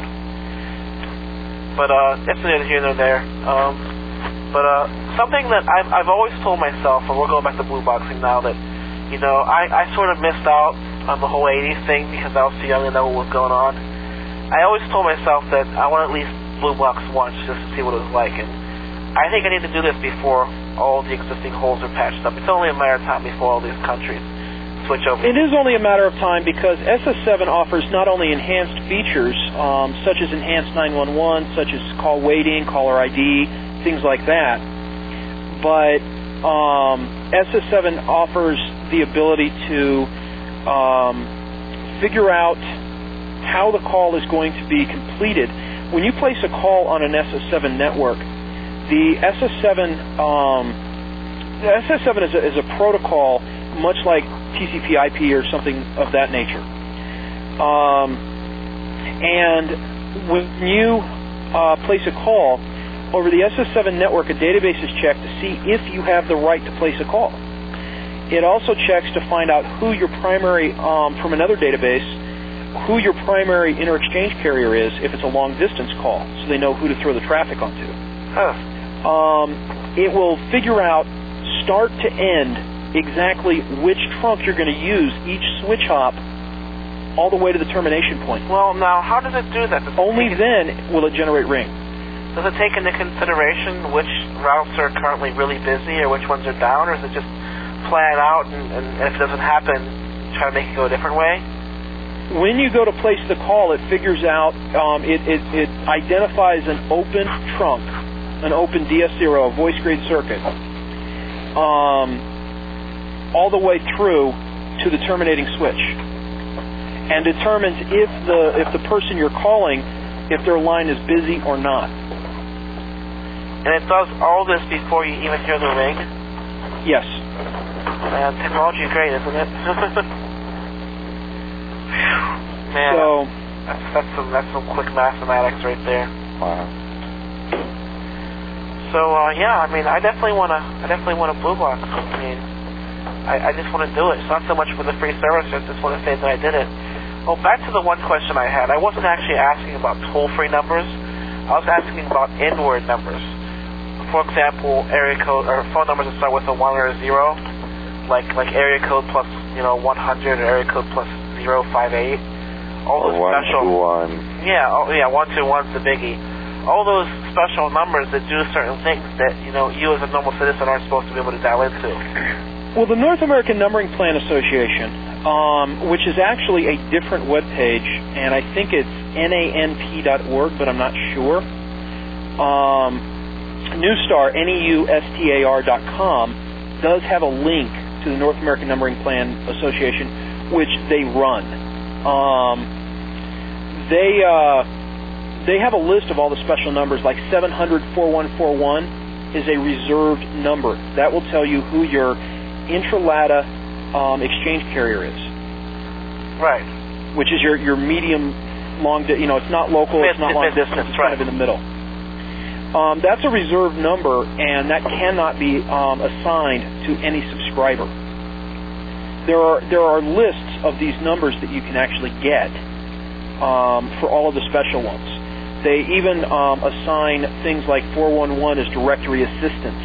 But uh, it's neither here nor there. Um, But uh, something that I've, I've always told myself, and we're going back to blue boxing now, that, you know, I, I sort of missed out on the whole eighties thing because I was too young to know what was going on. I always told myself that I want to at least blue box once just to see what it was like. And I think I need to do this before all the existing holes are patched up. It's only a matter of time before all these countries switch over. It is only a matter of time because S S seven offers not only enhanced features, um, such as enhanced nine one one, such as call waiting, caller I D, things like that, but um, S S seven offers the ability to um, figure out how the call is going to be completed. When you place a call on an S S seven network, the S S seven um, the S S seven is a, is a protocol much like T C P I P or something of that nature. Um, and when you uh, place a call, over the S S seven network, a database is checked to see if you have the right to place a call. It also checks to find out who your primary, um, from another database, who your primary inter-exchange carrier is if it's a long-distance call, so they know who to throw the traffic onto. Huh. Um, it will figure out, start to end, exactly which trunk you're going to use each switch hop all the way to the termination point. Well, now, how does it do that? Does it Only take then will it generate ring. Does it take into consideration which routes are currently really busy or which ones are down, or is it just plan out and, and if it doesn't happen, try to make it go a different way? When you go to place the call, it figures out, um, it, it, it identifies an open trunk, an open D S zero, a voice grade circuit, um, all the way through to the terminating switch, and determines if the if the person you're calling, if their line is busy or not. And it does all this before you even hear the ring? Yes. Man, technology is great, isn't it? Man, so that's, that's some that's some quick mathematics right there. Wow. So uh, yeah, I mean, I definitely want to. I definitely want a blue box. I mean, I, I just want to do it. It's not so much for the free service. I just want to say that I did it. Well, back to the one question I had. I wasn't actually asking about toll-free numbers. I was asking about inward numbers. For example, area code or phone numbers that start with a one or a zero, like like area code plus you know one hundred or area code plus zero five eight. All those one, special. two, one. Yeah, oh, yeah, one two one's the biggie. All those special numbers that do certain things that you know you as a normal citizen aren't supposed to be able to dial into. Well, the North American Numbering Plan Association, um, which is actually a different web page, and I think it's N A N P dot org, but I'm not sure. Um, Newstar, N E U S T A R dot com, does have a link to the North American Numbering Plan Association, which they run. Um, they uh, they have a list of all the special numbers, like seven hundred, four one four one is a reserved number. That will tell you who your intra-LATA um, exchange carrier is. Right. Which is your, your medium, long, di- you know, it's not local, Mid- it's not long distance, distance, it's right. kind of in the middle. Um, that's a reserved number, and that cannot be um, assigned to any subscriber. There are there are lists of these numbers that you can actually get um, for all of the special ones. They even um, assign things like four one one as directory assistance,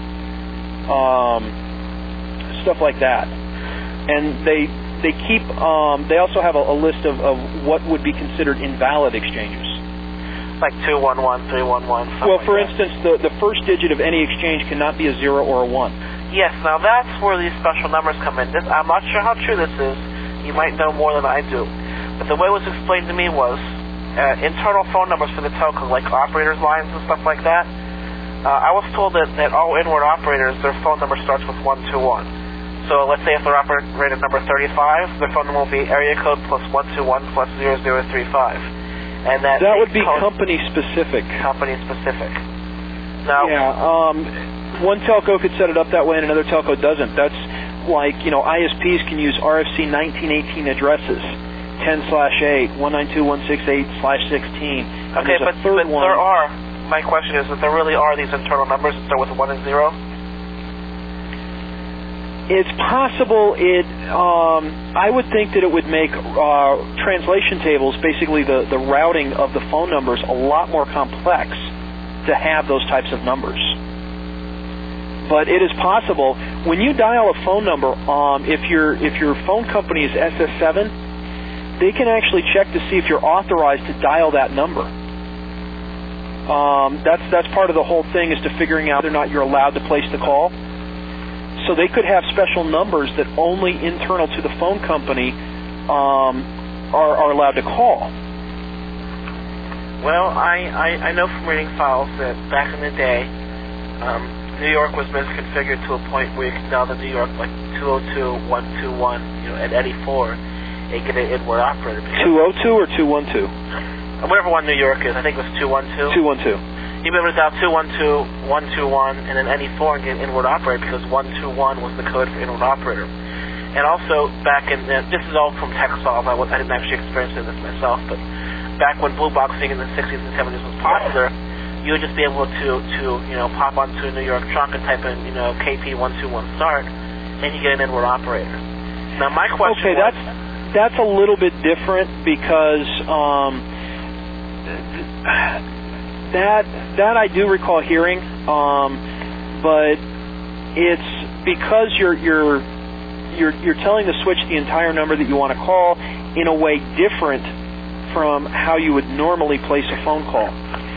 um, stuff like that. And they they keep um, they also have a, a list of, of what would be considered invalid exchanges. Like two one one, three one one. Well, like for that. instance, the, the first digit of any exchange cannot be a zero or a one. Yes, now that's where these special numbers come in. This, I'm not sure how true this is. You might know more than I do. But the way it was explained to me was uh, internal phone numbers for the telco, like operators' lines and stuff like that. Uh, I was told that, that all inward operators, their phone number starts with one two one. So let's say if they're operator number thirty-five, their phone number will be area code plus one two one plus zero zero three five. And that, that would be code, company specific. Company specific. Now, yeah, um, one telco could set it up that way, and another telco doesn't. That's like, you know, I S Ps can use R F C nineteen eighteen addresses, ten slash eight, one nine two dot one six eight slash sixteen. Okay, but, but one. there are. My question is that there really are these internal numbers that start with one and zero. It's possible it, um, I would think that it would make uh, translation tables, basically the, the routing of the phone numbers, a lot more complex to have those types of numbers. But it is possible. When you dial a phone number, um, if, your if your phone company is S S seven, they can actually check to see if you're authorized to dial that number. Um, that's, that's part of the whole thing, is to figuring out whether or not you're allowed to place the call. So they could have special numbers that only internal to the phone company um, are, are allowed to call. Well, I, I, I know from reading files that back in the day, um, New York was misconfigured to a point where you can dial the New York like two oh two, one two one, you know, at eighty-four, and get an inward operator. two oh two or two one two? Whatever one New York is, I think it was two one two. two one two. You'd be able to dial two one two, one two one, and then any four and get an inward operator because one two one was the code for inward operator. And also back in, uh, this is all from TechSolve, I, I didn't actually experience this myself, but back when blue boxing in the sixties and seventies was popular, you would just be able to, to you know, pop onto a New York trunk and type in, you know, K P one two one start, and you get an inward operator. Now my question okay, was... that's, that's a little bit different because um, that, that I do recall hearing, um, but it's because you're... you're You're, you're telling the switch the entire number that you want to call in a way different from how you would normally place a phone call.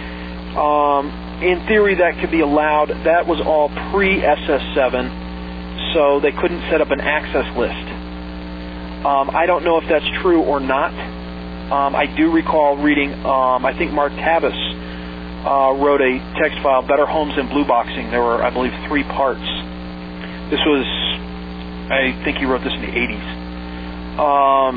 Um, in theory, that could be allowed. That was all pre-S S seven, so they couldn't set up an access list. Um, I don't know if that's true or not. Um, I do recall reading, um, I think Mark Tavis uh, wrote a text file, Better Homes and Blue Boxing. There were, I believe, three parts. This was... I think he wrote this in the eighties. Um,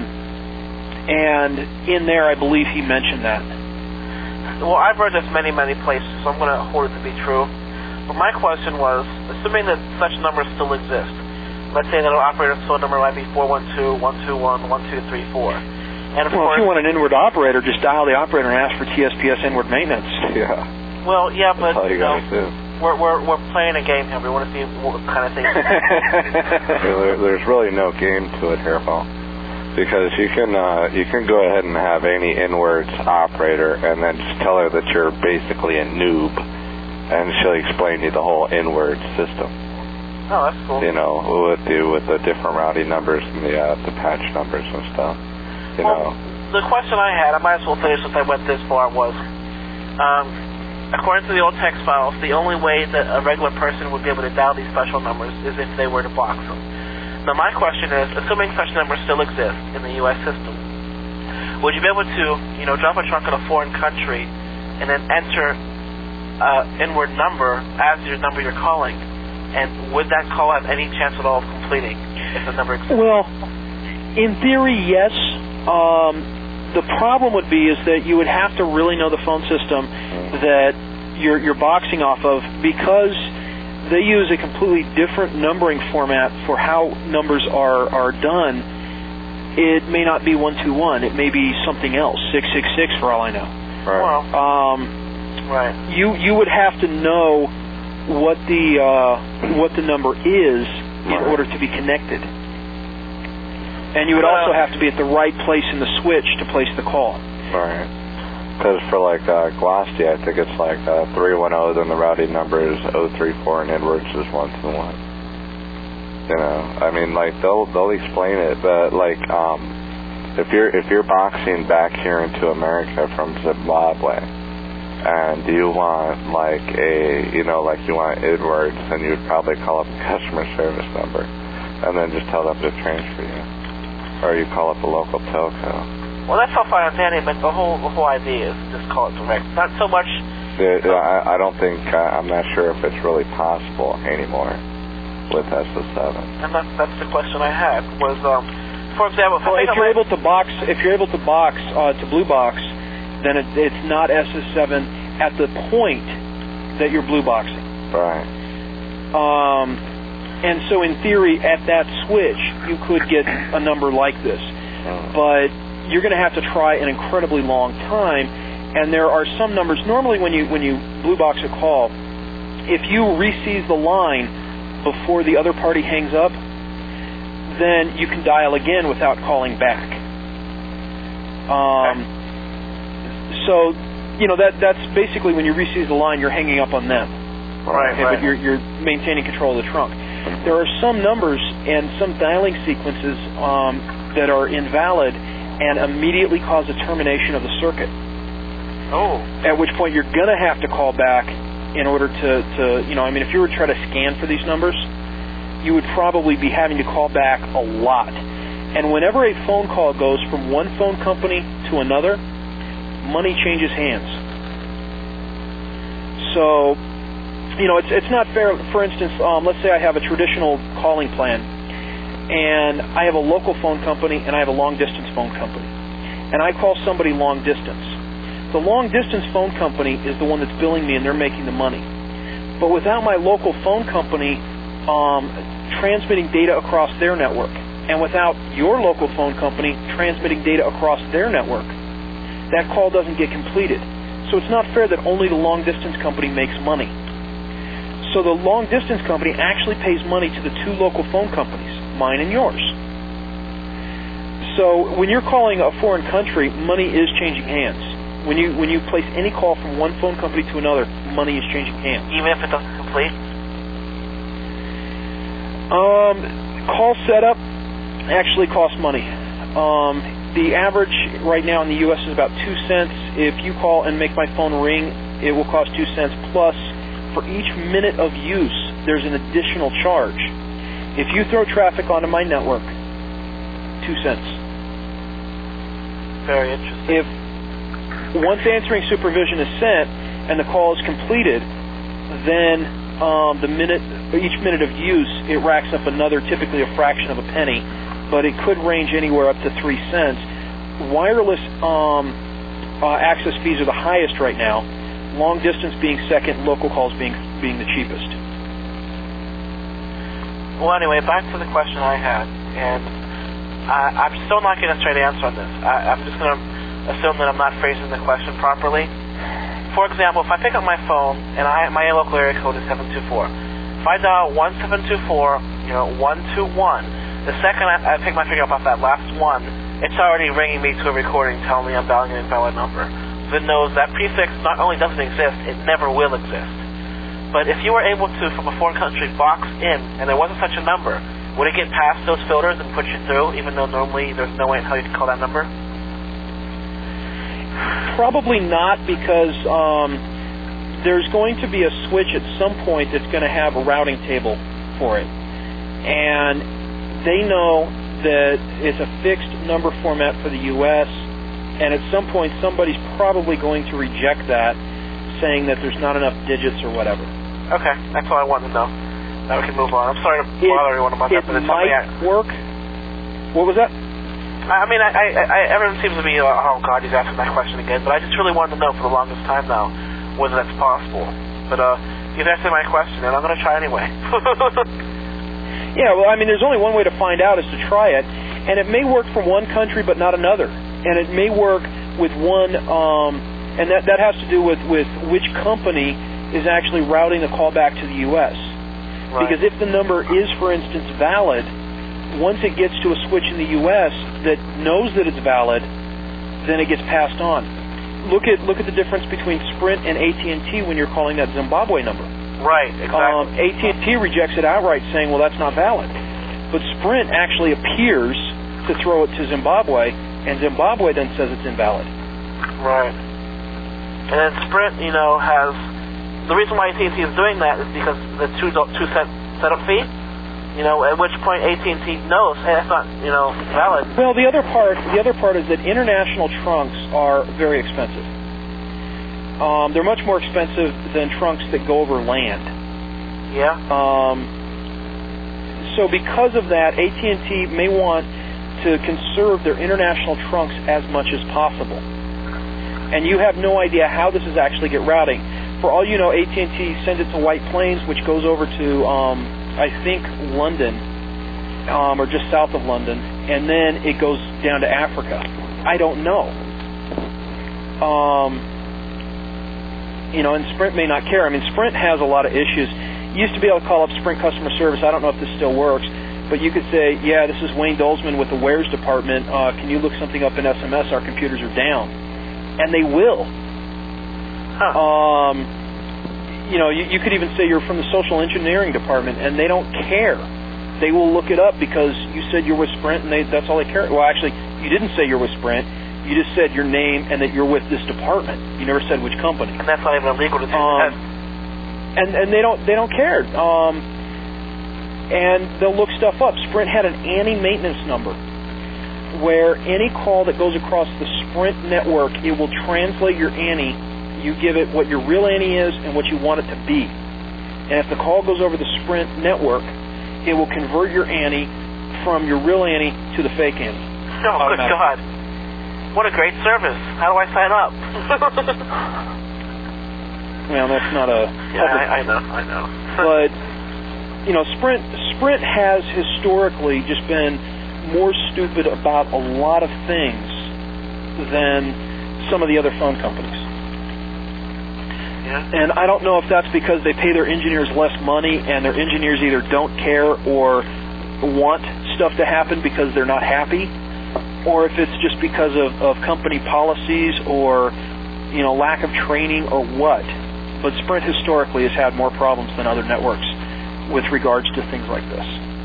and in there, I believe he mentioned that. Well, I've read this many, many places, so I'm going to hold it to be true. But my question was, assuming that such numbers still exist, let's say that an operator's phone number might be four one two, one two one, one two three four. And of well, course, if you want an inward operator, just dial the operator and ask for T S P S inward maintenance. Yeah. Well, yeah, but, That's all you, you know, gotta do. We're, we're, we're playing a game here. We want to see what kind of things... there, there's really no game to it here, Paul. Because you can uh, you can go ahead and have any inwards operator and then just tell her that you're basically a noob, and she'll explain you the whole inward system. Oh, that's cool. You know, with the, with the different routing numbers and the, uh, the patch numbers and stuff. You well, know. The question I had, I might as well finish since I went this far, was... Um, according to the old text files, the only way that a regular person would be able to dial these special numbers is if they were to box them. Now my question is, assuming such numbers still exist in the U S system, would you be able to, you know, drop a trunk in a foreign country and then enter an inward number as your number you're calling? And would that call have any chance at all of completing if the number exists? Well, in theory, yes. Um, the problem would be is that you would have to really know the phone system that you're, you're boxing off of, because they use a completely different numbering format for how numbers are, are done. It may not be one two one. It may be something else, six six six for all I know. Right. Well, Um, right. you you would have to know what the uh, what the number is in Right. order to be connected. And you would Well, also have to be at the right place in the switch to place the call. Right. Because for like uh, Glossy, I think it's like uh, three one zero, then the routing number is zero three four, and inwards is one two one. You know, I mean, like they'll they'll explain it, but like um, if you're if you're boxing back here into America from Zimbabwe, and you want like a you know like you want inwards, then you would probably call up a customer service number, and then just tell them to transfer you. Or you call up a local telco. Well, that's all fine and dandy, but the whole the whole idea is to just call it direct. Not so much... It, I, I don't think, uh, I'm not sure if it's really possible anymore with S S seven. And that's, that's the question I had, was, um, for example... Well, if you're able to box, if you're able to box uh, to Blue Box, then it, it's not S S seven at the point that you're Blue Boxing. Right. Um... And so in theory, at that switch, you could get a number like this. But you're going to have to try an incredibly long time. And there are some numbers, normally when you when you blue box a call, if you reseize the line before the other party hangs up, then you can dial again without calling back. Um, so, you know, that that's basically when you reseize the line, you're hanging up on them. Right, Okay, right. but you're, you're maintaining control of the trunk. There are some numbers and some dialing sequences um, that are invalid and immediately cause a termination of the circuit. Oh. At which point you're going to have to call back in order to, to, you know, I mean, if you were to try to scan for these numbers, you would probably be having to call back a lot. And whenever a phone call goes from one phone company to another, money changes hands. So... You know, it's it's not fair. For instance, um, let's say I have a traditional calling plan, and I have a local phone company, and I have a long-distance phone company. And I call somebody long-distance. The long-distance phone company is the one that's billing me, and they're making the money. But without my local phone company um, transmitting data across their network, and without your local phone company transmitting data across their network, that call doesn't get completed. So it's not fair that only the long-distance company makes money. So the long-distance company actually pays money to the two local phone companies, mine and yours. So when you're calling a foreign country, money is changing hands. When you when you place any call from one phone company to another, money is changing hands. Even if it doesn't complete? Um, call setup actually costs money. Um, the average right now in the U S is about two cents. If you call and make my phone ring, it will cost two cents. Plus, for each minute of use, there's an additional charge. If you throw traffic onto my network, two cents. Very interesting. If once answering supervision is sent and the call is completed, then um, the minute, each minute of use, it racks up another, typically a fraction of a penny, but it could range anywhere up to three cents. Wireless um, uh, access fees are the highest right now, long distance being second, local calls being being the cheapest. Well, anyway, back to the question I had, and I, I'm still not getting a straight answer on this. I, I'm just going to assume that I'm not phrasing the question properly. For example, if I pick up my phone and I my local area code is seven two four, if I dial one seven two four, you know, one two one, the second I, I pick my finger up off that last one, it's already ringing me to a recording telling me I'm dialing an invalid number. So it knows that prefix not only doesn't exist, it never will exist. But if you were able to, from a foreign country, box in, and there wasn't such a number, would it get past those filters and put you through, even though normally there's no way in how you can call that number? Probably not, because um, there's going to be a switch at some point that's going to have a routing table for it. And they know that it's a fixed number format for the U S, and at some point somebody's probably going to reject that, saying that there's not enough digits or whatever. Okay, that's all I wanted to know. Now we can move on. I'm sorry to bother everyone about that, but it's might something I... work. What was that? I mean, I, I, I, everyone seems to be, uh, oh God, he's asking that question again, but I just really wanted to know for the longest time now whether that's possible. But uh, you've answered my question, and I'm going to try anyway. Yeah, well, I mean, there's only one way to find out is to try it, and it may work for one country but not another, and it may work with one, um, and that, that has to do with, with which company is actually routing the call back to the U S Right. Because if the number is, for instance, valid, once it gets to a switch in the U S that knows that it's valid, then it gets passed on. Look at look at the difference between Sprint and A T and T when you're calling that Zimbabwe number. Right, exactly. Um, A T and T rejects it outright, saying, well, that's not valid. But Sprint actually appears to throw it to Zimbabwe, and Zimbabwe then says it's invalid. Right. And then Sprint, you know, has... The reason why A T and T is doing that is because the two, two cent setup fee, you know, at which point A T and T knows, hey, that's not, you know, valid. Well, the other part, the other part is that international trunks are very expensive. Um, they're much more expensive than trunks that go over land. Yeah. Um, so because of that, A T and T may want to conserve their international trunks as much as possible. And you have no idea how this is actually get routing. For all you know, A T and T sends it to White Plains, which goes over to, um, I think, London, um, or just south of London, and then it goes down to Africa. I don't know. Um, you know, and Sprint may not care. I mean, Sprint has a lot of issues. You used to be able to call up Sprint customer service. I don't know if this still works, but you could say, yeah, this is Wayne Dolzman with the Wares department. Uh, can you look something up in S M S? Our computers are down. And they will. Huh. Um, you know, you, you could even say you're from the social engineering department, and they don't care. They will look it up because you said you're with Sprint, and they, that's all they care. Well, actually, you didn't say you're with Sprint. You just said your name and that you're with this department. You never said which company. And that's not even illegal to do um, that. And and they don't they don't care. Um, and they'll look stuff up. Sprint had an A N I maintenance number, where any call that goes across the Sprint network, it will translate your A N I. You give it what your real A N I is and what you want it to be. And if the call goes over the Sprint network, it will convert your A N I from your real A N I to the fake A N I. Oh, good God. What a great service. How do I sign up? Well, that's not a... Yeah, I, I know, I know. But, you know, Sprint Sprint has historically just been more stupid about a lot of things than some of the other phone companies. Yeah. And I don't know if that's because they pay their engineers less money and their engineers either don't care or want stuff to happen because they're not happy, or if it's just because of, of company policies or, you know, lack of training or what. But Sprint historically has had more problems than other networks with regards to things like this.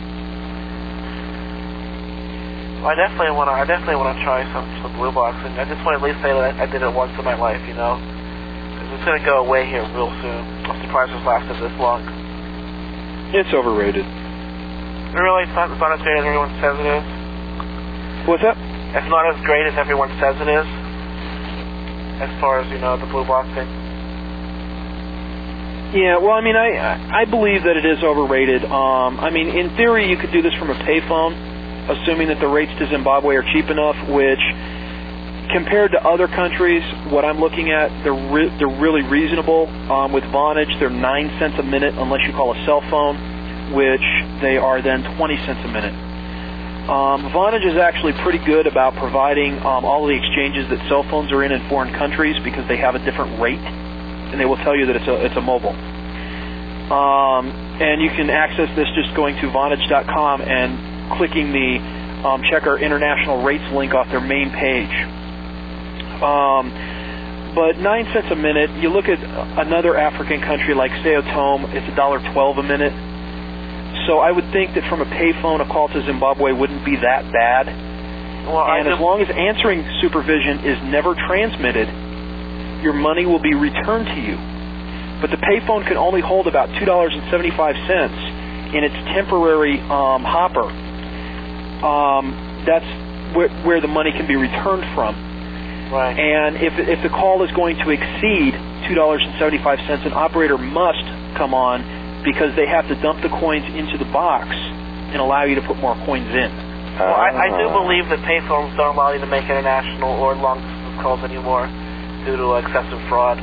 Well, I definitely want to. I definitely want to try some some Blue Box, and I just want to at least say that I did it once in my life, you know. It's going to go away here real soon. I'm surprised it's lasted this long. It's overrated. Really, it's not, it's not as great as everyone says it is. What's that? It's not as great as everyone says it is. As far as, you know, the Blue Box thing. Yeah, well, I mean, I I believe that it is overrated. Um, I mean, in theory, you could do this from a payphone, assuming that the rates to Zimbabwe are cheap enough, which, compared to other countries, what I'm looking at, they're re- they're really reasonable. Um, with Vonage, they're nine cents a minute unless you call a cell phone, which they are then twenty cents a minute. Um, Vonage is actually pretty good about providing um, all of the exchanges that cell phones are in in foreign countries because they have a different rate, and they will tell you that it's a it's a mobile. Um, and you can access this just going to Vonage dot com and clicking the um, check our international rates link off their main page. Um, but nine cents a minute. You look at another African country like Sao Tome, it's a dollar twelve a minute. So I would think that from a payphone, a call to Zimbabwe wouldn't be that bad. Well, and as long as answering supervision is never transmitted, your money will be returned to you. But the payphone can only hold about two dollars and seventy-five cents in its temporary um, hopper. Um, that's where, where the money can be returned from. Right. And if if the call is going to exceed two dollars and seventy-five cents, an operator must come on because they have to dump the coins into the box and allow you to put more coins in. Well, I, I do believe that payphones don't allow you to make international or long-distance calls anymore due to excessive fraud.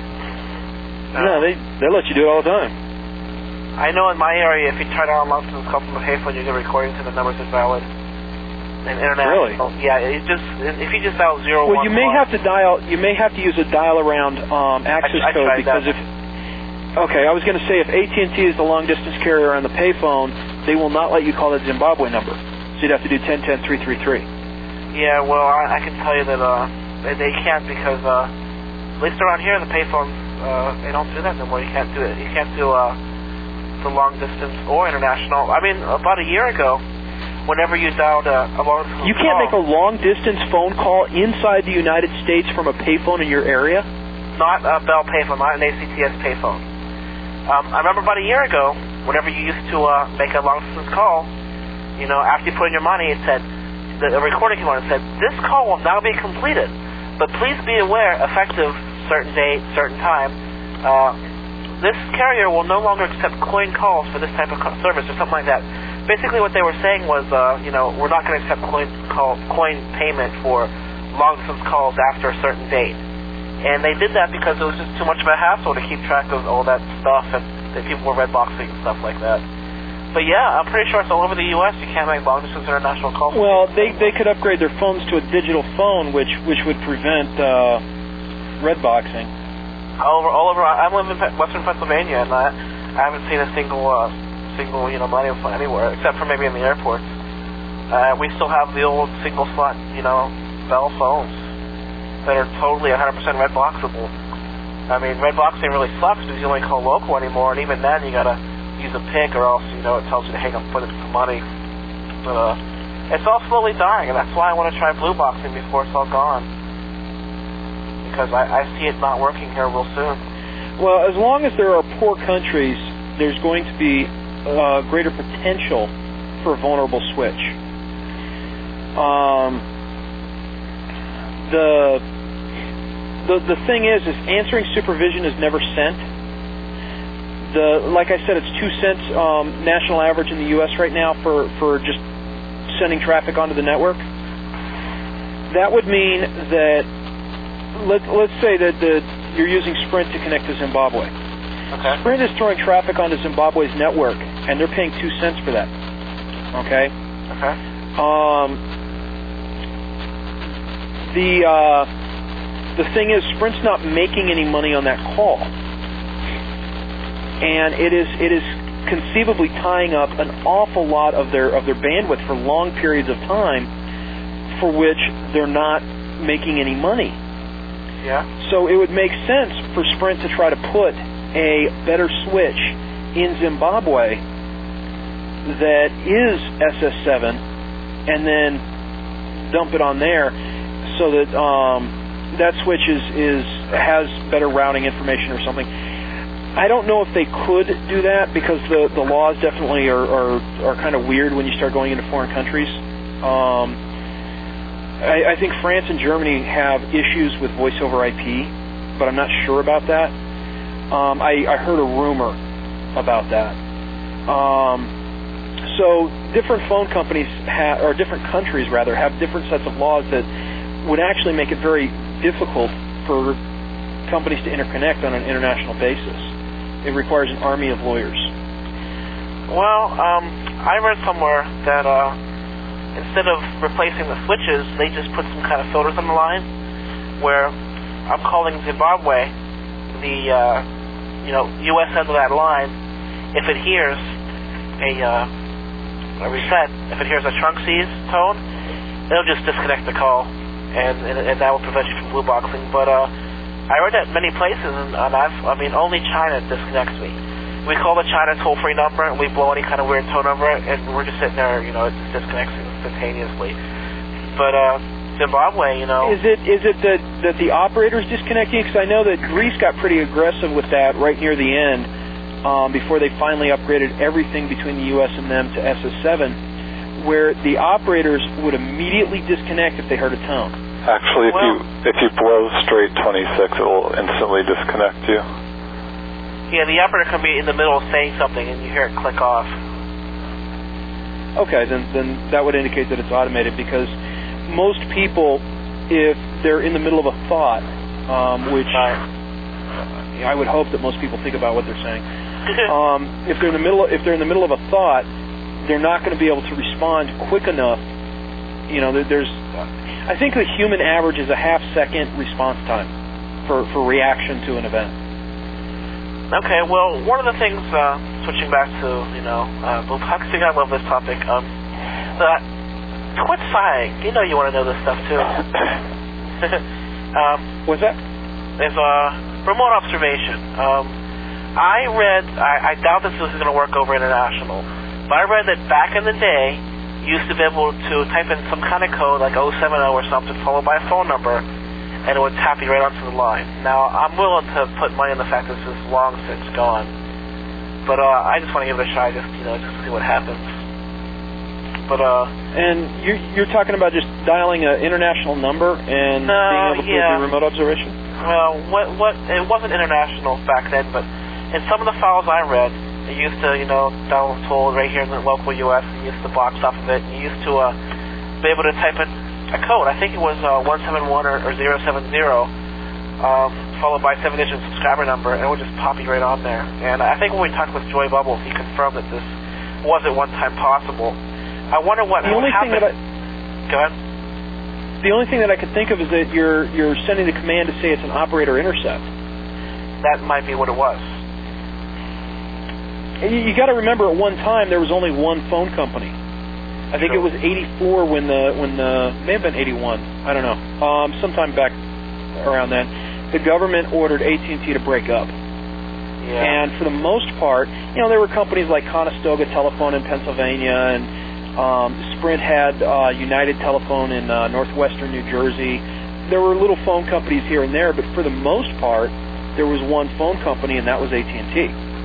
No, they they let you do it all the time. I know in my area, if you try to dial a long-distance call from a payphone, you get a recording to the numbers is valid. And international, really? Yeah, it just if you just dial zero well, one. you may have to dial. You may have to use a dial-around um, access I, I code because that. if. Okay, I was going to say if A T and T is the long-distance carrier on the payphone, they will not let you call that Zimbabwe number. So you'd have to do ten ten three three three. Yeah, well, I, I can tell you that uh, they, they can't because uh, at least around here, the payphones uh, they don't do that no more. You can't do it. You can't do uh, the long-distance or international. I mean, about a year ago, whenever you dialed a, a long-distance you can't call, make a long-distance phone call inside the United States from a payphone in your area. Not a Bell payphone, not an A C T S payphone. Um, I remember about a year ago, whenever you used to uh, make a long-distance call, you know, after you put in your money, it said, the, the recording came on and said, this call will now be completed, but please be aware, effective certain date, certain time, uh, this carrier will no longer accept coin calls for this type of service or something like that. Basically what they were saying was, uh, you know, we're not going to accept coin, call, coin payment for long-distance calls after a certain date. And they did that because it was just too much of a hassle to keep track of all that stuff, and that people were red boxing and stuff like that. But yeah, I'm pretty sure it's all over the U S you can't make long-distance international calls. Well, they they could upgrade their phones to a digital phone, which which would prevent uh, red boxing. All over, all over. I live in Western Pennsylvania, and I, I haven't seen a single uh, single you know Millennium phone anywhere, except for maybe in the airports. Uh, we still have the old single slot, you know, Bell phones that are totally one hundred percent red boxable. I mean, red boxing really sucks because you only call local anymore, and even then you gotta use a pick or else, you know, it tells you to hang up and put in some money. But uh, it's all slowly dying, and that's why I want to try blue boxing before it's all gone. Because I, I see it not working here real soon. Well, as long as there are poor countries, there's going to be uh, greater potential for a vulnerable switch. Um, the The the thing is, is answering supervision is never sent. The like I said, it's two cents um, national average in the U S right now for, for just sending traffic onto the network. That would mean that let let's say that the, you're using Sprint to connect to Zimbabwe. Okay. Sprint is throwing traffic onto Zimbabwe's network, and they're paying two cents for that. Okay. Okay. Um, the uh, the thing is, Sprint's not making any money on that call, and it is it is conceivably tying up an awful lot of their of their bandwidth for long periods of time, for which they're not making any money. Yeah. So it would make sense for Sprint to try to put a better switch in Zimbabwe that is S S seven, and then dump it on there, so that um, that switch is, is has better routing information or something. I don't know if they could do that, because the, the laws definitely are, are, are kind of weird when you start going into foreign countries. Um, I, I think France and Germany have issues with voice over I P, but I'm not sure about that. Um, I, I heard a rumor about that. Um, so different phone companies, ha- or different countries rather, have different sets of laws that would actually make it very difficult for companies to interconnect on an international basis. It requires an army of lawyers. Well, um, I read somewhere that uh, instead of replacing the switches, they just put some kind of filters on the line, where I'm calling Zimbabwe, the uh, you know U S end of that line. If it hears a uh, a reset, if it hears a trunk sees tone, it'll just disconnect the call, and, and, and that will prevent you from blue boxing. But uh, I read that many places, and, and I've, I mean, only China disconnects me. We call the China toll-free number, and we blow any kind of weird tone number, and we're just sitting there, you know, it just disconnects instantaneously. But uh, Zimbabwe, you know... Is it is it that, that the operator's disconnecting? Because I know that Greece got pretty aggressive with that right near the end, um, before they finally upgraded everything between the U S and them to S S seven, where the operators would immediately disconnect if they heard a tone. Actually, if well, you if you blow straight twenty-six, it will instantly disconnect you. Yeah, the operator can be in the middle of saying something, and you hear it click off. Okay, then then that would indicate that it's automated, because most people, if they're in the middle of a thought, um, which I, I would hope that most people think about what they're saying. um, if they're in the middle, if they're in the middle of a thought, they're not going to be able to respond quick enough. You know, there's, I think the human average is a half second response time for for reaction to an event. Okay, well, one of the things, uh, switching back to, you know, uh, blue boxing, I love this topic. Um, the, quit sighing. You know you want to know this stuff, too. um, What's that? There's a remote observation. Um, I read, I, I doubt this is going to work over international, but I read that back in the day, you used to be able to type in some kind of code, like oh seven oh or something, followed by a phone number, and it would tap you right onto the line. Now, I'm willing to put money on the fact that this is long since gone, but uh, I just want to give it a try, just, you know, just to see what happens. But uh, and you're, you're talking about just dialing an international number and no, being able to yeah. do remote observation? Well, what what it wasn't international back then, but in some of the files I read, it used to, you know, dial a toll right here in the local U S, and you used to box off of it, and you used to uh, be able to type in a code. I think it was uh, one seven one or, or zero seven zero, um, followed by a seven-digit subscriber number, and it would just pop you right on there. And I think when we talked with Joy Bubbles, he confirmed that this was at one time possible. I wonder what, the what only happened. Thing that I, Go ahead. The only thing that I could think of is that you're you're sending the command to say it's an operator intercept. That might be what it was. And you, you got to remember, at one time there was only one phone company. I think Sure. it was eighty-four when the when the may have been eighty-one. I don't know. Um, sometime back around then, the government ordered A T and T to break up. Yeah. And for the most part, you know, there were companies like Conestoga Telephone in Pennsylvania, and um, Sprint had uh, United Telephone in uh, northwestern New Jersey. There were little phone companies here and there, but for the most part, there was one phone company, and that was A T and T.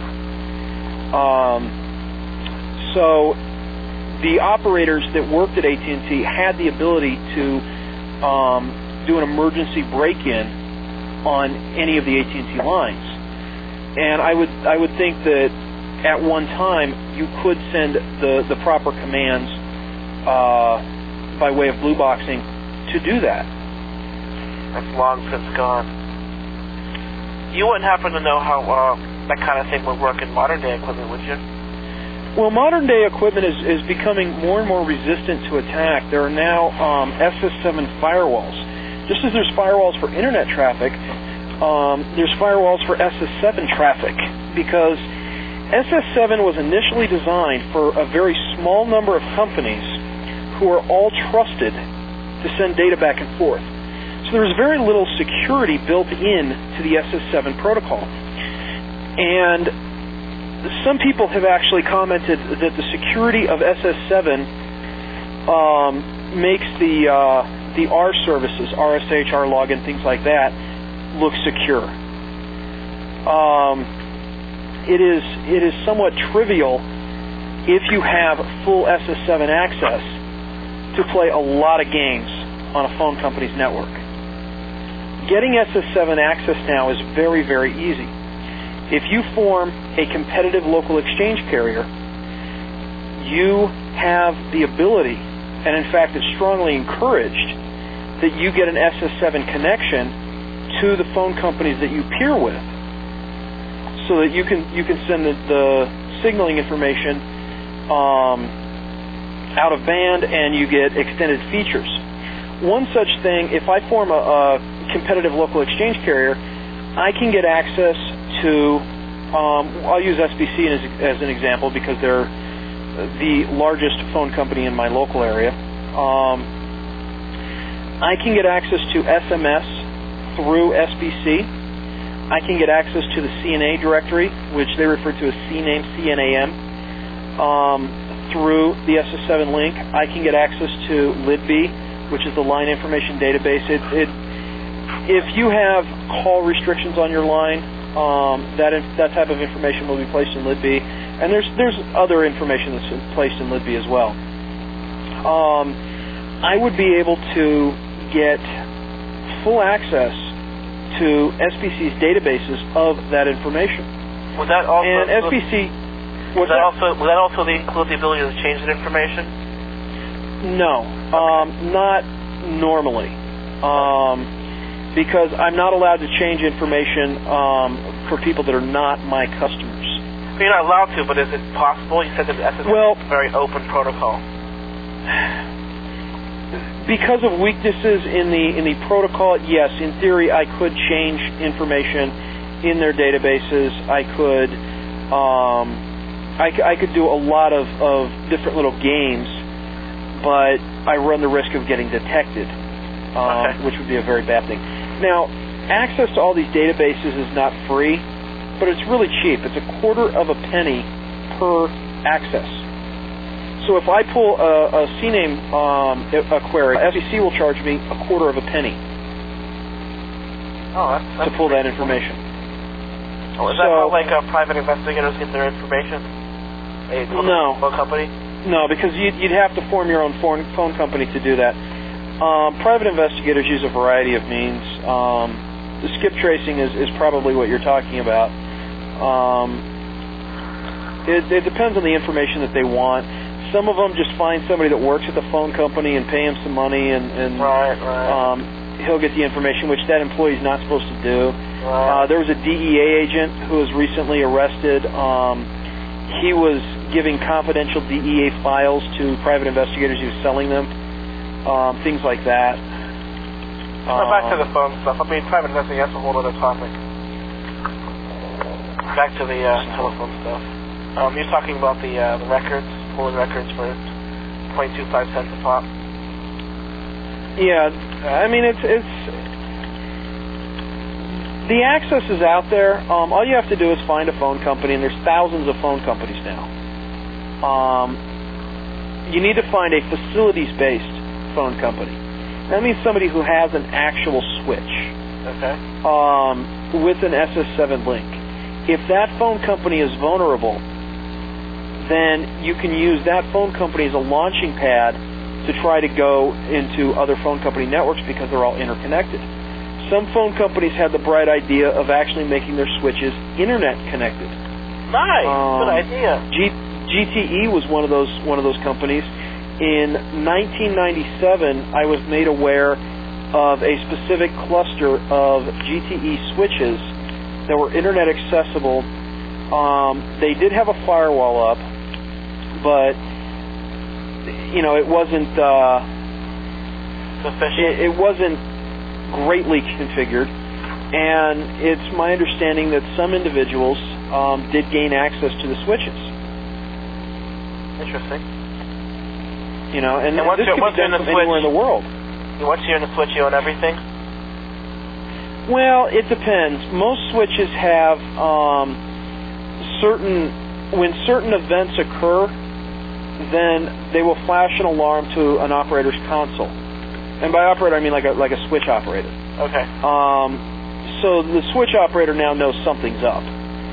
Um, so the operators that worked at A T and T had the ability to um, do an emergency break-in on any of the A T and T lines. And I would I would think that at one time you could send the, the proper commands uh, by way of blue boxing to do that. That's long since gone. You wouldn't happen to know how uh, that kind of thing would work in modern day equipment, would you? Well, modern-day equipment is, is becoming more and more resistant to attack. There are now um, S S seven firewalls. Just as there's firewalls for Internet traffic, um, there's firewalls for S S seven traffic, because S S seven was initially designed for a very small number of companies who are all trusted to send data back and forth. So there was very little security built in to the S S seven protocol. And some people have actually commented that the security of S S seven um, makes the uh, the R services, R S H, R login, things like that, look secure. Um, it is it is somewhat trivial if you have full S S seven access to play a lot of games on a phone company's network. Getting S S seven access now is very, very easy. If you form a competitive local exchange carrier, you have the ability, and in fact it's strongly encouraged, that you get an S S seven connection to the phone companies that you peer with, so that you can you can send the, the signaling information um, out of band, and you get extended features. One such thing, if I form a, a competitive local exchange carrier, I can get access to, um, I'll use S B C as, as an example because they're the largest phone company in my local area. Um, I can get access to S M S through S B C. I can get access to the C N A directory, which they refer to as C name, C N A M, um, through the S S seven link. I can get access to LIDB, which is the line information database. It, it, if you have call restrictions on your line, um, that in, that type of information will be placed in LIDB, and there's there's other information that's placed in LIDB as well. Um, I would be able to get full access to S B C's databases of that information. Would that also and S B C would that, that also would that also include the ability to change that information? No, um, not normally. Um, Because I'm not allowed to change information um, for people that are not my customers. You're not allowed to, but is it possible? You said that S S seven well, is a very open protocol. Because of weaknesses in the in the protocol, yes, in theory, I could change information in their databases. I could um, I, I could do a lot of, of different little games, but I run the risk of getting detected, um, okay. which would be a very bad thing. Now, access to all these databases is not free, but it's really cheap. It's a quarter of a penny per access. So if I pull a, a C name um, a query, S B C will charge me a quarter of a penny oh, that's, that's to pull that information. Oh, is so, that how like uh, private investigators get their information? A no. phone company? No, because you'd, you'd have to form your own phone, phone company to do that. Um, private investigators use a variety of means. Um, the skip tracing is, is probably what you're talking about. Um, it, it depends on the information that they want. Some of them just find somebody that works at the phone company and pay him some money, and, and right, right. Um, he'll get the information, which that employee is not supposed to do. Right. Uh, there was a D E A agent who was recently arrested. Um, he was giving confidential D E A files to private investigators. He was selling them. Um, things like that. Well, um, back to the phone stuff. I mean, private investigating, that's a whole other topic. Back to the uh, telephone stuff. Um, you're talking about the uh, the records, pulling records for zero point two five cents a pop. Yeah, I mean, it's it's the access is out there. Um, all you have to do is find a phone company, and there's thousands of phone companies now. Um, you need to find a facilities-based phone company. That means somebody who has an actual switch, okay, um, with an S S seven link. If that phone company is vulnerable, then you can use that phone company as a launching pad to try to go into other phone company networks because they're all interconnected. Some phone companies had the bright idea of actually making their switches internet connected. Nice, um, good idea. G- GTE was one of those one of those companies. In nineteen ninety-seven, I was made aware of a specific cluster of G T E switches that were internet accessible. Um, they did have a firewall up, but you know, it wasn't uh, sufficient. It, it wasn't greatly configured, and it's my understanding that some individuals um, did gain access to the switches. Interesting. You know, and, and once this you're, could once be you're done in the from switch, anywhere in the world. Once you're in the switch, you own everything? Well, it depends. Most switches have um, certain, when certain events occur, then they will flash an alarm to an operator's console. And by operator, I mean like a like a switch operator. Okay. Um, so the switch operator now knows something's up.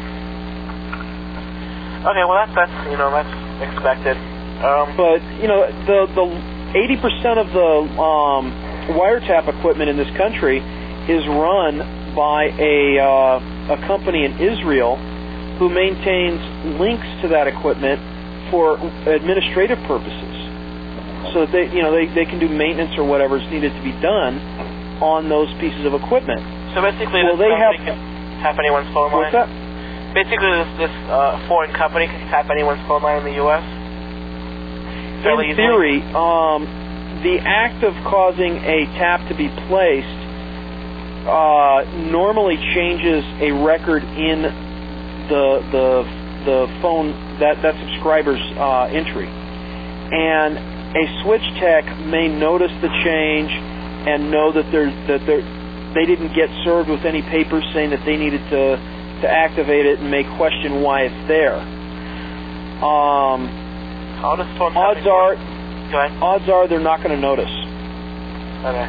Okay, well that's that's you know that's expected. Um, but you know the the eighty percent of the um, wiretap equipment in this country is run by a uh, a company in Israel who maintains links to that equipment for administrative purposes, so that they you know they, they can do maintenance or whatever is needed to be done on those pieces of equipment. So basically, well, this they have can tap anyone's phone line. What's that? Basically, this, this uh, foreign company can tap anyone's phone line in the U S In theory, um, the act of causing a tap to be placed uh, normally changes a record in the the the phone that that subscriber's uh, entry, and a switch tech may notice the change and know that they're that they're they didn't get served with any papers saying that they needed to to activate it, and may question why it's there. Um, How does phone odds are, Go ahead. odds are they're not going to notice. Okay.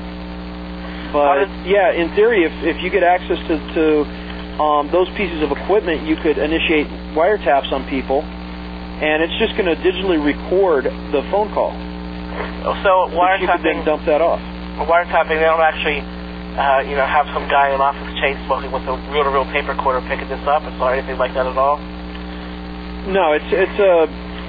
But yeah, in theory, if if you get access to to um, those pieces of equipment, you could initiate wiretaps on people, and it's just going to digitally record the phone call. So wiretapping, you could then dump that off. Wiretapping, they don't actually, uh, you know, have some guy in an office chain smoking with a reel-to-reel tape recorder picking this up. It's not anything like that at all. No, it's it's a.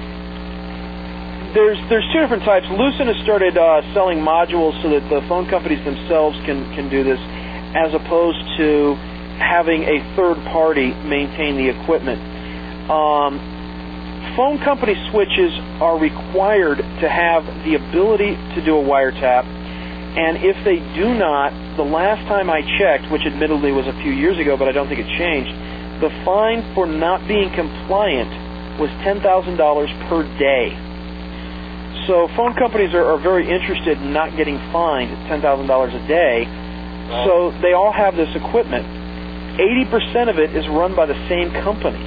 There's there's two different types. Lucent has started uh, selling modules so that the phone companies themselves can, can do this, as opposed to having a third party maintain the equipment. Um, phone company switches are required to have the ability to do a wiretap, and if they do not, the last time I checked, which admittedly was a few years ago, but I don't think it changed, the fine for not being compliant was ten thousand dollars per day. So phone companies are, are very interested in not getting fined ten thousand dollars a day. Right. So they all have this equipment. eighty percent of it is run by the same company.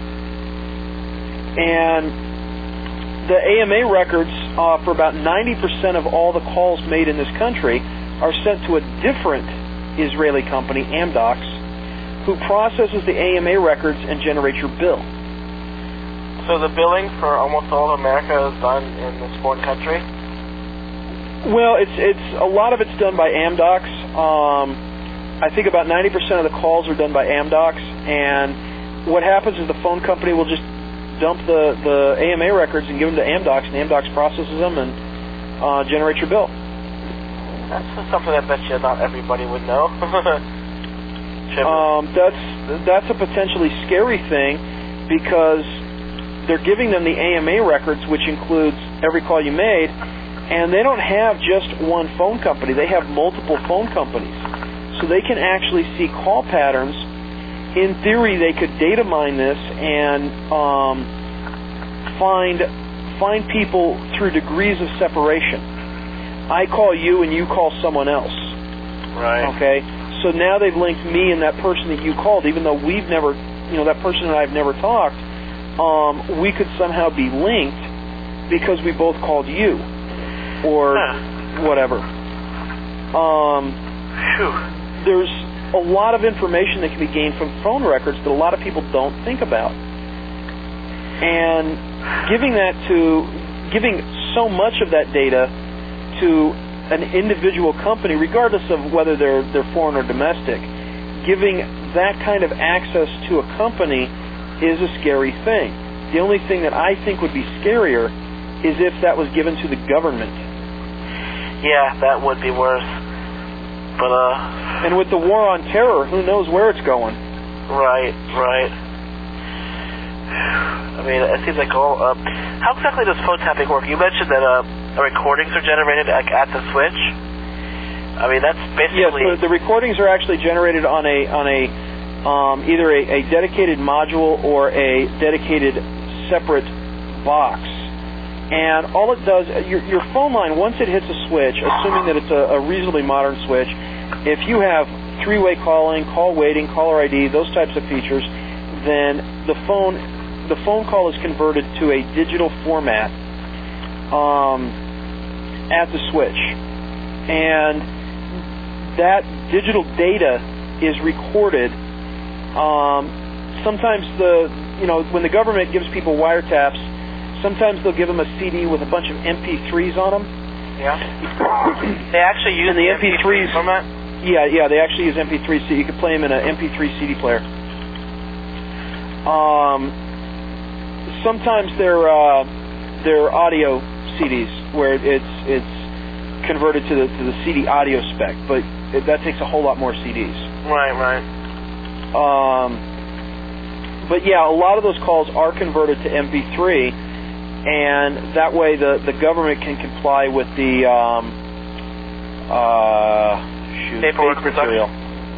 And the A M A records uh, for about ninety percent of all the calls made in this country are sent to a different Israeli company, Amdocs, who processes the A M A records and generates your bill. So the billing for almost all of America is done in this foreign country? Well, it's it's a lot of it's done by Amdocs. Um, I think about ninety percent of the calls are done by Amdocs, and what happens is the phone company will just dump the, the A M A records and give them to Amdocs, and Amdocs processes them and uh, generates your bill. That's something I bet you not everybody would know. um, that's that's a potentially scary thing, because they're giving them the A M A records, which includes every call you made, and they don't have just one phone company. They have multiple phone companies. So they can actually see call patterns. In theory, they could data mine this and um, find find people through degrees of separation. I call you and you call someone else. Right. Okay? So now they've linked me and that person that you called, even though we've never, you know, that person and I have never talked. Um, we could somehow be linked because we both called you, or huh. whatever. Um, there's a lot of information that can be gained from phone records that a lot of people don't think about, and giving that to giving so much of that data to an individual company, regardless of whether they're they're foreign or domestic, giving that kind of access to a company is a scary thing. The only thing that I think would be scarier is if that was given to the government. Yeah, that would be worse. But uh and with the war on terror, who knows where it's going? Right, right. I mean, it seems like all. Uh, how exactly does phone tapping work? You mentioned that uh, recordings are generated at, at the switch. I mean, that's basically. Yes, the, the recordings are actually generated on a on a um, either a, a dedicated module or a dedicated separate box. And all it does, your, your phone line, once it hits a switch, assuming that it's a, a reasonably modern switch, if you have three-way calling, call waiting, caller I D, those types of features, then the phone the phone call is converted to a digital format um, at the switch. And that digital data is recorded. Um, sometimes the, you know, when the government gives people wiretaps, sometimes they'll give them a C D with a bunch of M P threes on them. Yeah. They actually use and the M P threes format? Yeah, yeah, they actually use M P threes, so you can play them in an M P three C D player. Um, sometimes they're uh, they're audio C Ds where it's it's converted to the to the C D audio spec, but it, that takes a whole lot more C Ds. Right, right. Um, but yeah, a lot of those calls are converted to M P three, and that way the, the government can comply with the um, uh, shoot, paperwork Bates material.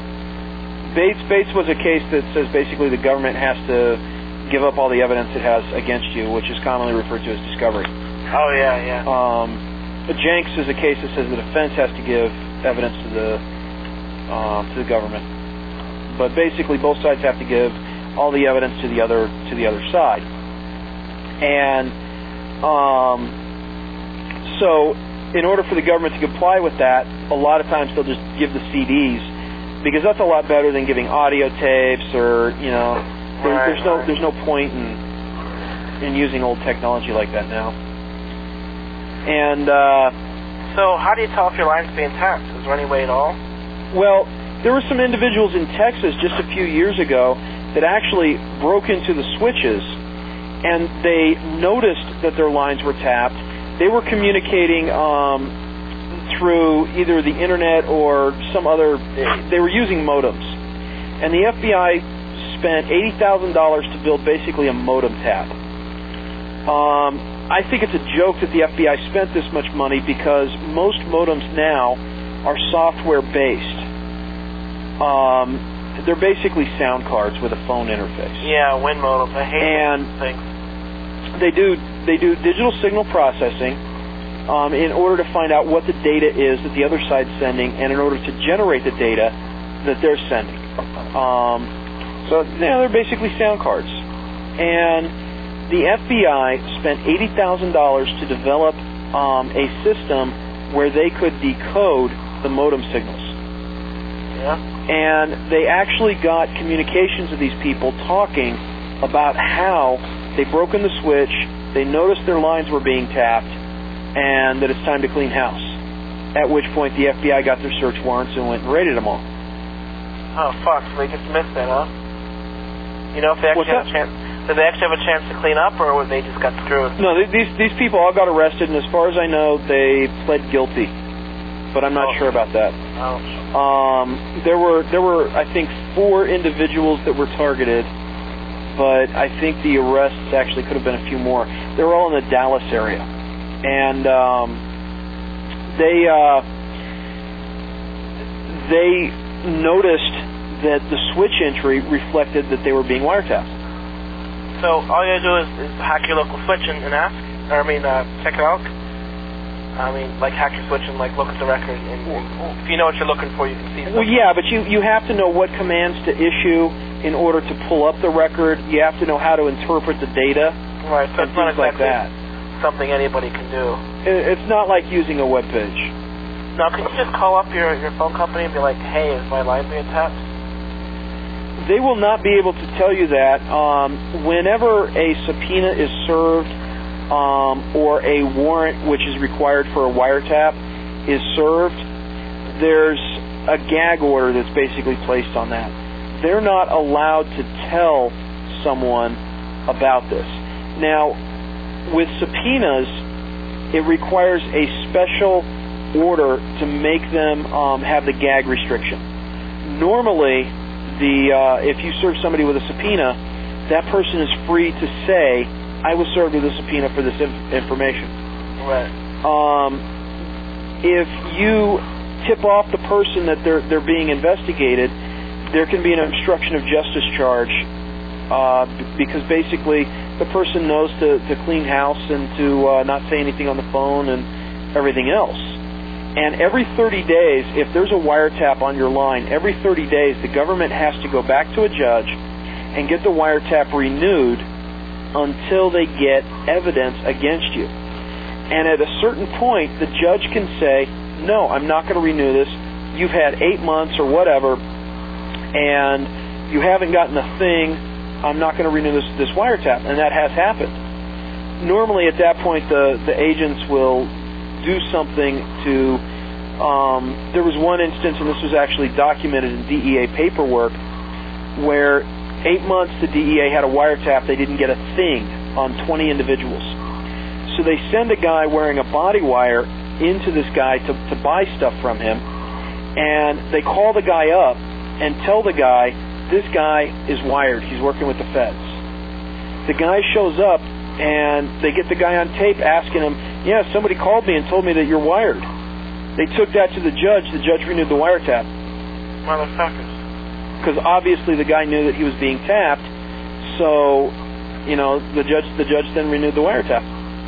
Bates Bates was a case that says basically the government has to give up all the evidence it has against you, which is commonly referred to as discovery. Oh yeah, yeah. Um, Jenks is a case that says the defense has to give evidence to the um, to the government, but basically both sides have to give all the evidence to the other to the other side. And um, so, in order for the government to comply with that, a lot of times they'll just give the C Ds, because that's a lot better than giving audio tapes or you know. There, right, there's no right. there's no point in in using old technology like that now. And uh, so, how do you tell if your line's being tapped? Is there any way at all? Well, there were some individuals in Texas just a few years ago that actually broke into the switches, and they noticed that their lines were tapped. They were communicating um, through either the internet or some other. They were using modems, and the F B I spent eighty thousand dollars to build basically a modem tap. Um, I think it's a joke that the F B I spent this much money because most modems now are software-based. Um, they're basically sound cards with a phone interface. Yeah, Win modems. I hate and those things. They do they do digital signal processing um, in order to find out what the data is that the other side's sending, and in order to generate the data that they're sending. Um, so yeah, they're basically sound cards. And the F B I spent eighty thousand dollars to develop um, a system where they could decode the modem signals. Yeah. And they actually got communications of these people talking about how they broke in the switch, they noticed their lines were being tapped, and that it's time to clean house. At which point the F B I got their search warrants and went and raided them all. Oh, fuck. So they just missed that, huh? You know if they actually have a chance... Did they actually have a chance to clean up, or they just got screwed? No, these these people all got arrested, and as far as I know, they pled guilty. But I'm not oh. sure about that. Oh. Um, there were there were I think four individuals that were targeted, but I think the arrests actually could have been a few more. They were all in the Dallas area, and um, they uh, they noticed that the switch entry reflected that they were being wiretapped. So all you gotta do is, is hack your local switch and, and ask, or I mean, uh, check it out. I mean, like hack your switch and like look at the record, and, and if you know what you're looking for, you can see something. Well, yeah, but you you have to know what commands to issue in order to pull up the record. You have to know how to interpret the data. Right, so and it's not things exactly like that. something anybody can do. It, it's not like using a web page. Now, can you just call up your your phone company and be like, hey, is my line being tapped? They will not be able to tell you that. Um, whenever a subpoena is served um, or a warrant, which is required for a wiretap, is served, there's a gag order that's basically placed on that. They're not allowed to tell someone about this. Now, with subpoenas, it requires a special order to make them um, have the gag restriction. Normally, The uh, if you serve somebody with a subpoena, that person is free to say, I was served with a subpoena for this inf- information. Right. Um, if you tip off the person that they're they're being investigated, there can be an obstruction of justice charge uh, b- because basically the person knows to, to clean house and to uh, not say anything on the phone and everything else. And every thirty days, if there's a wiretap on your line, every thirty days the government has to go back to a judge and get the wiretap renewed until they get evidence against you. And at a certain point, the judge can say, no, I'm not going to renew this. You've had eight months or whatever, and you haven't gotten a thing. I'm not going to renew this, this wiretap. And that has happened. Normally, at that point, the, the agents will do something to... Um, there was one instance, and this was actually documented in D E A paperwork, where eight months the D E A had a wiretap. They didn't get a thing on twenty individuals. So they send a guy wearing a body wire into this guy to, to buy stuff from him, and they call the guy up and tell the guy, this guy is wired. He's working with the feds. The guy shows up, and they get the guy on tape asking him, yeah, somebody called me and told me that you're wired. They took that to the judge. The judge renewed the wiretap. Motherfuckers. Because obviously the guy knew that he was being tapped, so, you know, the judge the judge then renewed the wiretap.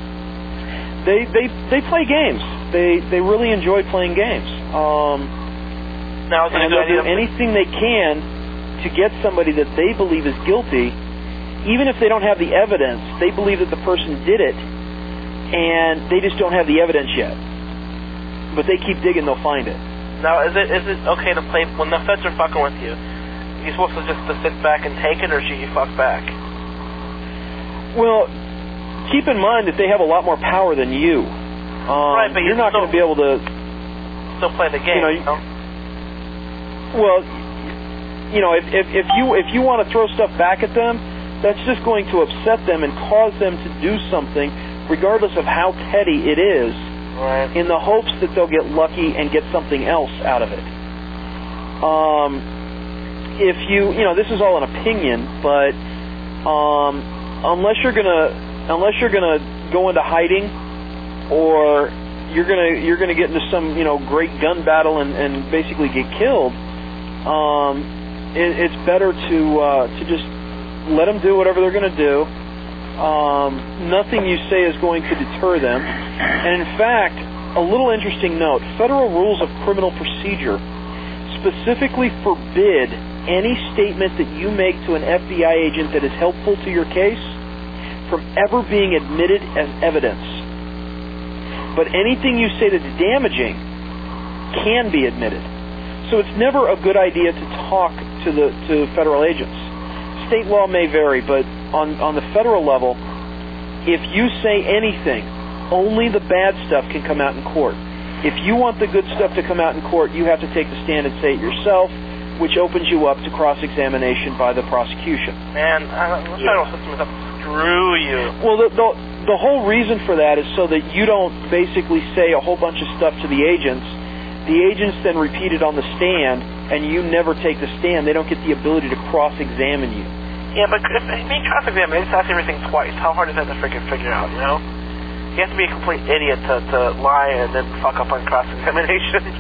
They they they play games. They they really enjoy playing games. Um, now, is it and a good they'll do idea anything they can to get somebody that they believe is guilty, even if they don't have the evidence. They believe that the person did it, and they just don't have the evidence yet. But they keep digging, they'll find it. Now, is it is it okay to play when the feds are fucking with you? You supposed to just to sit back and take it, or should you fuck back? Well, keep in mind that they have a lot more power than you. Um, right, but you're not going to be able to still play the game. You know, you know? Well, you know, if if, if you if you want to throw stuff back at them, that's just going to upset them and cause them to do something, regardless of how petty it is. Right. In the hopes that they'll get lucky and get something else out of it. Um, if you, you know, this is all an opinion, but um, unless you're gonna, unless you're gonna go into hiding, or you're gonna, you're gonna get into some, you know, great gun battle and, and basically get killed, um, it, it's better to uh, to just let them do whatever they're gonna do. Um, nothing you say is going to deter them. And in fact, a little interesting note, Federal Rules of Criminal Procedure specifically forbid any statement that you make to an F B I agent that is helpful to your case from ever being admitted as evidence. But anything you say that's damaging can be admitted. So it's never a good idea to talk to the to federal agents. State law may vary, but on, on the federal level, if you say anything, only the bad stuff can come out in court. If you want the good stuff to come out in court, you have to take the stand and say it yourself, which opens you up to cross-examination by the prosecution. Man, uh, the federal system is up to screw you. Well, the, the, the whole reason for that is so that you don't basically say a whole bunch of stuff to the agents. The agents then repeat it on the stand, and you never take the stand. They don't get the ability to cross-examine you. Yeah, but if being cross-examined, they just ask everything twice. How hard is that to freaking figure out, you know? You have to be a complete idiot to, to lie and then fuck up on cross-examination.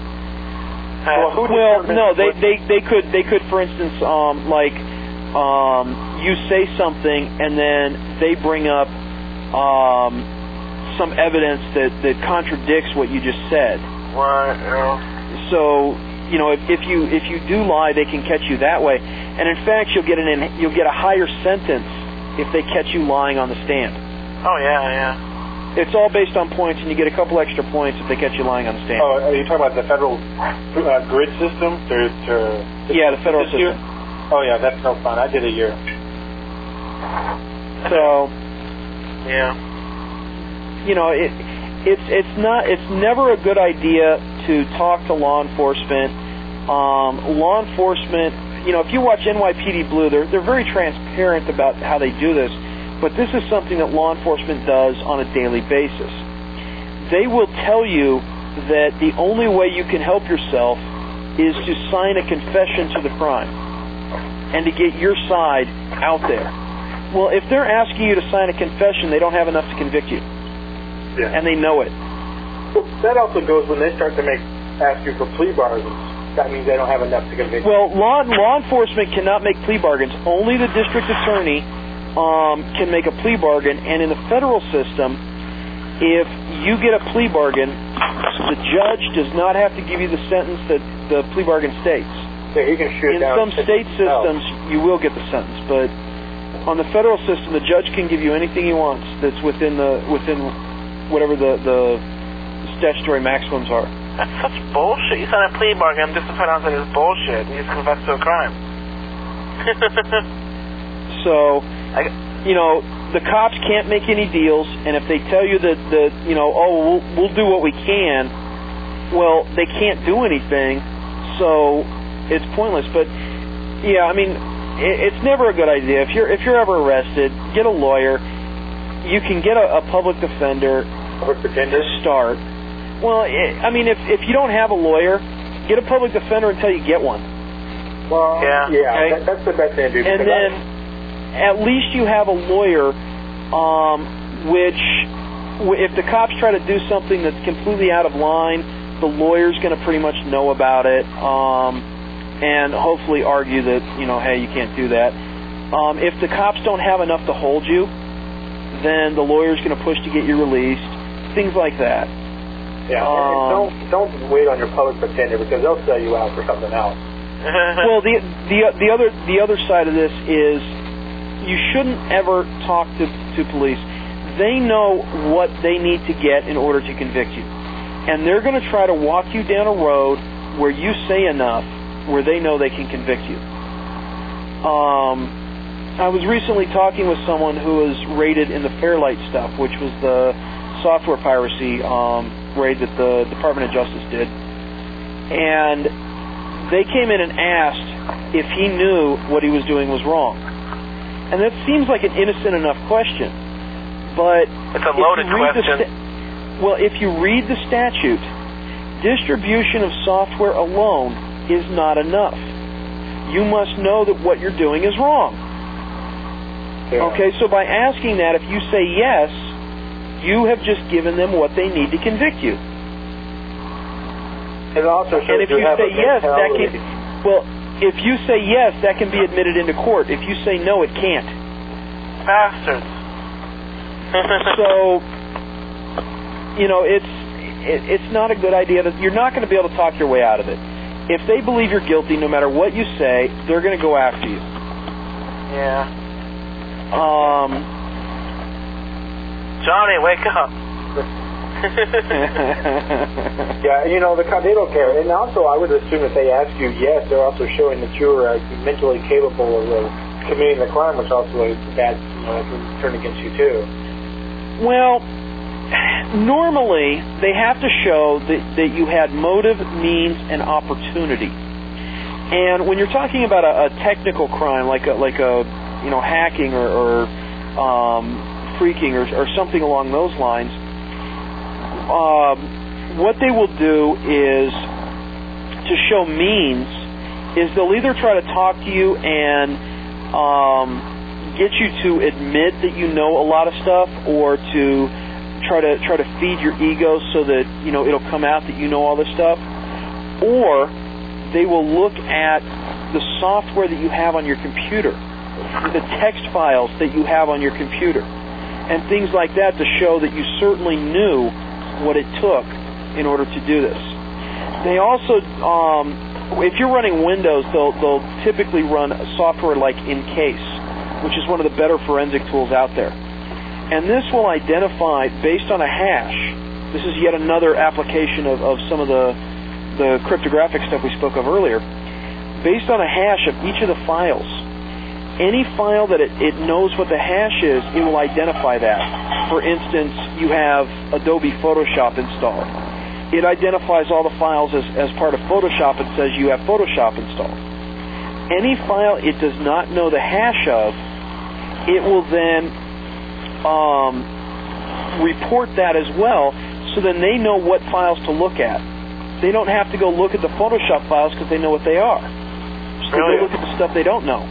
well, uh, well no, they, they, they could, they could, for instance, um, like, um, you say something and then they bring up um, some evidence that, that contradicts what you just said. Right, yeah. So, you know, if, if you if you do lie, they can catch you that way. And in fact, you'll get an you'll get a higher sentence if they catch you lying on the stand. Oh yeah, yeah. It's all based on points, and you get a couple extra points if they catch you lying on the stand. Oh, are you talking about the federal uh, grid system? To, to, to yeah, the federal system. Year? Oh yeah, that's no fun. I did a year. So, yeah, you know, it it's it's not it's never a good idea to talk to law enforcement. Um, law enforcement, you know, if you watch N Y P D Blue, they're they're very transparent about how they do this. But this is something that law enforcement does on a daily basis. They will tell you that the only way you can help yourself is to sign a confession to the crime. and to get your side out there. Well, if they're asking you to sign a confession, they don't have enough to convict you. Yeah. And they know it. Well, that also goes when they start to make ask you for plea bargains. That means they don't have enough to convict you. Well, law law enforcement cannot make plea bargains. Only the district attorney um, can make a plea bargain. And in the federal system, if you get a plea bargain, the judge does not have to give you the sentence that the plea bargain states. Yeah, he can shoot in down some state systems, you will get the sentence, but on the federal system, the judge can give you anything he wants that's within the within whatever the, the statutory maximums are. That's such bullshit. You sign a plea bargain just to find out that it's bullshit. You just confess to a crime. So, you know, the cops can't make any deals, and if they tell you that, that you know, oh, we'll, we'll do what we can, well, they can't do anything, so it's pointless. But, yeah, I mean, it, it's never a good idea. If you're if you're ever arrested, get a lawyer. You can get a, a public defender to start. Well, it, I mean, if if you don't have a lawyer, get a public defender until you get one. Well, yeah, yeah okay? that, that's the best thing to do. And then I, at least you have a lawyer, um, which w- if the cops try to do something that's completely out of line, the lawyer's going to pretty much know about it, um, and hopefully argue that, you know, hey, you can't do that. Um, if the cops don't have enough to hold you, then the lawyer's going to push to get you released. Things like that. Yeah, um, and don't don't wait on your public defender because they'll sell you out for something else. Well, the the the other the other side of this is you shouldn't ever talk to to police. They know what they need to get in order to convict you, and they're going to try to walk you down a road where you say enough, where they know they can convict you. Um. I was recently talking with someone who was raided in the Fairlight stuff, which was the software piracy um, raid that the Department of Justice did. And they came in and asked if he knew what he was doing was wrong. And that seems like an innocent enough question. But it's a loaded question. Sta- well, if you read the statute, distribution of software alone is not enough. You must know that what you're doing is wrong. Yeah. Okay, so by asking that, if you say yes, you have just given them what they need to convict you. It also shows and if you, you have say a yes, that mentality. can, well, if you say yes, that can be admitted into court. If you say no, it can't. Bastards. So, you know, it's it, it's not a good idea. To, you're not going to be able to talk your way out of it. If they believe you're guilty, no matter what you say, they're going to go after you. Yeah. Um, Johnny, wake up. Yeah, you know, the, they don't care. And also, I would assume if they ask you yes, they're also showing that you're uh, mentally capable of uh, committing the crime, which also is bad, you know, can turn against you, too. Well, normally, they have to show that, that you had motive, means, and opportunity. And when you're talking about a, a technical crime, like a, like a you know, hacking or, or um, freaking or, or something along those lines, um, what they will do is, to show means, is they'll either try to talk to you and um, get you to admit that you know a lot of stuff, or to try to try to feed your ego so that, you know, it'll come out that you know all this stuff, or they will look at the software that you have on your computer, the text files that you have on your computer, and things like that, to show that you certainly knew what it took in order to do this. They also, um, if you're running Windows, they'll, they'll typically run a software like Encase, which is one of the better forensic tools out there. And this will identify, based on a hash, this is yet another application of, of some of the, the cryptographic stuff we spoke of earlier, based on a hash of each of the files. Any file that it, it knows what the hash is, it will identify that. For instance, you have Adobe Photoshop installed. It identifies all the files as, as part of Photoshop and says you have Photoshop installed. Any file it does not know the hash of, it will then um, report that as well, so then they know what files to look at. They don't have to go look at the Photoshop files because they know what they are. So they look at the stuff they don't know.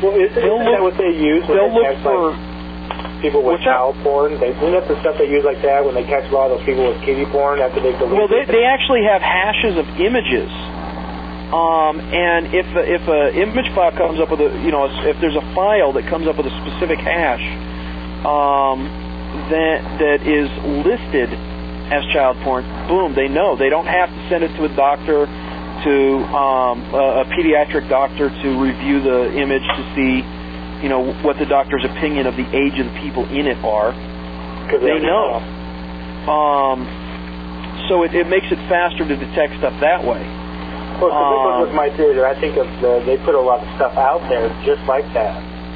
Well, isn't, They'll isn't that look- what they use when they'll they look catch for- like, people with What's that? child porn? They, isn't that the stuff they use like that when they catch a lot of those people with kiddie porn after they've deleted Well, they it? they actually have hashes of images. Um, and if a, if a image file comes up with a, you know, if there's a file that comes up with a specific hash um, that that is listed as child porn, boom, they know. They don't have to send it to a doctor, to um, a, a pediatric doctor to review the image to see, you know, what the doctor's opinion of the age of the people in it are. They, they know. Um, so it, it makes it faster to detect stuff that way. Well, so this Um, was my theory. I think of the, they put a lot of stuff out there just like that.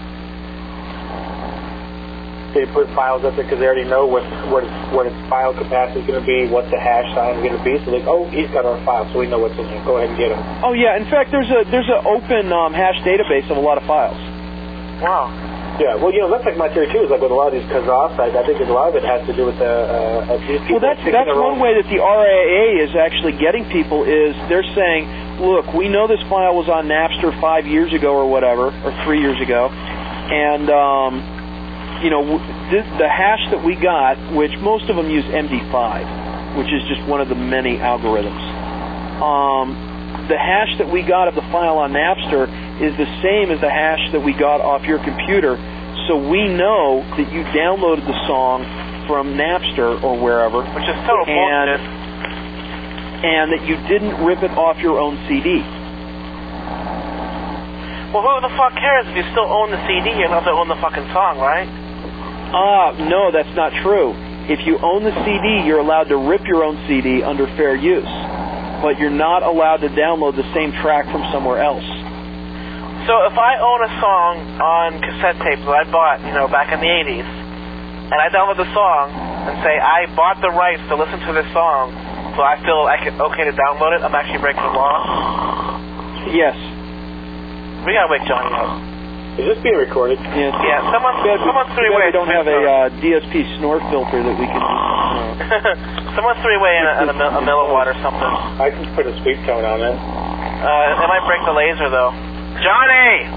They put files up there because they already know what what its, what its file capacity is going to be, what the hash sign is going to be. So they, oh, he's got our file, so we know what's in there. Go ahead and get him. Oh yeah, in fact, there's a there's an open um, hash database of a lot of files. Wow. Yeah, well, you know, that's like my theory too. Is like with a lot of these Kazaa sites, I think a lot of it has to do with the uh, uh, these people. Well, that's picking that's their one own- way that the R I A is actually getting people is they're saying, look, we know this file was on Napster five years ago or whatever, or three years ago, and um, you know, w- this, the hash that we got, which most of them use M D five, which is just one of the many algorithms. Um, the hash that we got of the file on Napster is the same as the hash that we got off your computer, so we know that you downloaded the song from Napster or wherever, Which is total and, bullshit. and that you didn't rip it off your own C D. Well, who the fuck cares if you still own the C D? You have to own the fucking song, right? Ah, no, that's not true. If you own the C D, you're allowed to rip your own C D under fair use, but you're not allowed to download the same track from somewhere else. So if I own a song on cassette tape that I bought, you know, back in the eighties, and I download the song and say I bought the rights to listen to this song, so I feel I can, okay to download it, I'm actually breaking the law? Yes. We gotta wake Johnny up. Is this being recorded? Yes. Yeah, someone, Bad- someone three bad way. we don't have a uh, D S P snort filter that we can. Uh, someone three way in a, in a, mil- a milliwatt or something. I can put a sweep tone on it. Uh, it might break the laser though. Johnny!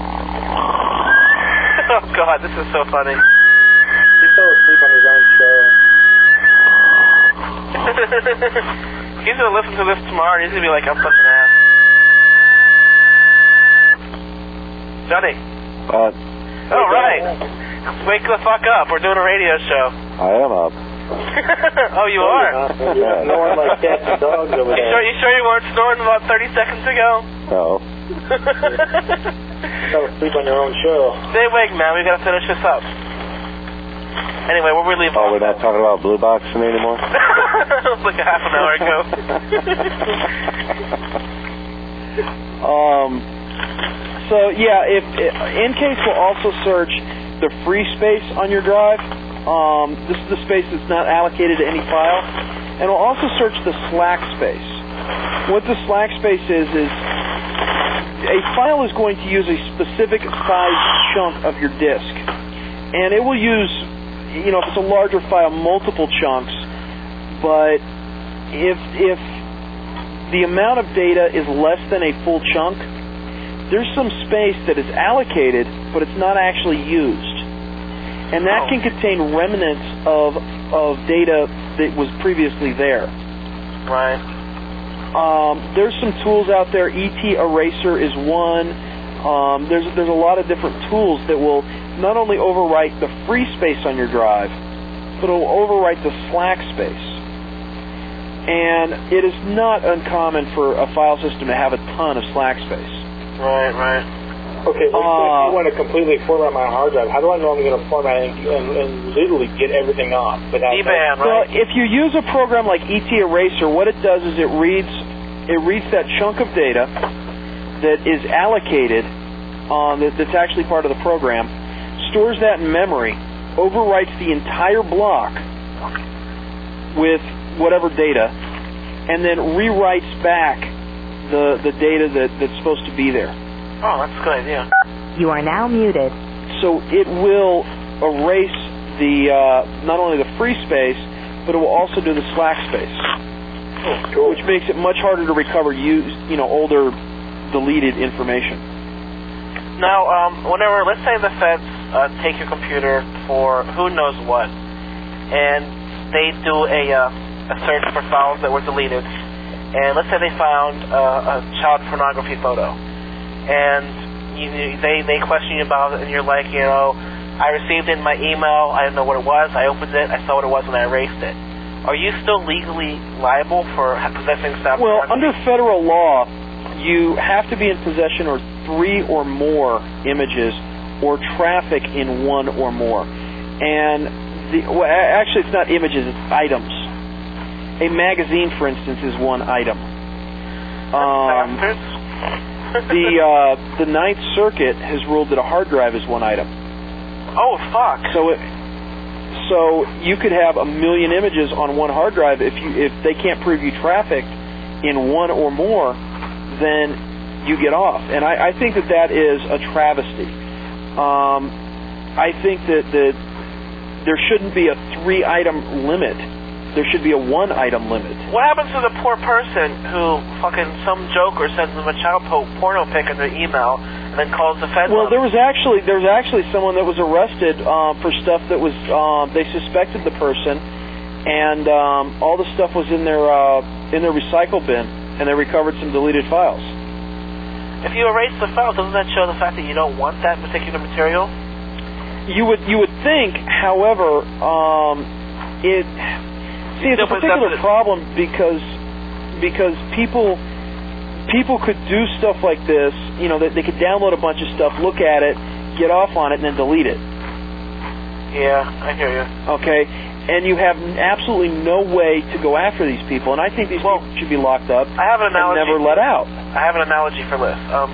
Oh god, this is so funny. He fell asleep on his own show. He's gonna listen to this tomorrow and he's gonna be like, I'm fucking ass. Johnny. But Oh, right. Wake the fuck up. We're doing a radio show. I am up. Oh, you are? You have no one like cats and dogs over You there. sure, you sure you weren't snoring about thirty seconds ago? No. Fell asleep on your own show. Stay awake, man. We gotta finish this up. Anyway, where we leave Oh, off? we're not talking about Blue Boxing anymore? It was like a half an hour ago. um. So yeah, if N-Case will also search the free space on your drive. Um, this is the space that's not allocated to any file, and it'll also search the slack space. What the slack space is is a file is going to use a specific size chunk of your disk, and it will use, you know, if it's a larger file, multiple chunks. But if if the amount of data is less than a full chunk, there's some space that is allocated, but it's not actually used. And that can contain remnants of of data that was previously there. Right. Um, there's some tools out there. E T Eraser is one. Um, there's there's a lot of different tools that will not only overwrite the free space on your drive, but it will overwrite the slack space. And it is not uncommon for a file system to have a ton of slack space. Right, right. Okay, well, Uh, if you want to completely format my hard drive, how do I know I'm going to format and, and, and literally get everything off without? D-band, Well, right? if you use a program like E T Eraser, what it does is it reads it reads that chunk of data that is allocated on that, that's actually part of the program, stores that in memory, overwrites the entire block with whatever data, and then rewrites back the the data that, that's supposed to be there. Oh, that's a good idea. You are now muted. So it will erase the uh, not only the free space, but it will also do the slack space, Oh, cool. which makes it much harder to recover used, you know, older deleted information. Now, um, whenever, let's say the feds uh, take your computer for who knows what, and they do a, uh, a search for files that were deleted, and let's say they found uh, a child pornography photo, and you, they, they question you about it, and you're like, you know, I received it in my email, I didn't know what it was, I opened it, I saw what it was, and I erased it. Are you still legally liable for possessing child Well, pornography? under federal law, you have to be in possession of three or more images or traffic in one or more. And the, well, actually, it's not images, it's items. A magazine, for instance, is one item. Um, the uh, the Ninth Circuit has ruled that a hard drive is one item. Oh, fuck. So it, so you could have a million images on one hard drive. If you if they can't prove you trafficked in one or more, then you get off. And I, I think that that is a travesty. Um, I think that, that there shouldn't be a three-item limit. There should be a one-item limit. What happens to the poor person who fucking some joker sends them a child po- porno pic in their email and then calls the feds? Well, on there was actually there was actually someone that was arrested uh, for stuff that was um, they suspected the person, and um, all the stuff was in their uh, in their recycle bin, and they recovered some deleted files. If you erase the file, doesn't that show the fact that you don't want that particular material? You would you would think, however, um, it see it's a particular problem because because people people could do stuff like this. You know, they, they could download a bunch of stuff, look at it, get off on it, and then delete it. Yeah, I hear you. Okay, and you have absolutely no way to go after these people, and I think these well, people should be locked up I have an analogy. and never let out. I have an analogy for this. Um,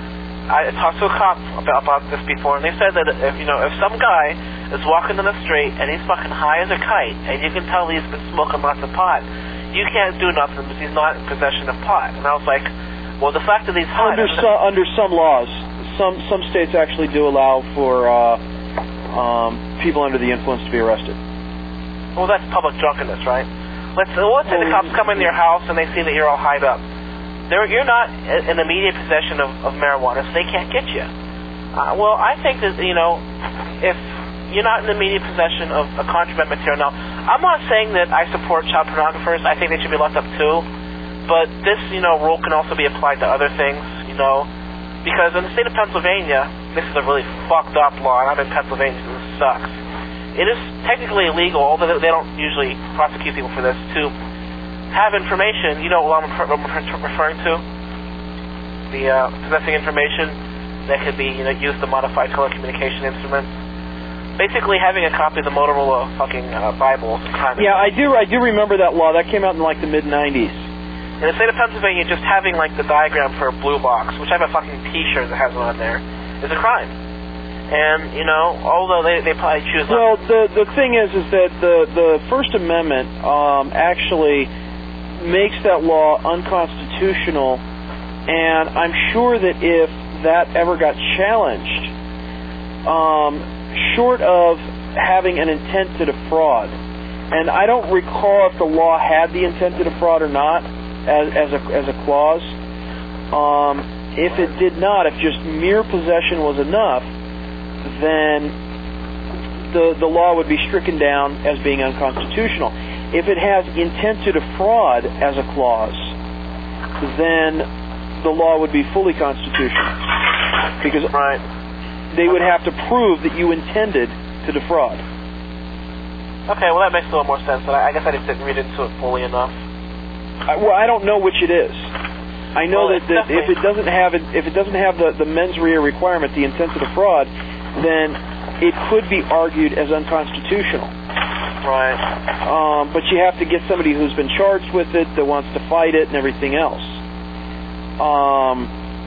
I talked to a cop about, about this before, and they said that if you know if some guy is walking in the street and he's fucking high as a kite, and you can tell he's been smoking lots of pot, you can't do nothing because he's not in possession of pot. And I was like, well, the fact that he's high Under some under some laws, some some states actually do allow for uh, um, people under the influence to be arrested. Well, that's public drunkenness, right? Let's well, let's say the cops come into your house and they see that you're all hyped up. They're, you're not in immediate possession of, of marijuana, so they can't get you. Uh, well, I think that, you know, if you're not in immediate possession of a contraband material, now, I'm not saying that I support child pornographers. I think they should be locked up too. But this, you know, rule can also be applied to other things, you know, because in the state of Pennsylvania, this is a really fucked up law, and I'm in Pennsylvania, so this sucks. It is technically illegal, although they don't usually prosecute people for this, to have information. You know what I'm referring to? The uh, possessing information that could be, you know, used to modify telecommunication instruments. Basically, having a copy of the Motorola fucking uh, Bible. Kind of Yeah, I do. I do remember that law. That came out in like the mid nineties. In the state of Pennsylvania, just having like the diagram for a blue box, which I have a fucking T-shirt that has it on there, is a crime. And you know, although they they probably choose. Well, the the thing is, is that the the First Amendment um, actually makes that law unconstitutional, and I'm sure that if that ever got challenged, um, short of having an intent to defraud, and I don't recall if the law had the intent to defraud or not as, as a as a clause. Um, if it did not, if just mere possession was enough, then the the law would be stricken down as being unconstitutional. If it has intent to defraud as a clause, then the law would be fully constitutional. Because right. they would have to prove that you intended to defraud. Okay, well that makes a little more sense, but I guess I just didn't read into it fully enough. I, well, I don't know which it is. I know well, that, that if it doesn't have it, if it doesn't have the, the mens rea requirement, the intent to defraud, then it could be argued as unconstitutional. Right. Um, but you have to get somebody who's been charged with it, that wants to fight it, and everything else. Um,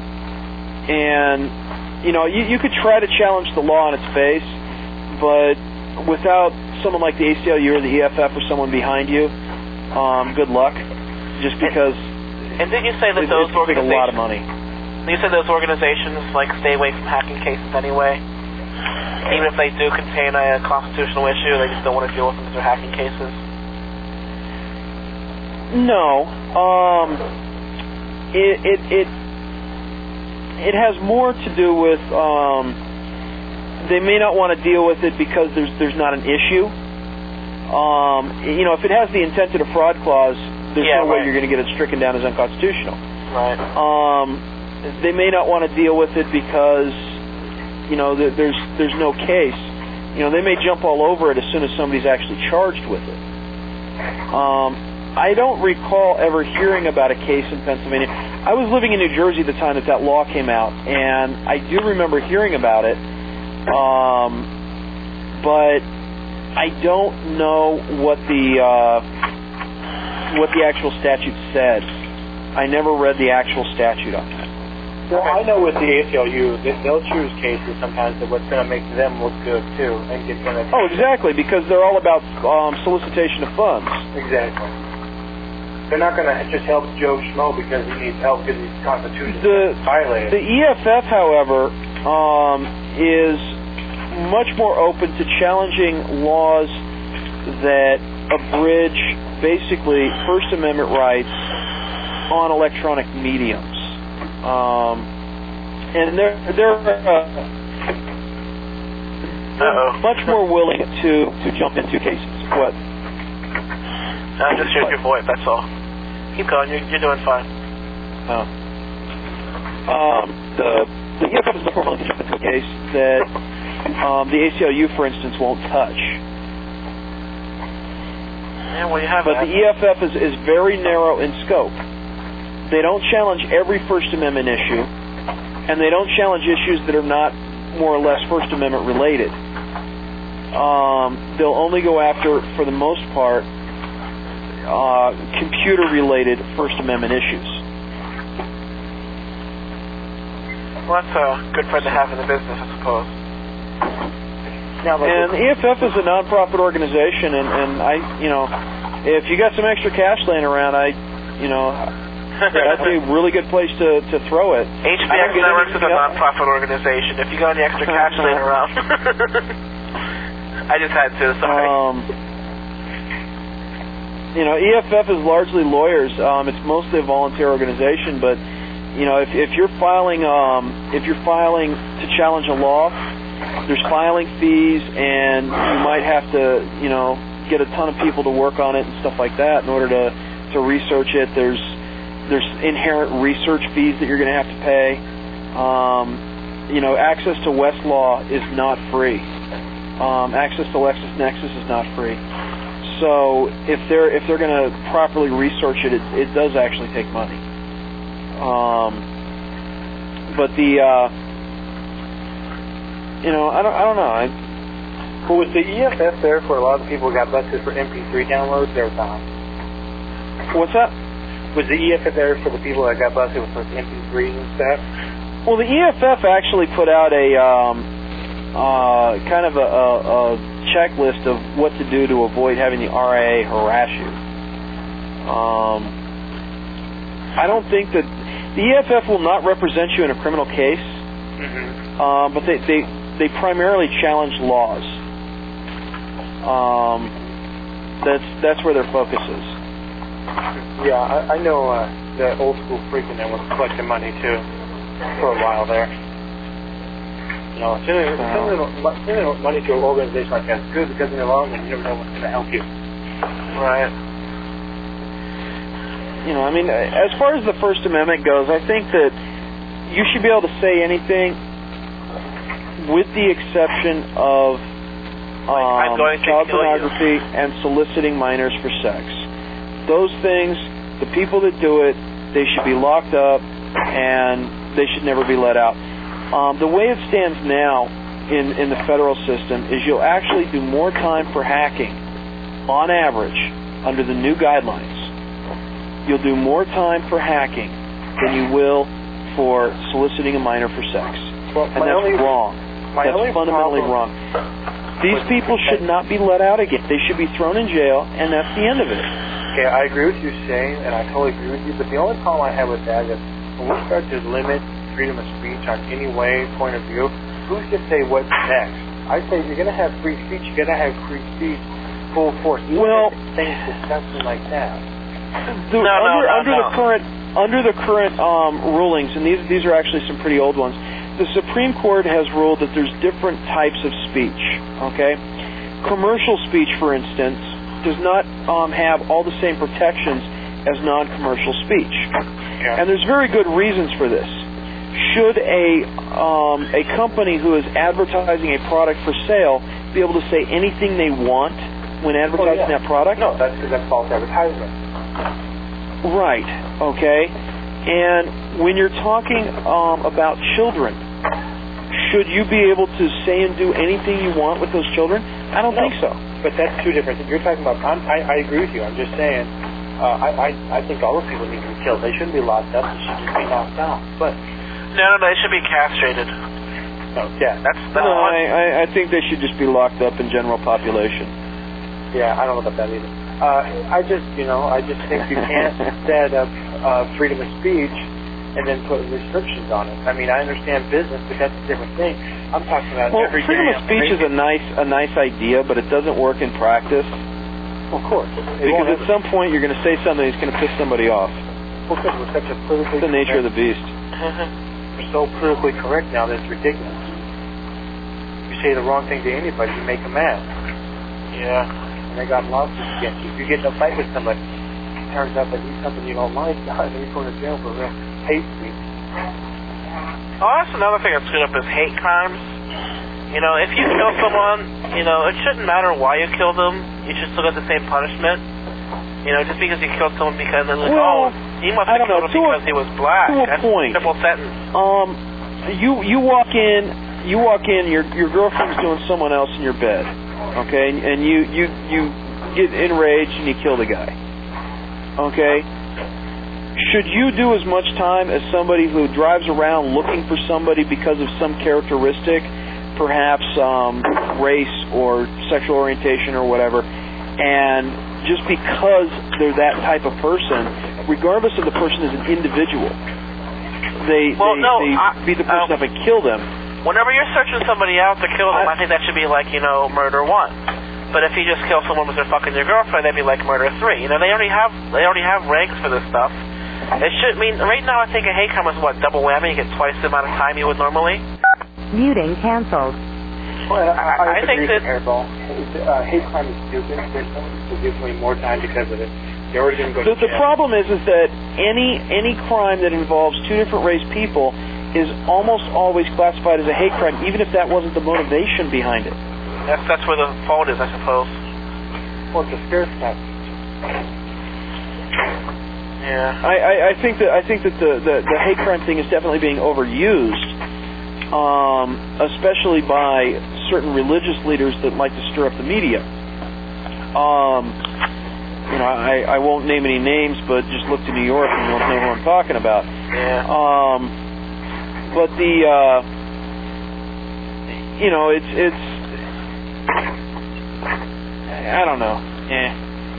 and, you know, you, you could try to challenge the law on its face, but without someone like the A C L U or the E F F or someone behind you, um, good luck. Just because and, and did you say that it, those it's organizations... a lot of money. You said those organizations, like, stay away from hacking cases anyway? Even if they do contain a constitutional issue, they just don't want to deal with them because they're hacking cases? No. Um, it, it, it, it has more to do with um, they may not want to deal with it because there's there's not an issue. Um, you know, if it has the intent to defraud clause, there's Yeah, no way right. you're going to get it stricken down as unconstitutional. Right. Um, they may not want to deal with it because, you know, th- there's there's no case. You know, they may jump all over it as soon as somebody's actually charged with it. Um, I don't recall ever hearing about a case in Pennsylvania. I was living in New Jersey at the time that that law came out, and I do remember hearing about it. Um, but I don't know what the uh, what the actual statute said. I never read the actual statute on that. Well, I know with the A C L U, they- they'll choose cases sometimes that what's going to make them look good too, and get them. Oh, exactly, because they're all about um, solicitation of funds. Exactly. They're not going to just help Joe Schmo because he needs help because his Constitution The is violated. the E F F, however, um, is much more open to challenging laws that abridge basically First Amendment rights on electronic mediums, um, and they're they're, uh, they're much more willing to to jump into cases. What? I'm just hearing your voice, that's all. Keep going, you're, you're doing fine. Oh. Um, the the E F F is much more willing to jump into a case that um, the A C L U, for instance, won't touch. Yeah, well, you have But that. the E F F is, is very narrow in scope. They don't challenge every First Amendment issue, and they don't challenge issues that are not more or less First Amendment related. Um, they'll only go after, for the most part, uh, computer-related First Amendment issues. Well, that's a good friend to have in the business, I suppose. Now, like And the E F F is a nonprofit organization, and, and I, you know, if you got some extra cash laying around, I, you know, that'd be a really good place to, to throw it. H B I don't X get Networks is a anything else. non-profit organization. If you got any extra cash laying around. I just had to, sorry. Um, you know, E F F is largely lawyers. Um, it's mostly a volunteer organization, but you know, if if you're filing um, if you're filing to challenge a law, there's filing fees, and you might have to, you know, get a ton of people to work on it and stuff like that in order to to research it. There's there's inherent research fees that you're going to have to pay. Um, you know, access to Westlaw is not free. Um, access to LexisNexis is not free. So if they're if they're going to properly research it, it, it does actually take money. Um, but the uh, you know, I don't I don't know. I, Well, was the E F F there for a lot of people who got busted for M P three downloads there, Tom? what's that? Was the E F F there for the people that got busted with those M P threes and stuff? Well, the E F F actually put out a um, uh, kind of a, a, a checklist of what to do to avoid having the R I A harass you. Um, I don't think that the E F F will not represent you in a criminal case, Mm-hmm. um, but they, they they primarily challenge laws. Um, that's that's where their focus is. Yeah, I, I know uh, that old school freaking that was collecting money too for a while there. You know, sending, sending, sending money to an organization like that is good because in the long run you never know what's going to help you. Right. You know, I mean, as far as the First Amendment goes, I think that you should be able to say anything with the exception of I'm um, going to child kill you. pornography and soliciting minors for sex. Those things, the people that do it, they should be locked up and they should never be let out. Um, the way it stands now in, in the federal system is you'll actually do more time for hacking, on average, under the new guidelines. You'll do more time for hacking than you will for soliciting a minor for sex. Well, And my that's only, wrong. my That's only fundamentally problem- wrong. These people should not be let out again. They should be thrown in jail, and that's the end of it. Okay, I agree with you saying, and I totally agree with you, but the only problem I have with that is when we start to limit freedom of speech on any way, point of view, who's to say what's next? I say if you're going to have free speech, you're going to have free speech full force. You Well- don't have things disgusting like that. The, No, no, under no, under no. the current under the current um, rulings, and these these are actually some pretty old ones, the Supreme Court has ruled that there's different types of speech. Okay, commercial speech, for instance, does not um, have all the same protections as non-commercial speech, Yeah. and there's very good reasons for this. Should a um, a company who is advertising a product for sale be able to say anything they want when advertising Oh, yeah. that product? No, that's because that's false advertisement. Right. Okay. And when you're talking um, about children, should you be able to say and do anything you want with those children? I don't No. think so. But that's two different things. You're talking about, I'm, I, I agree with you. I'm just saying, uh, I, I, I think all those people need to be killed. They shouldn't be locked up. They should just be knocked out. But, No, no, they should be castrated. no, yeah. That's that's No, one. I, I, I think they should just be locked up in general population. Yeah, I don't know about that either. Uh, I just, you know, I just think you can't set up uh, freedom of speech and then put restrictions on it. I mean, I understand business, but that's a different thing. I'm talking about Well, every freedom day of I'm speech is a crazy. nice a nice idea, but it doesn't work in practice. Of course. It Because won't at ever- some point you're going to say something that's going to piss somebody off. Well, because we're such a politically It's the nature of the beast. We're so politically correct now that it's ridiculous. You say the wrong thing to anybody, you make them mad. Yeah. And they got lawsuits against you. If you get in a fight with somebody, it turns out that he's something you don't like, God, then you're going to jail for real hate speech. Oh, that's another thing that's screwed up is hate crimes. You know, if you kill someone, you know, it shouldn't matter why you killed them. You should still get the same punishment. You know, just because you killed someone because they're like, Well, oh, he must I have don't killed know, him to a- because he was black. to a That's point. triple sentence. Um, you you walk in, you walk in, your your girlfriend's doing someone else in your bed, okay, and, and you you you get enraged and you kill the guy, okay. Should you do as much time as somebody who drives around looking for somebody because of some characteristic, perhaps um, race or sexual orientation or whatever, and just because they're that type of person, regardless of the person as an individual, they, Well, they, no, they I- beat the person um, up and kill them. Whenever you're searching somebody out to kill them, I- I, think that should be like, you know, murder one. But if you just kill someone because they're fucking your girlfriend, that'd be like murder three. You know, they already have they already have ranks for this stuff. It should I mean right now I think a hate crime is what, double whammy, you get twice the amount of time you would normally. Muting canceled. Well, I, I, I think agree that- with Hairball. Uh, hate crime is stupid. There's someone who gives me more time because of it. They're already going to go The, to the jail. problem is is that any any crime that involves two different race people is almost always classified as a hate crime, even if that wasn't the motivation behind it. That's that's where the fault is, I suppose. Well, it's a scare tactic. Yeah. I, I, I think that I think that the, the, the hate crime thing is definitely being overused, um, especially by certain religious leaders that like to stir up the media. Um, you know, I, I won't name any names, but just look to New York and you'll know who I'm talking about. Yeah. Um, but the uh, you know, it's it's I don't know. Eh.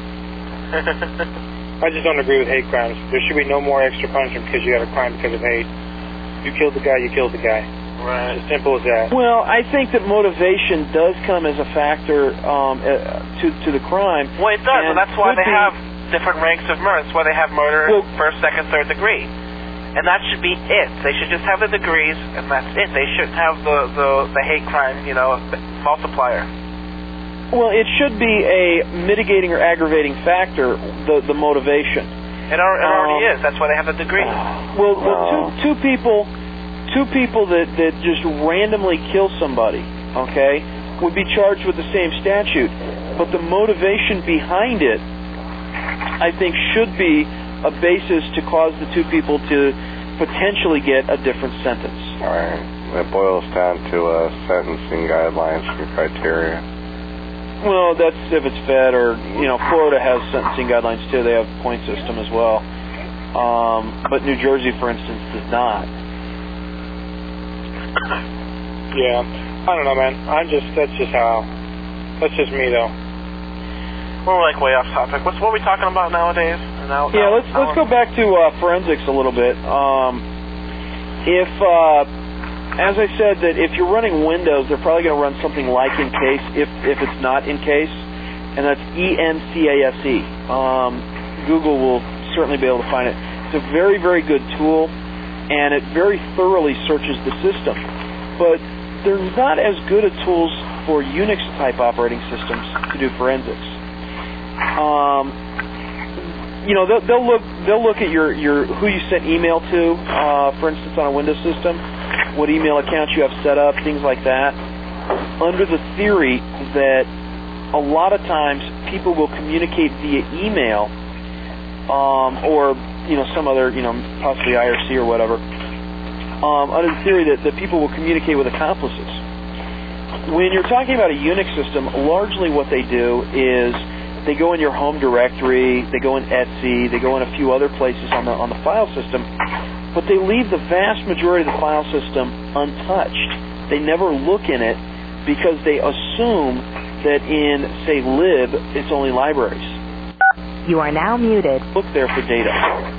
I just don't agree with hate crimes. There should be no more extra punishment because you got a crime because of hate. You killed the guy, you killed the guy. Right. It's as simple as that. Well, I think that motivation does come as a factor um, uh, to to the crime. Well, it does, and, And that's why could they be- have different ranks of murder. That's why they have murder Well- first, second, third degree. And that should be it. They should just have the degrees, and that's it. They shouldn't have the, the, the hate crime, you know, multiplier. Well, it should be a mitigating or aggravating factor, the the motivation. It, al- it already Um, is. That's why they have the degree. Well, well two two people, two people that that just randomly kill somebody, okay, would be charged with the same statute, but the motivation behind it, I think, should be a basis to cause the two people to potentially get a different sentence. All right. It boils down to uh, sentencing guidelines and criteria. Well, that's if it's Fed or, you know, Florida has sentencing guidelines too. They have a point system as well. Um, but New Jersey, for instance, does not. Yeah. I don't know, man. I'm just, that's just how, that's just me, though. We're like way off topic. What's what are we talking about nowadays? Now, Yeah, now- let's let's go back to uh, forensics a little bit. Um, if, uh, as I said, that if you're running Windows, they're probably going to run something like Encase, if if it's not Encase, and that's E N C A S E. Um, Google will certainly be able to find it. It's a very, very good tool, and it very thoroughly searches the system. But they're not as good at tools for Unix-type operating systems to do forensics. Um, you know, they'll, they'll look they'll look at your, your who you sent email to, uh, for instance, on a Windows system, what email accounts you have set up, things like that, under the theory that a lot of times people will communicate via email um, or, you know, some other, you know, possibly I R C or whatever, um, under the theory that, that people will communicate with accomplices. When you're talking about a Unix system, largely what they do is they go in your home directory, they go in Etsy, they go in a few other places on the on the file system, but they leave the vast majority of the file system untouched. They never look in it because they assume that in, say, lib, it's only libraries. You are now muted. Look there for data.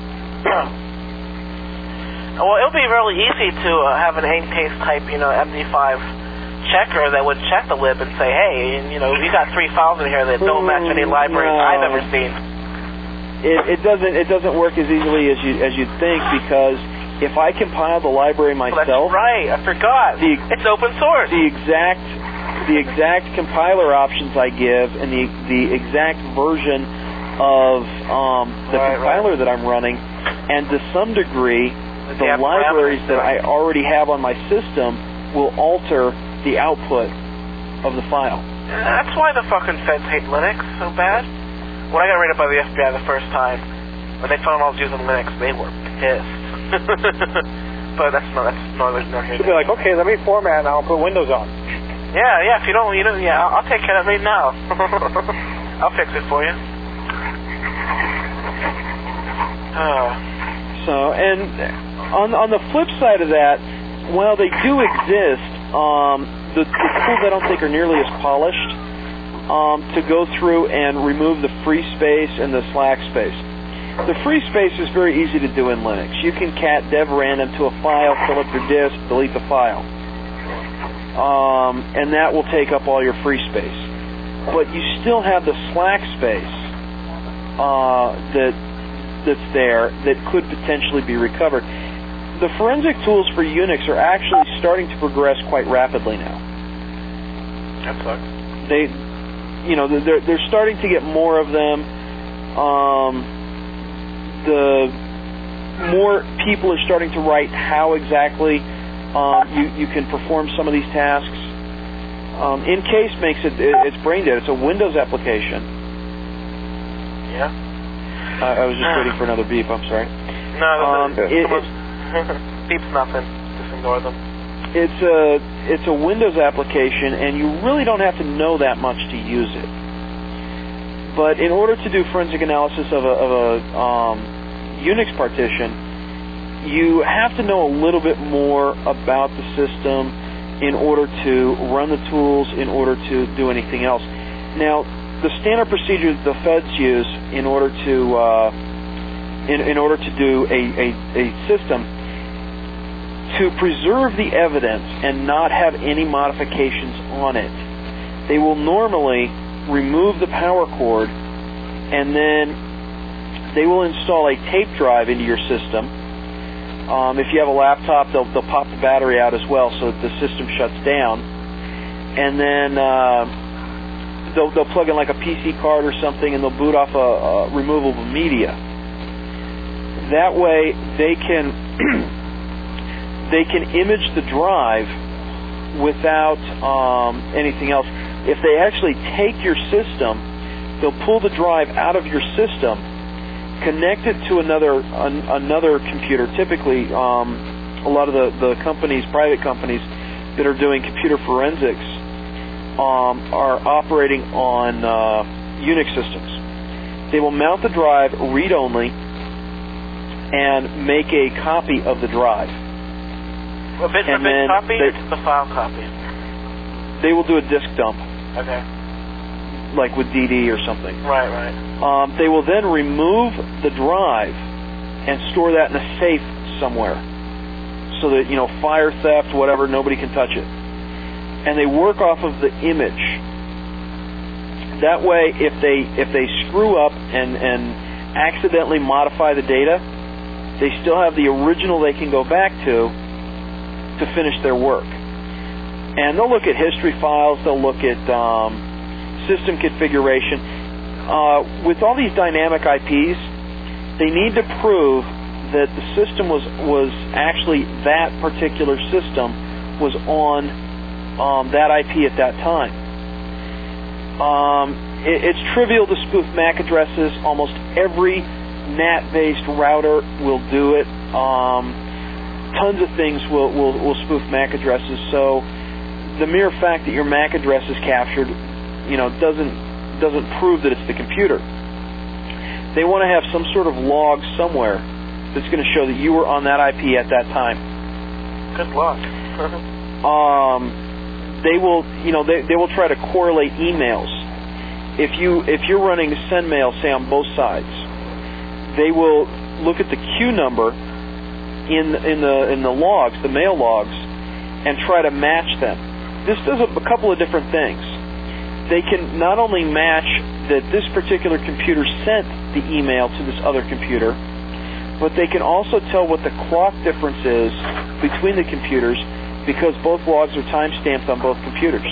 Well, it would be really easy to uh, have an eight-case type, you know, M D five checker that would check the lib and say, hey, you know, you got three files in here that don't match any libraries no. I've ever seen. It, it doesn't. It doesn't work as easily as you as you'd think, because if I compile the library myself, well, that's right. I forgot. The, it's open source. The exact the exact compiler options I give and the the exact version of um, the right, compiler right. that I'm running, and to some degree, the, the libraries that I already have on my system will alter the output of the file. That's why the fucking feds hate Linux so bad. When I got raided by the F B I the first time, when they found I was using Linux, they were pissed. But that's not that's not not here. They'll be like, okay, let me format and I'll put Windows on. Yeah, yeah. If you don't, you know, yeah, I'll, I'll take care of it now. I'll fix it for you. Uh. So, and on on the flip side of that, while they do exist, um, the, the tools I don't think are nearly as polished um, to go through and remove the free space and the slack space. The free space is very easy to do in Linux. You can cat dev random to a file, fill up your disk, delete the file. Um, and that will take up all your free space. But you still have the slack space uh, that that's there that could potentially be recovered. The forensic tools for Unix are actually starting to progress quite rapidly now. That sucks. They, you know, they're they're starting to get more of them. Um, the more people are starting to write how exactly um, you you can perform some of these tasks. Um, Incase makes it, it it's brain dead. It's a Windows application. Yeah. Uh, I was just waiting for another beep. I'm sorry. No, um, it, it, beeps nothing. Just ignore them. It's a it's a Windows application, and you really don't have to know that much to use it. But in order to do forensic analysis of a, of a um, Unix partition, you have to know a little bit more about the system in order to run the tools, in order to do anything else. Now, the standard procedure that the feds use in order to uh, in, in order to do a, a, a system to preserve the evidence and not have any modifications on it, they will normally remove the power cord, and then they will install a tape drive into your system. Um, if you have a laptop, they'll, they'll pop the battery out as well so that the system shuts down. And then uh, they'll, they'll plug in like a P C card or something, and they'll boot off a, a removable media. That way they can they can image the drive without um, anything else. If they actually take your system, they'll pull the drive out of your system, connect it to another an, another computer. Typically, um, a lot of the, the companies, private companies, that are doing computer forensics um, are operating on uh, Unix systems. They will mount the drive read-only and make a copy of the drive. A bit, a bit copy or just a file copy? They will do a disk dump. Okay. Like with D D or something. Right, right. Um, they will then remove the drive and store that in a safe somewhere, so that, you know, fire theft, whatever, nobody can touch it. And they work off of the image. That way, if they if they screw up and and accidentally modify the data, They still have the original they can go back to to finish their work. And they'll look at history files, they'll look at um, system configuration. Uh, with all these dynamic I Ps, they need to prove that the system was, was actually that particular system was on um, that I P at that time. Um, it, it's trivial to spoof M A C addresses. Almost every N A T-based router will do it. Um, tons of things will, will, will spoof M A C addresses. So the mere fact that your M A C address is captured, you know, doesn't doesn't prove that it's the computer. They want to have some sort of log somewhere that's going to show that you were on that I P at that time. Good luck. um, they will, you know, they they will try to correlate emails. If you if you're running SendMail, say on both sides, they will look at the queue number in in the in the logs, the mail logs, and try to match them. This does a, a couple of different things. They can not only match that this particular computer sent the email to this other computer, but they can also tell what the clock difference is between the computers because both logs are time-stamped on both computers.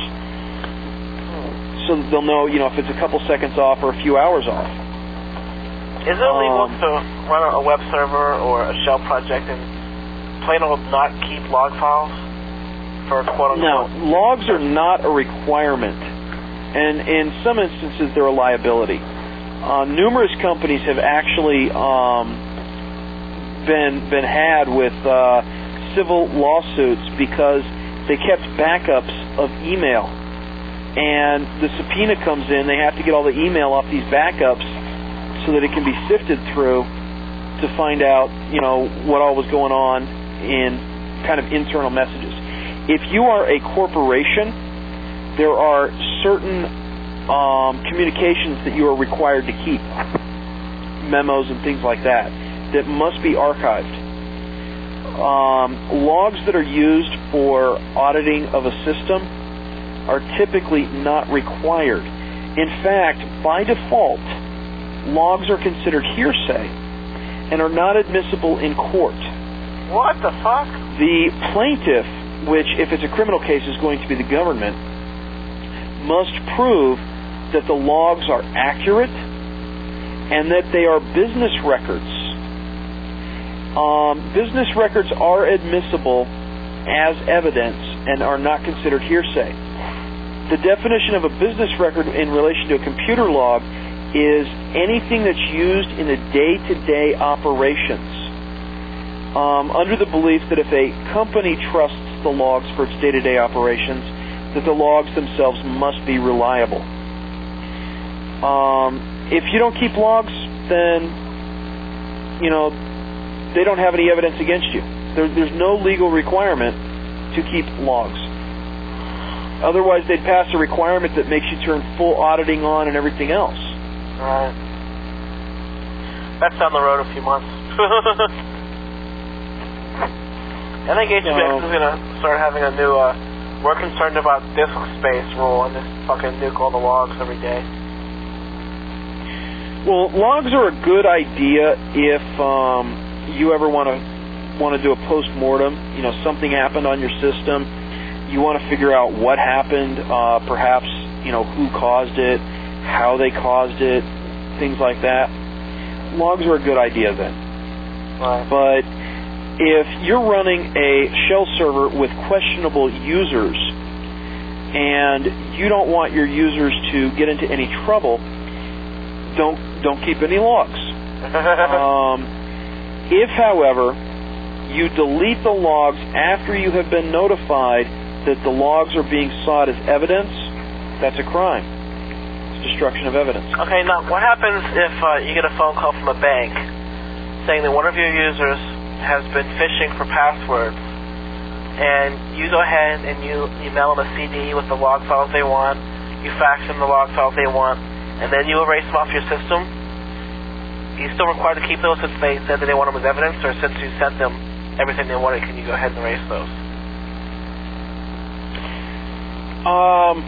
So they'll know, you know, if it's a couple seconds off or a few hours off. Is it illegal Um, to run a web server or a shell project and plain old not keep log files? For quote No, unquote. logs are not a requirement, and in some instances they're a liability. Uh, numerous companies have actually um, been been had with uh, civil lawsuits because they kept backups of email, and the subpoena comes in. They have to get all the email off these backups so that it can be sifted through to find out, you know, what all was going on in kind of internal messages. If you are a corporation, there are certain um, communications that you are required to keep, memos and things like that, that must be archived. Um, logs that are used for auditing of a system are typically not required. In fact, by default, logs are considered hearsay and are not admissible in court. What the fuck? The plaintiff, which, if it's a criminal case, is going to be the government, must prove that the logs are accurate and that they are business records. Um, business records are admissible as evidence and are not considered hearsay. The definition of a business record in relation to a computer log is anything that's used in the day-to-day operations. Um, under the belief that if a company trusts the logs for its day-to-day operations, that the logs themselves must be reliable. Um, if you don't keep logs, then, you know, they don't have any evidence against you. There, there's no legal requirement to keep logs. Otherwise, they'd pass a requirement that makes you turn full auditing on and everything else. Right. That's down the road a few months. I think H B X No. is going to start having a new, uh, we're concerned about disk space rule and just fucking nuke all the logs every day. Well, logs are a good idea if um, you ever want to want to do a post-mortem. You know, something happened on your system. You want to figure out what happened, uh, perhaps, you know, who caused it, how they caused it, things like that. Logs are a good idea then. Right. But if you're running a shell server with questionable users and you don't want your users to get into any trouble, don't don't keep any logs. um, if, however, you delete the logs after you have been notified that the logs are being sought as evidence, that's a crime. It's destruction of evidence. Okay, now what happens if uh, you get a phone call from a bank saying that one of your users has been phishing for passwords, and you go ahead and you email them a C D with the log files they want, you fax them the log files they want, and then you erase them off your system? Are you still required to keep those since they said that they want them as evidence, or since you sent them everything they wanted, can you go ahead and erase those? Um,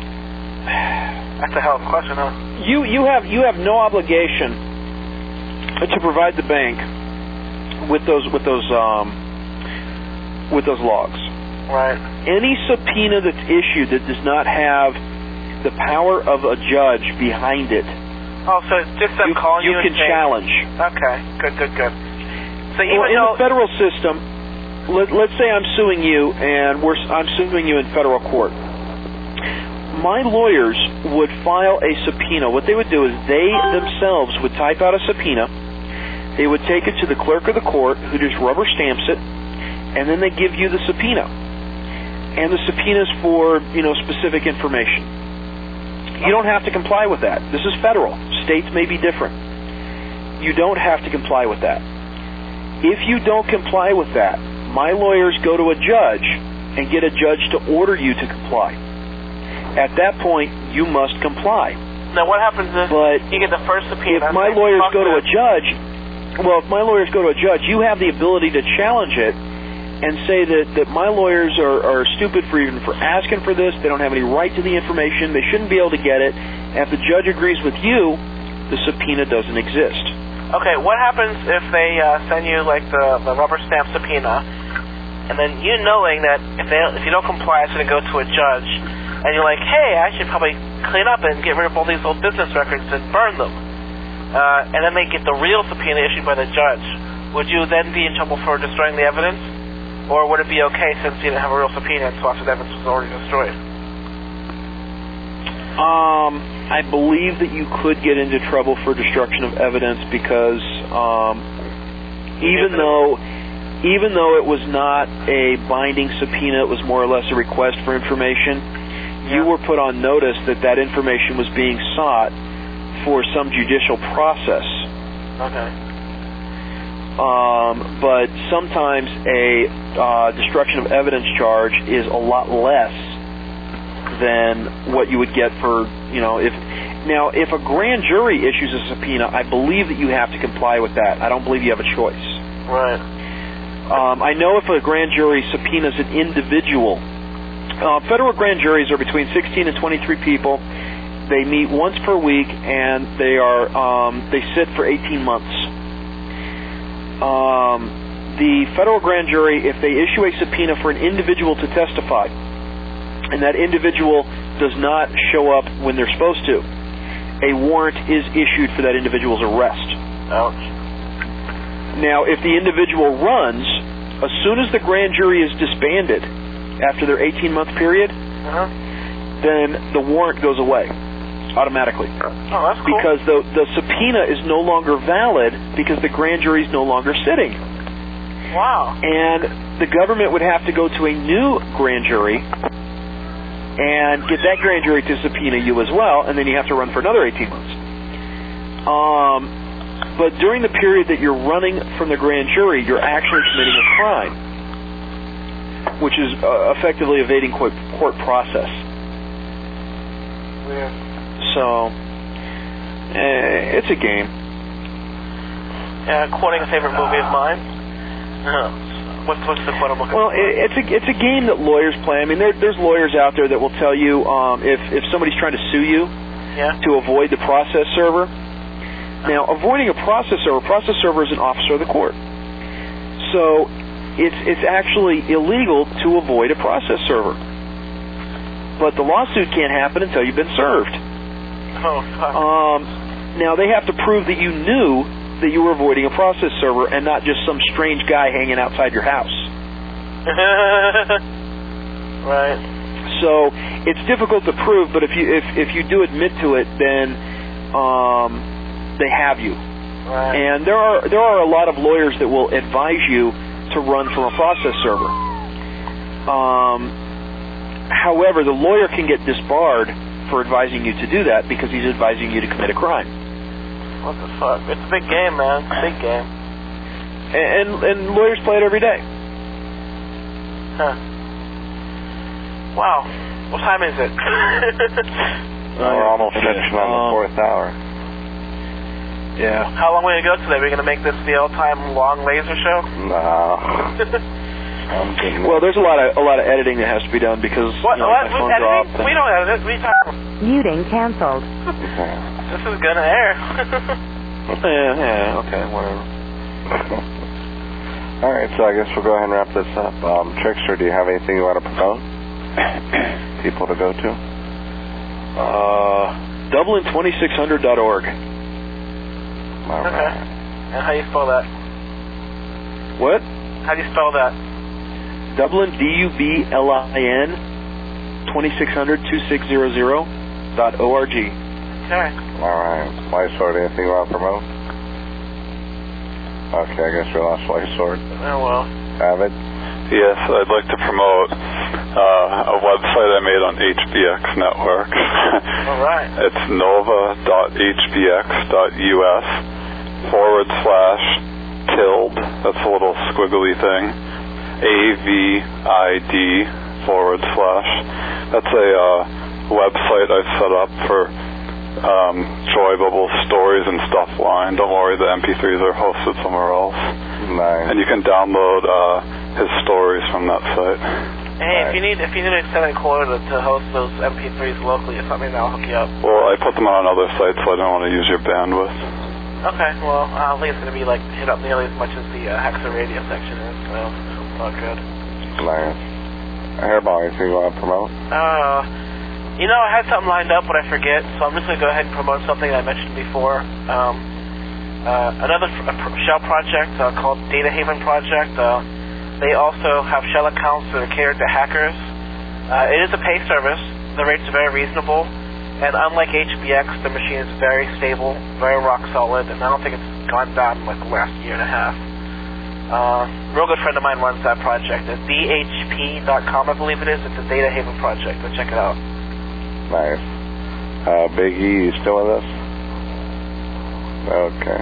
That's a hell of a question, huh? you you have you have no obligation to provide the bank with those with those um, with those logs. Right. Any subpoena that's issued that does not have the power of a judge behind it, oh, so it's just them you, calling you, you and can saying, challenge. Okay, good, good, good. So even well, in though the federal system, let, let's say I'm suing you, and we're I'm suing you in federal court. My lawyers would file a subpoena. What they would do is they themselves would type out a subpoena. They would take it to the clerk of the court, who just rubber stamps it, and then they give you the subpoena. And the subpoena's for, you know, specific information. You don't have to comply with that. This is federal. States may be different. You don't have to comply with that. If you don't comply with that, my lawyers go to a judge and get a judge to order you to comply. At that point, you must comply. Now what happens if but you get the first subpoena? If my lawyers go to a judge, well, if my lawyers go to a judge, you have the ability to challenge it and say that, that my lawyers are, are stupid for even for asking for this. They don't have any right to the information. They shouldn't be able to get it. And if the judge agrees with you, the subpoena doesn't exist. Okay, what happens if they uh, send you like the, the rubber stamp subpoena, and then you knowing that if they if you don't comply, it's going to go to a judge, and you're like, hey, I should probably clean up and get rid of all these old business records and burn them, uh, and then they get the real subpoena issued by the judge. Would you then be in trouble for destroying the evidence? Or would it be okay since you didn't have a real subpoena and so after the evidence was already destroyed? Um, I believe that you could get into trouble for destruction of evidence because um, even though even though it was not a binding subpoena, it was more or less a request for information, yeah. You were put on notice that that information was being sought for some judicial process. Okay. Um, but sometimes a uh, destruction of evidence charge is a lot less than what you would get for, you know, if now if a grand jury issues a subpoena, I believe that you have to comply with that. I don't believe you have a choice. Right. Um, I know if a grand jury subpoenas an individual, uh, federal grand juries are between sixteen and twenty-three people. They meet once per week, and they are um, they sit for eighteen months. Um, the federal grand jury, if they issue a subpoena for an individual to testify, and that individual does not show up when they're supposed to, a warrant is issued for that individual's arrest. Ouch. Now, if the individual runs, as soon as the grand jury is disbanded after their eighteen-month period, uh-huh. then the warrant goes away automatically. Oh, that's cool. Because the, the subpoena is no longer valid because the grand jury is no longer sitting. Wow. And the government would have to go to a new grand jury and get that grand jury to subpoena you as well, and then you have to run for another eighteen months. Um, but during the period that you're running from the grand jury, you're actually committing a crime, which is uh, effectively evading court, court process. Weird. So, eh, it's a game. Yeah, quoting a favorite movie of mine. Uh, what's, what's the quote I'm looking well, for? Well, it's a it's a game that lawyers play. I mean, there, there's lawyers out there that will tell you um, if if somebody's trying to sue you yeah. to avoid the process server. Now, avoiding a process server, process server is an officer of the court. So, it's it's actually illegal to avoid a process server. But the lawsuit can't happen until you've been served. Oh, fuck. Um, now, they have to prove that you knew that you were avoiding a process server and not just some strange guy hanging outside your house. Right. So, it's difficult to prove, but if you if, if you do admit to it, then um, they have you. Right. And there are there are a lot of lawyers that will advise you to run from a process server. Um, however, the lawyer can get disbarred for advising you to do that because he's advising you to commit a crime. What the fuck? It's a big game, man. It's a big game. And, and and lawyers play it every day. Huh. Wow. What time is it? Well, we're almost finishing on the fourth hour. Yeah. How long are we going to go today? Are we going to make this the all-time long laser show? No. Well, there's a lot of a lot of editing that has to be done because what, you know, what? my phone Editing? dropped. We don't edit it. We talk. Muting canceled. This is going to air. Yeah, yeah, okay, whatever. All right, so I guess we'll go ahead and wrap this up. Um, Trickster, do you have anything you want to promote? People to go to? Uh, Dublin twenty-six hundred dot org. All Okay. right. And how do you spell that? What? How do you spell that? Dublin, D U B L I N, twenty-six hundred, twenty-six hundred dot O R G. Okay. All right. Light Sword, anything you want to promote? Okay, I guess we lost Light Sword. Oh, well. Avid? Yes, I'd like to promote uh, a website I made on H B X Network. All right. It's nova dot h b x dot u s forward slash tilde, that's a little squiggly thing, A V I D forward slash. That's a uh, website I've set up for um, Joy Bubble stories and stuff line. Don't worry, the M P threes are hosted somewhere else. Nice. And you can download uh, his stories from that site. Hey, if you need if you need an extended quota to host those M P threes locally or something, I'll hook you up. Well, I put them on another site, so I don't want to use your bandwidth. Okay, well, I don't think it's going to be like hit up nearly as much as the uh, Hexa radio section is, so all good. Nice. Hairball, anything you want to promote? Uh, you know, I had something lined up, but I forget, so I'm just going to go ahead and promote something I mentioned before. Um, uh, another f- a pr- shell project uh, called Data Haven Project. Uh, they also have shell accounts that are catered to hackers. Uh, it is a paid service. The rates are very reasonable. And unlike H B X, the machine is very stable, very rock solid, and I don't think it's gone down in like the last year and a half. Uh, real good friend of mine runs that project. It's D H P dot com, I believe it is. It's a Data Haven project. So check it out. Nice. Uh, Big E, you still with us? Okay.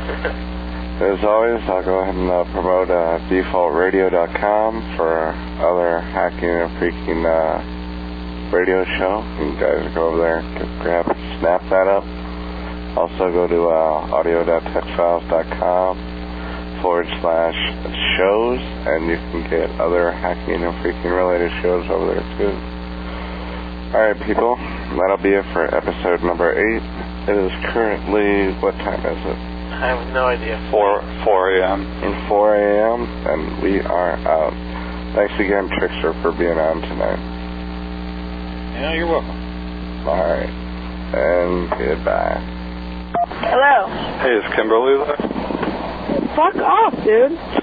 As always, I'll go ahead and uh, promote uh, default radio dot com for other hacking and freaking uh, radio show. You guys go over there, grab, snap that up. Also go to uh, audio dot texfiles dot com forward slash shows, and you can get other hacking and freaking related shows over there too. Alright people, that'll be it for episode number eight. It is currently, what time is it? I have no idea. four a.m. four a.m. and we are out. Thanks again, Trickster, for being on tonight. Yeah, you're welcome. Alright. And goodbye. Hello. Hey, is Kimberly there? Fuck off, dude.